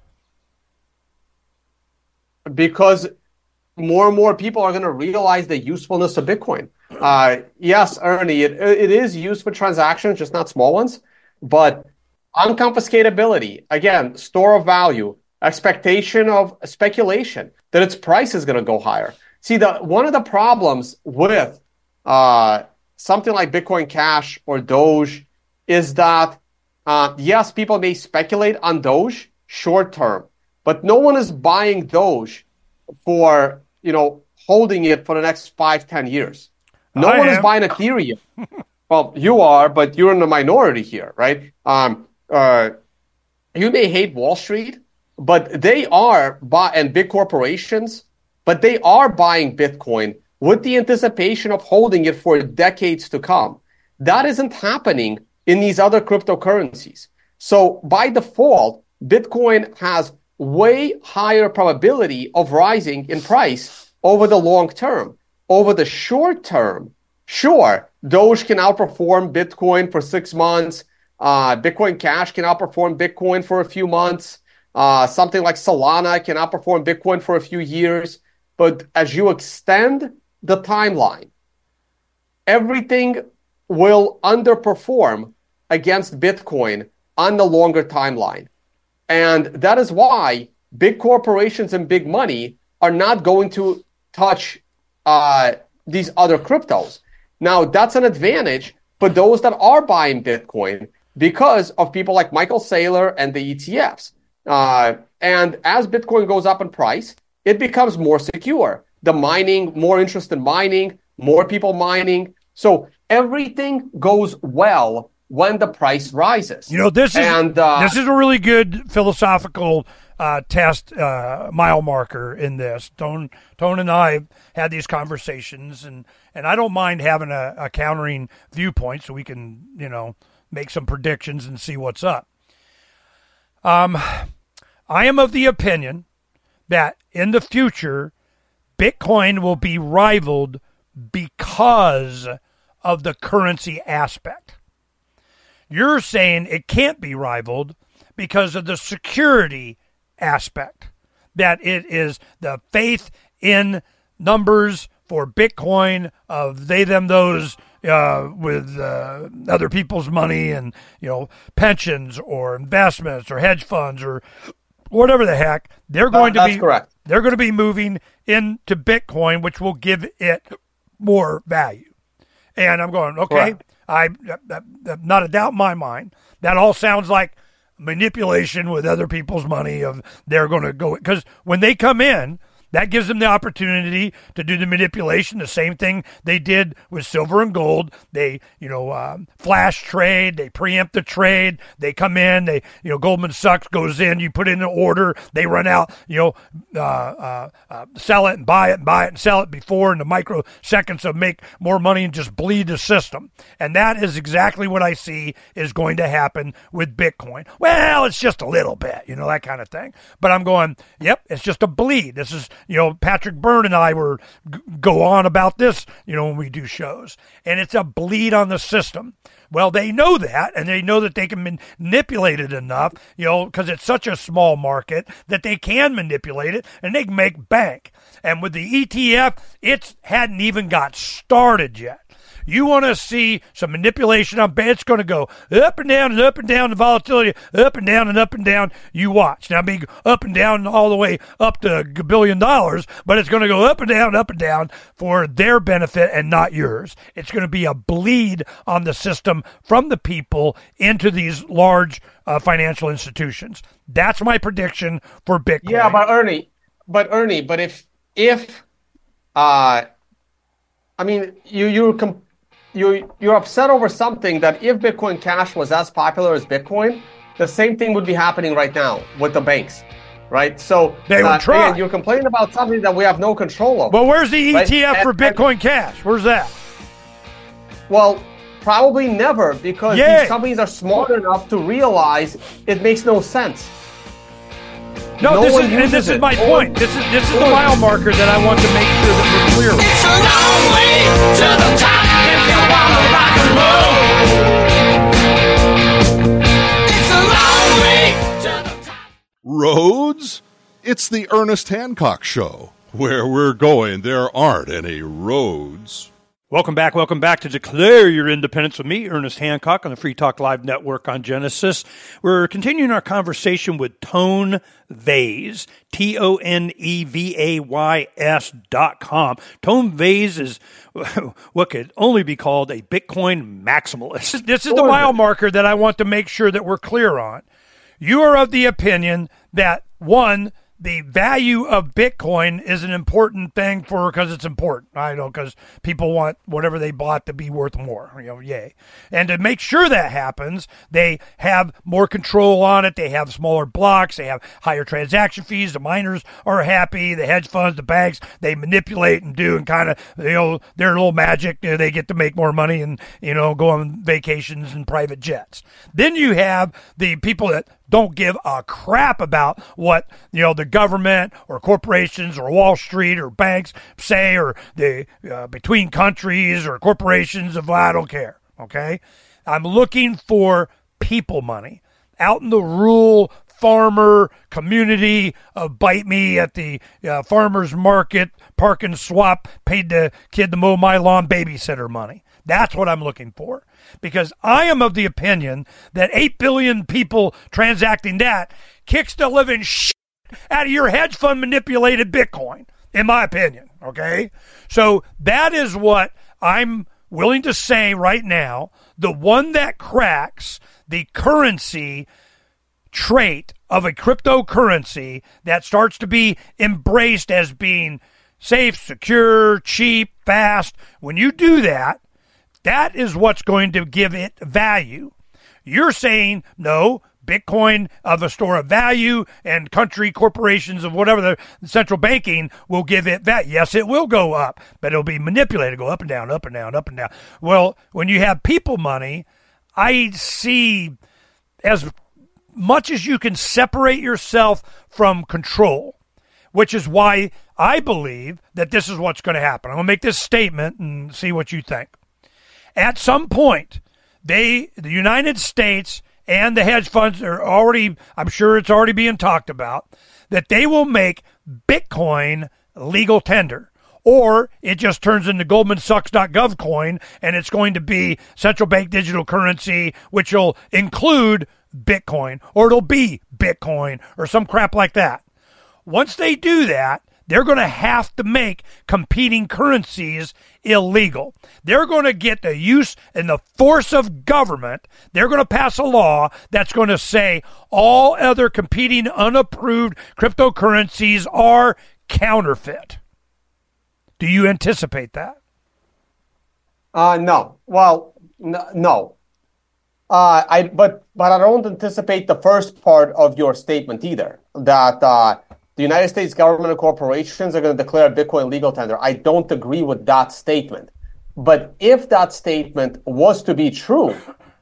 Because more and more people are going to realize the usefulness of Bitcoin. Uh, yes, Ernie, it, it is used for transactions, just not small ones. But unconfiscatability, again, store of value, expectation of speculation, that its price is going to go higher. See, the one of the problems with uh, something like Bitcoin Cash or Doge is that, uh, yes, people may speculate on Doge short term, but no one is buying Doge for, you know, holding it for the next five, ten years. No I one am. is buying Ethereum. Well, you are, but you're in the minority here, right? Um, uh, you may hate Wall Street, but they are, buy- and big corporations, but they are buying Bitcoin with the anticipation of holding it for decades to come. That isn't happening in these other cryptocurrencies. So by default, Bitcoin has way higher probability of rising in price over the long term. Over the short term, sure, Doge can outperform Bitcoin for six months. Uh, Bitcoin Cash can outperform Bitcoin for a few months. Uh, something like Solana can outperform Bitcoin for a few years. But as you extend the timeline, everything will underperform against Bitcoin on the longer timeline. And that is why big corporations and big money are not going to touch uh, these other cryptos. Now, that's an advantage for those that are buying Bitcoin because of people like Michael Saylor and the E T Fs. Uh, and as Bitcoin goes up in price, it becomes more secure. The mining, more interest in mining, more people mining. So everything goes well when the price rises. You know, this is and, uh, this is a really good philosophical uh, test, uh, mile marker in this. Tone, Tone and I have had these conversations, and, and I don't mind having a, a countering viewpoint so we can, you know, make some predictions and see what's up. Um, I am of the opinion that in the future, Bitcoin will be rivaled because of the currency aspect. You're saying it can't be rivaled because of the security aspect, that it is the faith in numbers for Bitcoin of they, them, those uh, with uh, other people's money and, you know, pensions or investments or hedge funds or whatever the heck. They're going That's to be correct. They're going to be moving into Bitcoin, which will give it more value. And I'm going, okay, Correct. I uh, uh, not a doubt in my mind. That all sounds like manipulation with other people's money of they're going to go, because when they come in, that gives them the opportunity to do the manipulation, the same thing they did with silver and gold. They, you know, um, flash trade, they preempt the trade, they come in, they, you know, Goldman Sachs goes in, you put in an order, they run out, you know, uh, uh, uh, sell it and buy it and buy it and sell it before in the microseconds of make more money and just bleed the system. And that is exactly what I see is going to happen with Bitcoin. Well, it's just a little bit, you know, that kind of thing. But I'm going, yep, it's just a bleed. This is, you know, Patrick Byrne and I were g- go on about this, you know, when we do shows, and it's a bleed on the system. Well, they know that, and they know that they can manipulate it enough, you know, because it's such a small market that they can manipulate it and they can make bank. And with the E T F, it hadn't even got started yet. You want to see some manipulation on it's going to go up and down and up and down, the volatility, up and down and up and down. You watch. Now, be up and down all the way up to a billion dollars, but it's going to go up and down, up and down for their benefit and not yours. It's going to be a bleed on the system from the people into these large uh, financial institutions. That's my prediction for Bitcoin. Yeah, but Ernie, but Ernie, but if, if, uh, I mean, you, you're comp- You, you're upset over something that if Bitcoin Cash was as popular as Bitcoin, the same thing would be happening right now with the banks, right? So they would uh, try. Again, you're complaining about something that we have no control over. Well, where's the E T F right? for and, Bitcoin and, Cash? Where's that? Well, probably never, because Yay. these companies are smart enough to realize it makes no sense. No, no this one is and this uses is it. my Or- point. This is this is the mile marker that I want to make sure that we're clear with. It's a long way to the top if you wanna rock and roll. It's a long way to the top. Roads? It's the Ernest Hancock Show. Where we're going, there aren't any roads. Welcome back, welcome back to Declare Your Independence with me, Ernest Hancock, on the Free Talk Live Network on Genesis. We're continuing our conversation with Tone Vays, T O N E V A Y S dot com. Tone Vays is what could only be called a Bitcoin maximalist. This is the mile marker that I want to make sure that we're clear on. You are of the opinion that, one, the value of Bitcoin is an important thing for, because it's important. I know, because people want whatever they bought to be worth more. You know, yay. And to make sure that happens, they have more control on it. They have smaller blocks. They have higher transaction fees. The miners are happy. The hedge funds, the banks, they manipulate and do and kind of, you know, their little magic. You know, they get to make more money and, you know, go on vacations and private jets. Then you have the people that don't give a crap about what, you know, the government or corporations or Wall Street or banks say, or the uh, between countries or corporations of, I don't care, okay? I'm looking for people money out in the rural farmer community of bite me at the uh, farmer's market, park and swap, paid the kid to mow my lawn, babysitter money. That's what I'm looking for. Because I am of the opinion that eight billion people transacting that kicks the living shit out of your hedge fund manipulated Bitcoin, in my opinion, okay? So that is what I'm willing to say right now. The one that cracks the currency trait of a cryptocurrency that starts to be embraced as being safe, secure, cheap, fast, when you do that, that is what's going to give it value. You're saying, no, Bitcoin of a store of value and country corporations of whatever the central banking will give it value. Yes, it will go up, but it'll be manipulated, go up and down, up and down, up and down. Well, when you have people money, I see as much as you can separate yourself from control, which is why I believe that this is what's going to happen. I'm going to make this statement and see what you think. At some point, they, the United States and the hedge funds are already, I'm sure it's already being talked about, that they will make Bitcoin legal tender. Or it just turns into Goldman Sachs dot gov coin, and it's going to be central bank digital currency, which will include Bitcoin, or it'll be Bitcoin, or some crap like that. Once they do that, they're going to have to make competing currencies illegal. They're going to get the use and the force of government. They're going to pass a law that's going to say all other competing unapproved cryptocurrencies are counterfeit. Do you anticipate that? Uh, no. Well, n- no. Uh, I but but I don't anticipate the first part of your statement either. That uh, the United States government and corporations are going to declare Bitcoin legal tender. I don't agree with that statement. But if that statement was to be true,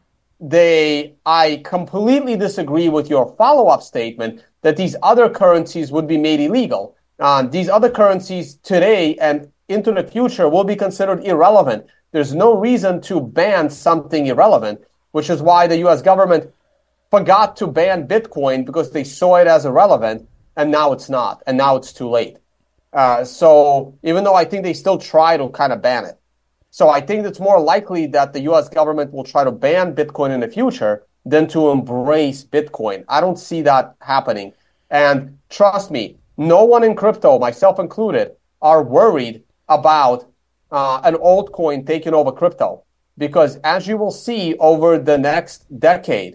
they I completely disagree with your follow-up statement that these other currencies would be made illegal. Uh, these other currencies today and into the future will be considered irrelevant. There's no reason to ban something irrelevant, which is why the U S government forgot to ban Bitcoin because they saw it as irrelevant, and now it's not, and now it's too late. Uh, so even though I think they still try to kind of ban it. So I think it's more likely that the U S government will try to ban Bitcoin in the future than to embrace Bitcoin. I don't see that happening. And trust me, no one in crypto, myself included, are worried about uh, an altcoin taking over crypto. Because as you will see over the next decade,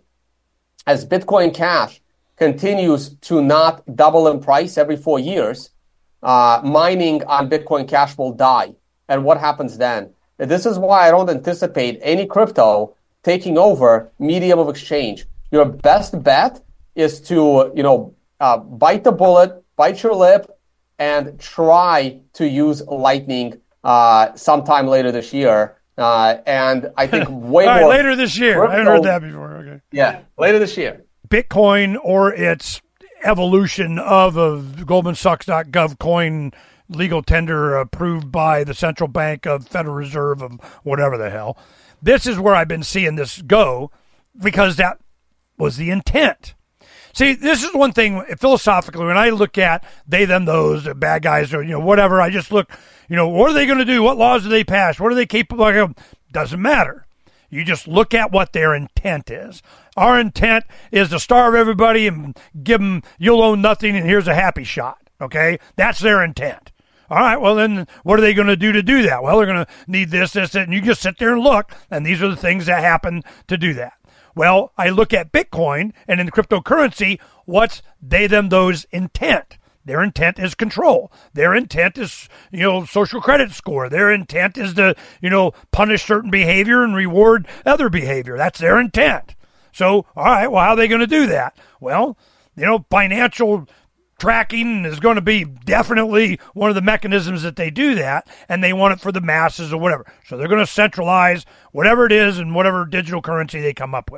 as Bitcoin Cash continues to not double in price every four years, uh, mining on Bitcoin Cash will die. And what happens then? This is why I don't anticipate any crypto taking over medium of exchange. Your best bet is to, you know, uh, bite the bullet, bite your lip, and try to use Lightning uh, sometime later this year. Uh, and I think way All right, more later this year. crypto, I haven't heard that before. Okay. Yeah, later this year. Bitcoin or its evolution of a Goldman Sachs dot gov coin legal tender approved by the Central Bank of Federal Reserve of whatever the hell. This is where I've been seeing this go because that was the intent. See, this is one thing philosophically when I look at they, them, those, the bad guys, or, you know, whatever, I just look, you know, what are they going to do? What laws do they pass? What are they capable of? Doesn't matter. You just look at what their intent is. Our intent is to starve everybody and give them, you'll own nothing and here's a happy shot. Okay? That's their intent. All right, well, then what are they going to do to do that? Well, they're going to need this, this, that, and you just sit there and look, and these are the things that happen to do that. Well, I look at Bitcoin, and in cryptocurrency, what's they, them, those intent? Their intent is control. Their intent is, you know, social credit score. Their intent is to, you know, punish certain behavior and reward other behavior. That's their intent. So, all right, well, how are they going to do that? Well, you know, financial tracking is going to be definitely one of the mechanisms that they do that, and they want it for the masses or whatever. So they're going to centralize whatever it is and whatever digital currency they come up with.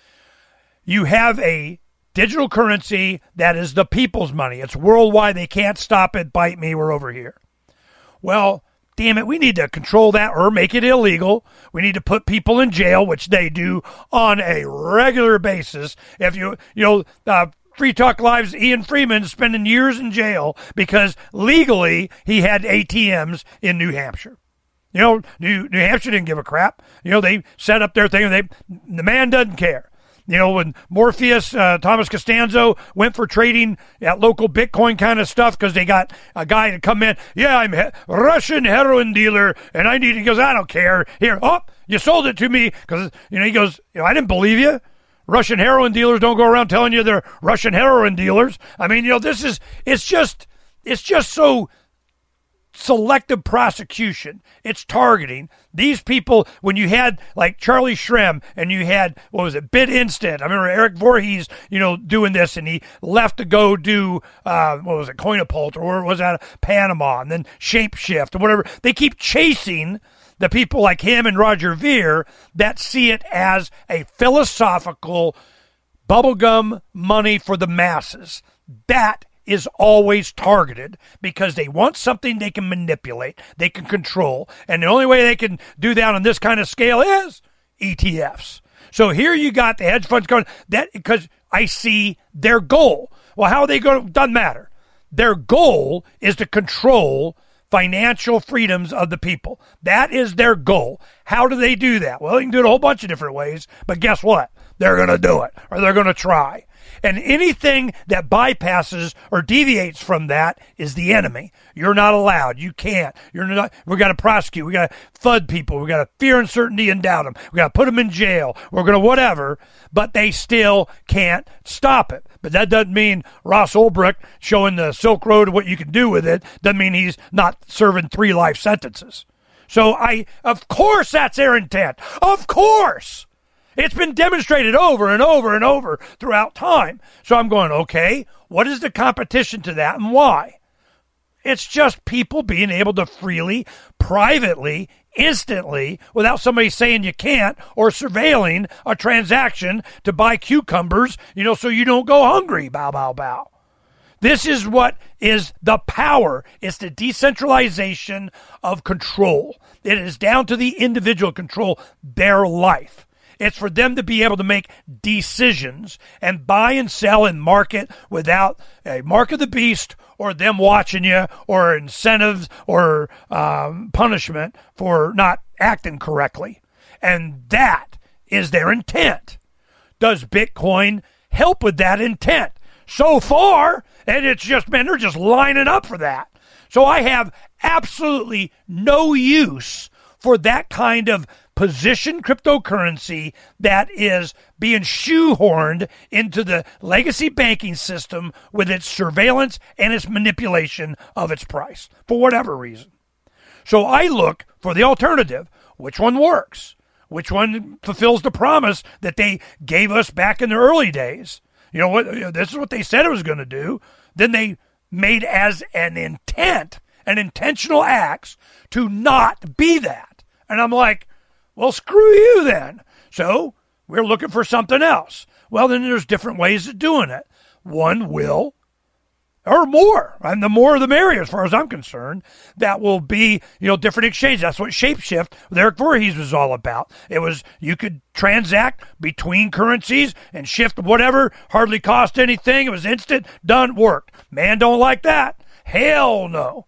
You have a digital currency that is the people's money. It's worldwide. They can't stop it. Bite me. We're over here. Well, damn it. We need to control that or make it illegal. We need to put people in jail, which they do on a regular basis. If you, you know, uh, Free Talk Live's Ian Freeman spending years in jail because legally he had A T Ms in New Hampshire. You know, New, New Hampshire didn't give a crap. You know, they set up their thing and they, the man doesn't care. You know, when Morpheus, uh, Thomas Costanzo went for trading at local Bitcoin kind of stuff because they got a guy to come in. Yeah, I'm a Russian heroin dealer and I need, he goes, I don't care. Here, oh, you sold it to me because, you know, he goes, you know, I didn't believe you. Russian heroin dealers don't go around telling you they're Russian heroin dealers. I mean, you know, this is, it's just, it's just so selective prosecution. It's targeting. These people, when you had like Charlie Shrem and you had, what was it, BitInstant. I remember Eric Voorhees, you know, doing this and he left to go do, uh, what was it, Coinapult or where was that, Panama, and then Shapeshift or whatever. They keep chasing the people like him and Roger Ver that see it as a philosophical bubblegum money for the masses. That is always targeted because they want something they can manipulate, they can control, and the only way they can do that on this kind of scale is E T Fs. So here you got the hedge funds going, that because I see their goal. Well, how are they going? Doesn't matter. Their goal is to control financial freedoms of the people. That is their goal. How do they do that? Well, you can do it a whole bunch of different ways, but guess what? they're going to do it, or they're going to try. And anything that bypasses or deviates from that is the enemy. You're not allowed. You can't. You're not. We got to prosecute. We got to flood people. We got to fear, uncertainty, and doubt them. We got to put them in jail. We're going to whatever. But they still can't stop it. But that doesn't mean Ross Ulbricht showing the Silk Road what you can do with it. Doesn't mean he's not serving three life sentences. So I, of course, that's their intent. Of course. It's been demonstrated over and over and over throughout time. So I'm going, okay, what is the competition to that and why? It's just people being able to freely, privately, instantly, without somebody saying you can't, or surveilling a transaction to buy cucumbers, you know, so you don't go hungry, bow, bow, bow. This is what is the power. It's the decentralization of control. It is down to the individual control their life. It's for them to be able to make decisions and buy and sell and market without a mark of the beast or them watching you or incentives or um, punishment for not acting correctly. And that is their intent. Does Bitcoin help with that intent? So far, and it's just, man, they're just lining up for that. So I have absolutely no use for that kind of position cryptocurrency that is being shoehorned into the legacy banking system with its surveillance and its manipulation of its price for whatever reason. So I look for the alternative. Which one works? Which one fulfills the promise that they gave us back in the early days? You know what? This is what they said it was going to do. Then they made as an intent, an intentional acts to not be that. And I'm like, well, screw you then. So we're looking for something else. Well, then there's different ways of doing it. One will, or more, and the more the merrier as far as I'm concerned, that will be, you know, different exchanges. That's what Shapeshift with Eric Voorhees was all about. It was, you could transact between currencies and shift whatever, hardly cost anything. It was instant, done, worked. Man don't like that. Hell no.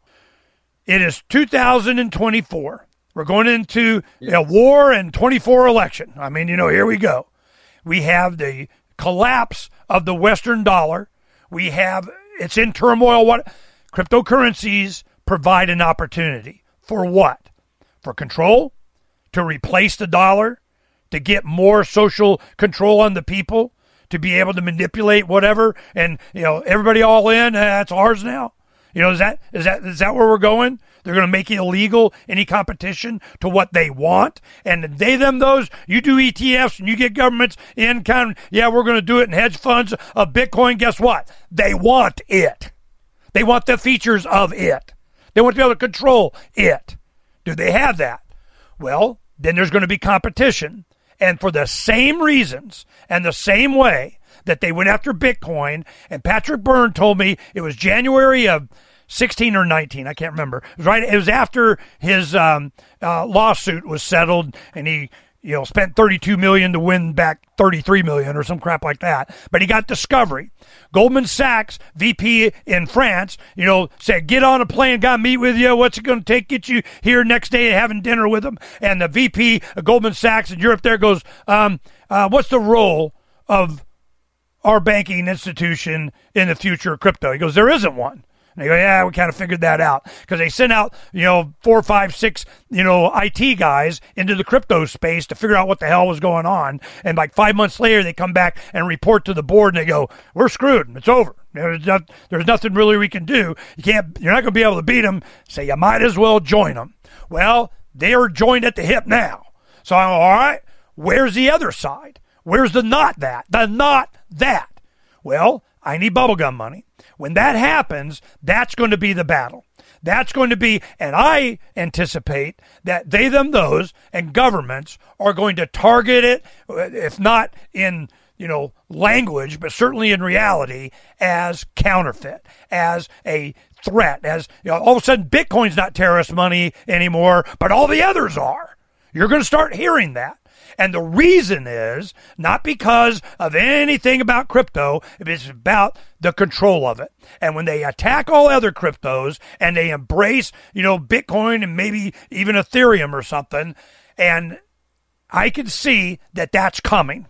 It is two thousand twenty-four. We're going into yes. a war and twenty-four election. I mean, you know, here we go. We have the collapse of the Western dollar. We have, it's in turmoil. What cryptocurrencies provide an opportunity for what? For control, to replace the dollar, to get more social control on the people, to be able to manipulate whatever, and you know, everybody all in. Uh, that's ours now. You know, is that is that is that where we're going? They're going to make it illegal, any competition to what they want. And they, them, those, you do E T Fs and you get governments in kind of, yeah, we're going to do it in hedge funds of Bitcoin. Guess what? They want it. They want the features of it. They want to be able to control it. Do they have that? Well, then there's going to be competition. And for the same reasons and the same way that they went after Bitcoin, and Patrick Byrne told me it was January of sixteen or nineteen, I can't remember. It was right. It was after his um, uh, lawsuit was settled, and he, you know, spent thirty-two million dollars to win back thirty-three million dollars or some crap like that. But he got discovery. Goldman Sachs V P in France, you know, said, "Get on a plane, got to meet with you. What's it going to take? Get you here next day having dinner with him." And the V P of Goldman Sachs in Europe there goes, um, uh, "What's the role of our banking institution in the future of crypto?" He goes, "There isn't one." And they go, "Yeah, we kind of figured that out." Because they sent out, you know, four, five, six, you know, I T guys into the crypto space to figure out what the hell was going on. And like five months later, they come back and report to the board and they go, "We're screwed. It's over. There's, not, there's nothing really we can do. You can't, you're not going to be able to beat them. So you might as well join them." Well, they are joined at the hip now. So I'm all right. Where's the other side? Where's the not that? The not that. Well, I need bubblegum money. When that happens, that's going to be the battle. That's going to be, and I anticipate that they, them, those, and governments are going to target it, if not in, you know, language, but certainly in reality, as counterfeit, as a threat, as, you know, all of a sudden Bitcoin's not terrorist money anymore, but all the others are. You're going to start hearing that. And the reason is not because of anything about crypto, it's about the control of it. And when they attack all other cryptos and they embrace, you know, Bitcoin and maybe even Ethereum or something, and I can see that that's coming.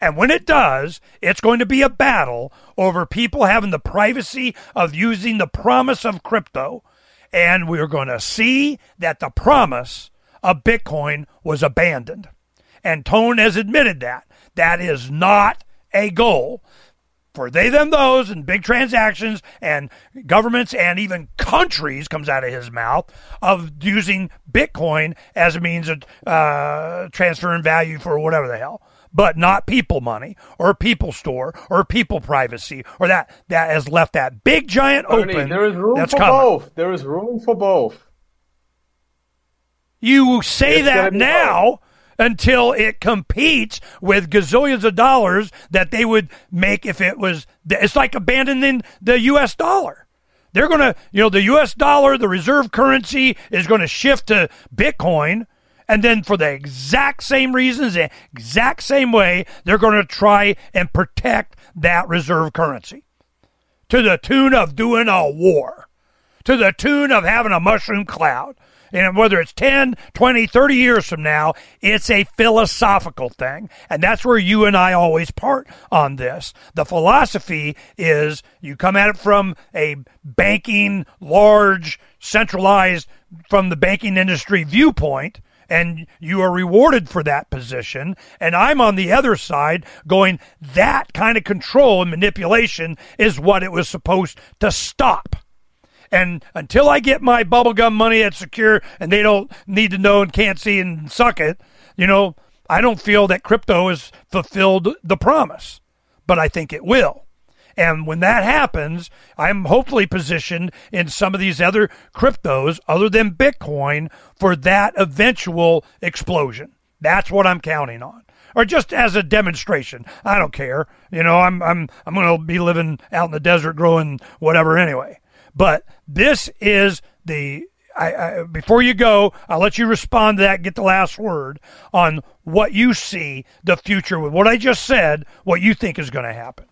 And when it does, it's going to be a battle over people having the privacy of using the promise of crypto. And we're going to see that the promise of Bitcoin was abandoned. And Tone has admitted that. That is not a goal. For they, them, those, and big transactions, and governments, and even countries, comes out of his mouth, of using Bitcoin as a means of uh, transferring value for whatever the hell. But not people money, or people store, or people privacy, or that that has left that big giant Bernie, open. there is room that's for coming. both. There is room for both. You say It's that gonna be now both. until it competes with gazillions of dollars that they would make if it was. It's like abandoning the U S dollar. They're going to, you know, the U S dollar, the reserve currency, is going to shift to Bitcoin. And then for the exact same reasons, the exact same way, they're going to try and protect that reserve currency to the tune of doing a war, to the tune of having a mushroom cloud. And whether it's ten, twenty, thirty years from now, it's a philosophical thing. And that's where you and I always part on this. The philosophy is you come at it from a banking, large, centralized, from the banking industry viewpoint, and you are rewarded for that position. And I'm on the other side going, that kind of control and manipulation is what it was supposed to stop. And until I get my bubblegum money that's secure and they don't need to know and can't see and suck it, you know, I don't feel that crypto has fulfilled the promise. But I think it will. And when that happens, I'm hopefully positioned in some of these other cryptos other than Bitcoin for that eventual explosion. That's what I'm counting on. Or just as a demonstration. I don't care. You know, I'm I'm I'm going to be living out in the desert growing whatever anyway. But this is the, I, I, before you go, I'll let you respond to that, get the last word on what you see the future with what I just said, what you think is going to happen.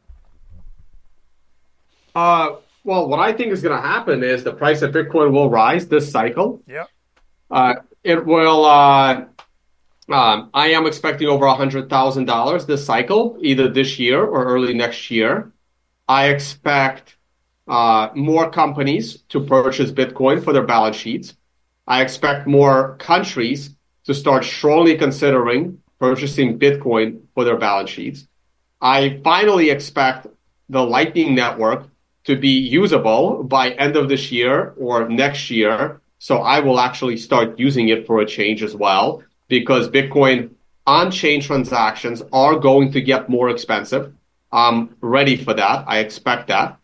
Uh, well, what I think is going to happen is the price of Bitcoin will rise this cycle. Yep. Uh, it will, uh, um, I am expecting over one hundred thousand dollars this cycle, either this year or early next year. I expect Uh, more companies to purchase Bitcoin for their balance sheets. I expect more countries to start strongly considering purchasing Bitcoin for their balance sheets. I finally expect the Lightning Network to be usable by end of this year or next year. So I will actually start using it for a change as well, because Bitcoin on-chain transactions are going to get more expensive. I'm ready for that. I expect that.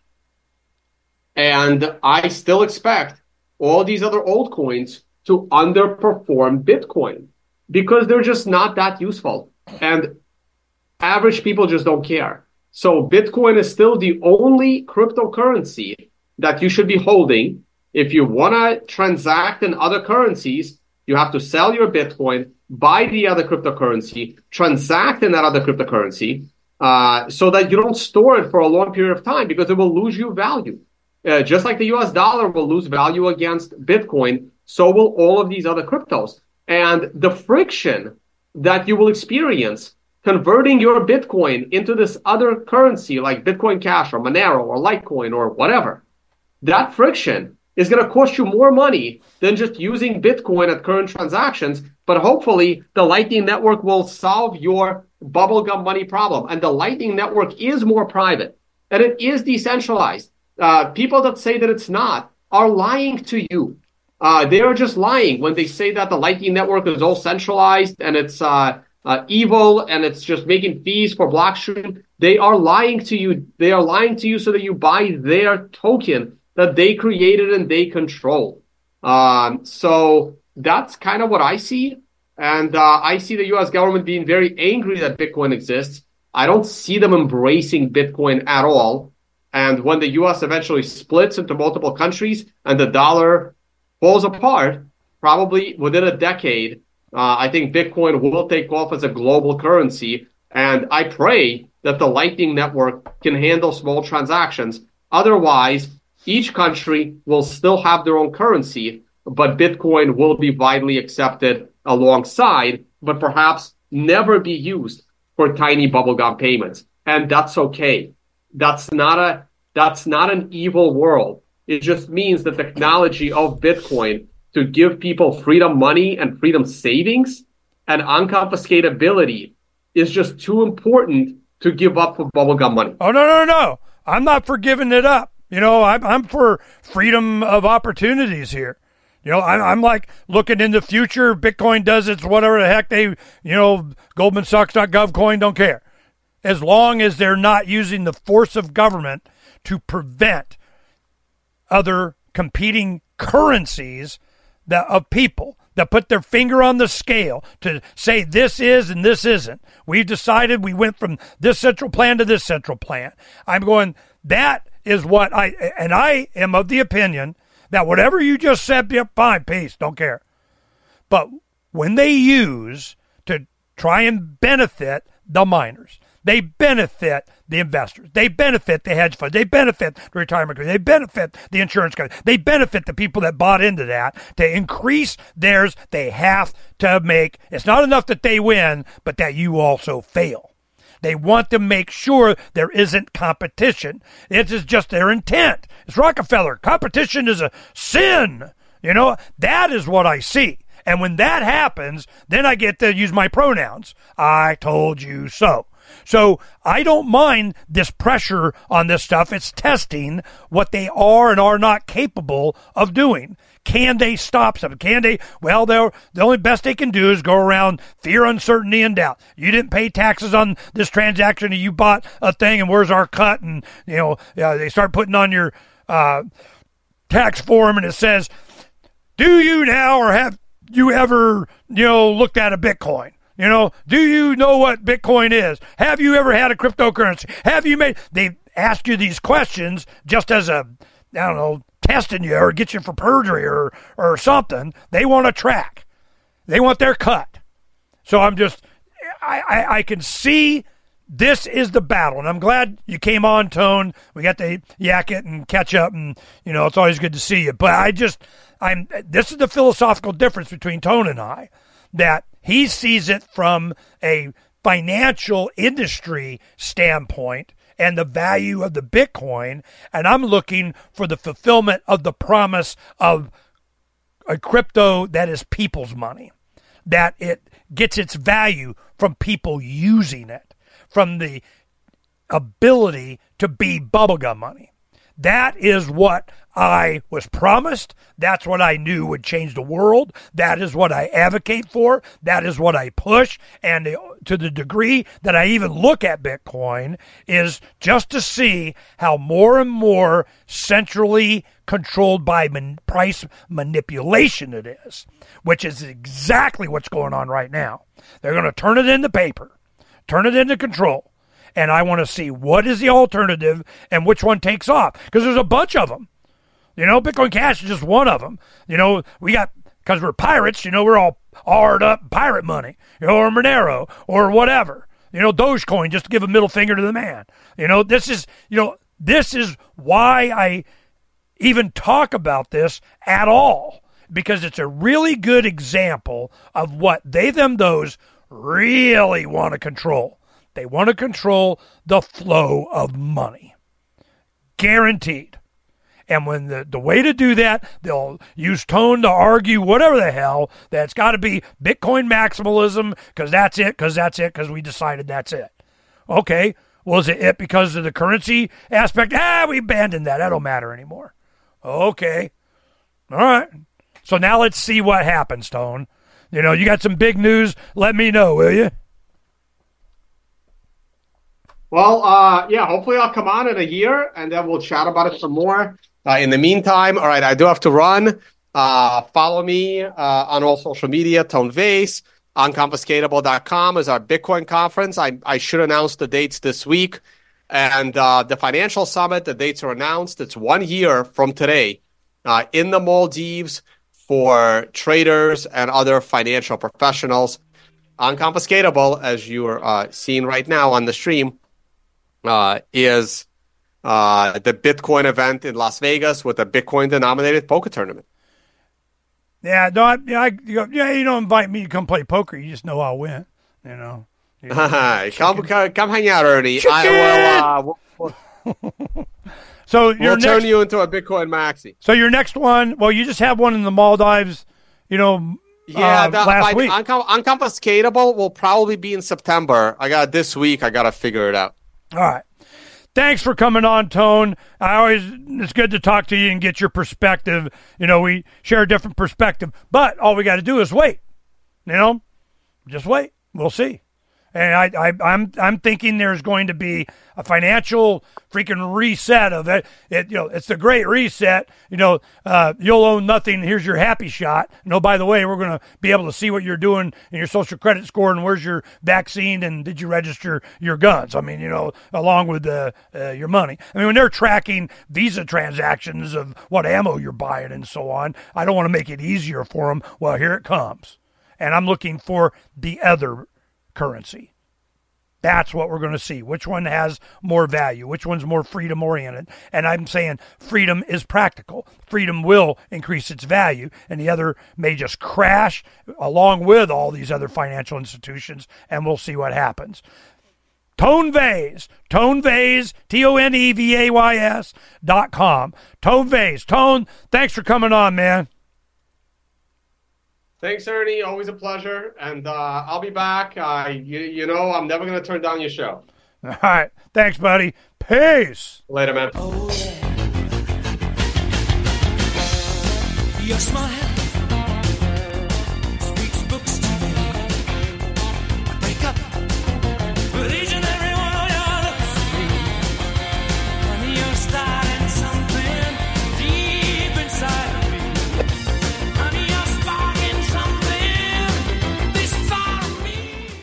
And I still expect all these other altcoins to underperform Bitcoin because they're just not that useful. And average people just don't care. So Bitcoin is still the only cryptocurrency that you should be holding. If you want to transact in other currencies, you have to sell your Bitcoin, buy the other cryptocurrency, transact in that other cryptocurrency, uh, so that you don't store it for a long period of time because it will lose you value. Uh, just like the U S dollar will lose value against Bitcoin, so will all of these other cryptos. And the friction that you will experience converting your Bitcoin into this other currency like Bitcoin Cash or Monero or Litecoin or whatever, that friction is going to cost you more money than just using Bitcoin at current transactions. But hopefully the Lightning Network will solve your bubblegum money problem. And the Lightning Network is more private and it is decentralized. Uh, people that say that it's not are lying to you. Uh, they are just lying when they say that the Lightning Network is all centralized and it's uh, uh, evil and it's just making fees for Blockstream. They are lying to you. They are lying to you so that you buy their token that they created and they control. Um, so that's kind of what I see. And uh, I see the U S government being very angry that Bitcoin exists. I don't see them embracing Bitcoin at all. And when the U S eventually splits into multiple countries and the dollar falls apart, probably within a decade, uh, I think Bitcoin will take off as a global currency. And I pray that the Lightning Network can handle small transactions. Otherwise, each country will still have their own currency, but Bitcoin will be widely accepted alongside, but perhaps never be used for tiny bubblegum payments. And that's okay. That's not a that's not an evil world. It just means the technology of Bitcoin to give people freedom money and freedom savings and unconfiscatability is just too important to give up for bubblegum money. Oh, no, no, no. I'm not for giving it up. You know, I'm, I'm for freedom of opportunities here. You know, I'm, I'm like looking in the future. Bitcoin does its whatever the heck they, you know, Goldman Sachs dot gov coin, don't care. As long as they're not using the force of government to prevent other competing currencies that of people that put their finger on the scale to say this is and this isn't. We've decided we went from this central plan to this central plan. I'm going, that is what I, and I am of the opinion that whatever you just said, yeah, fine, peace, don't care. But when they use to try and benefit the miners, they benefit the investors. They benefit the hedge funds. They benefit the retirement companies. They benefit the insurance companies. They benefit the people that bought into that. To increase theirs, they have to make, it's not enough that they win, but that you also fail. They want to make sure there isn't competition. It is just their intent. It's Rockefeller. Competition is a sin. You know, that is what I see. And when that happens, then I get to use my pronouns. I told you so. So I don't mind this pressure on this stuff. It's testing what they are and are not capable of doing. Can they stop something? Can they? Well, they're, the only best they can do is go around fear, uncertainty, and doubt. You didn't pay taxes on this transaction, and you bought a thing, and where's our cut? And, you know, uh, they start putting on your uh, tax form, and it says, do you now or have you ever, you know, looked at a Bitcoin? You know, do you know what Bitcoin is? Have you ever had a cryptocurrency? Have you made, they ask you these questions just as a, I don't know, testing you or get you for perjury or, or something. They want to track. They want their cut. So I'm just, I, I, I can see this is the battle. And I'm glad you came on, Tone. We got to yak it and catch up, and, you know, it's always good to see you. But I just, I'm, this is the philosophical difference between Tone and I, that he sees it from a financial industry standpoint and the value of the Bitcoin, and I'm looking for the fulfillment of the promise of a crypto that is people's money, that it gets its value from people using it, from the ability to be bubblegum money. That is what I was promised. That's what I knew would change the world. That is what I advocate for. That is what I push. And to the degree that I even look at Bitcoin is just to see how more and more centrally controlled by man- price manipulation it is, which is exactly what's going on right now. They're going to turn it into paper, turn it into control. And I want to see what is the alternative and which one takes off. Because there's a bunch of them. You know, Bitcoin Cash is just one of them. You know, we got, because we're pirates, you know, we're all hard up pirate money. You know, or Monero or whatever. You know, Dogecoin, just to give a middle finger to the man. You know, this is, you know, this is why I even talk about this at all. Because it's a really good example of what they, them, those really want to control. They want to control the flow of money. Guaranteed. And when the, the way to do that, they'll use Tone to argue whatever the hell, that's got to be Bitcoin maximalism, because that's it, because that's it, because we decided that's it. Okay, well, is it it because of the currency aspect? Ah, we abandoned that. That don't matter anymore. Okay. All right. So now let's see what happens, Tone. You know, you got some big news. Let me know, will you? Well, uh, yeah, hopefully I'll come on in a year, and then we'll chat about it some more. Uh, in the meantime, all right, I do have to run. Uh, follow me uh, on all social media, Tone Vays. Unconfiscatable dot com is our Bitcoin conference. I, I should announce the dates this week. And uh, the Financial Summit, the dates are announced. It's one year from today uh, in the Maldives for traders and other financial professionals. Unconfiscatable, as you are uh, seeing right now on the stream, Uh, is uh, the Bitcoin event in Las Vegas with a Bitcoin-denominated poker tournament. Yeah, don't yeah, I, you, yeah, you don't invite me to come play poker. You just know I'll win. You know, come, come, come hang out, Ernie. I will. Uh, we'll so your we'll next, turn you into a Bitcoin maxi. So your next one, well, you just have one in the Maldives, you know. Yeah, uh, the, last by, week. Uncom- unconfiscatable will probably be in September. I got this week. I got to figure it out. All right. Thanks for coming on, Tone. I always it's good to talk to you and get your perspective. You know, we share a different perspective, but all we got to do is wait. You know, just wait. We'll see. And I, I, I'm, I'm thinking there's going to be a financial freaking reset of it. It, you know, it's the great reset. You know, uh, you'll own nothing. Here's your happy shot. No, by the way, we're going to be able to see what you're doing in your social credit score and where's your vaccine and did you register your guns? I mean, you know, along with uh, uh, your money. I mean, when they're tracking Visa transactions of what ammo you're buying and so on, I don't want to make it easier for them. Well, here it comes. And I'm looking for the other currency. That's what we're going to see. Which one has more value? Which one's more freedom oriented? And I'm saying freedom is practical. Freedom will increase its value, and the other may just crash along with all these other financial institutions, and we'll see what happens. Tone Vays, Tone Vays, T O N E V A Y S dot com. Tone Vays. Tone, thanks for coming on, man. Thanks, Ernie. Always a pleasure. And uh, I'll be back. Uh, you, you know, I'm never going to turn down your show. All right. Thanks, buddy. Peace. Later, man. Oh, yeah. Your smile speaks books to me. I break up with each and every one of your looks. Honey, you're starting something deep inside of me. Honey, you're sparking something this far of me.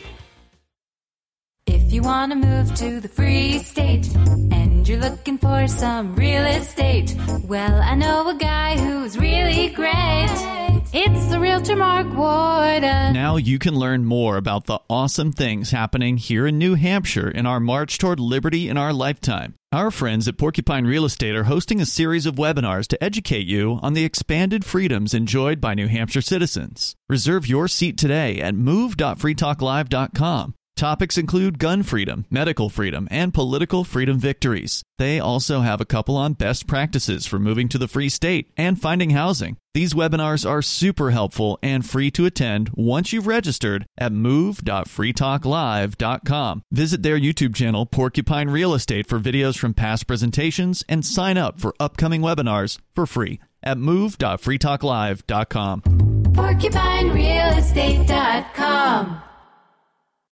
If you want to move to the free state and you're looking for some real estate, well, I know a guy who's really great. It's the Realtor Mark Warden. Now you can learn more about the awesome things happening here in New Hampshire in our march toward liberty in our lifetime. Our friends at Porcupine Real Estate are hosting a series of webinars to educate you on the expanded freedoms enjoyed by New Hampshire citizens. Reserve your seat today at move dot free talk live dot com. Topics include gun freedom, medical freedom, and political freedom victories. They also have a couple on best practices for moving to the free state and finding housing. These webinars are super helpful and free to attend once you've registered at move dot free talk live dot com. Visit their YouTube channel, Porcupine Real Estate, for videos from past presentations and sign up for upcoming webinars for free at move dot free talk live dot com. porcupine real estate dot com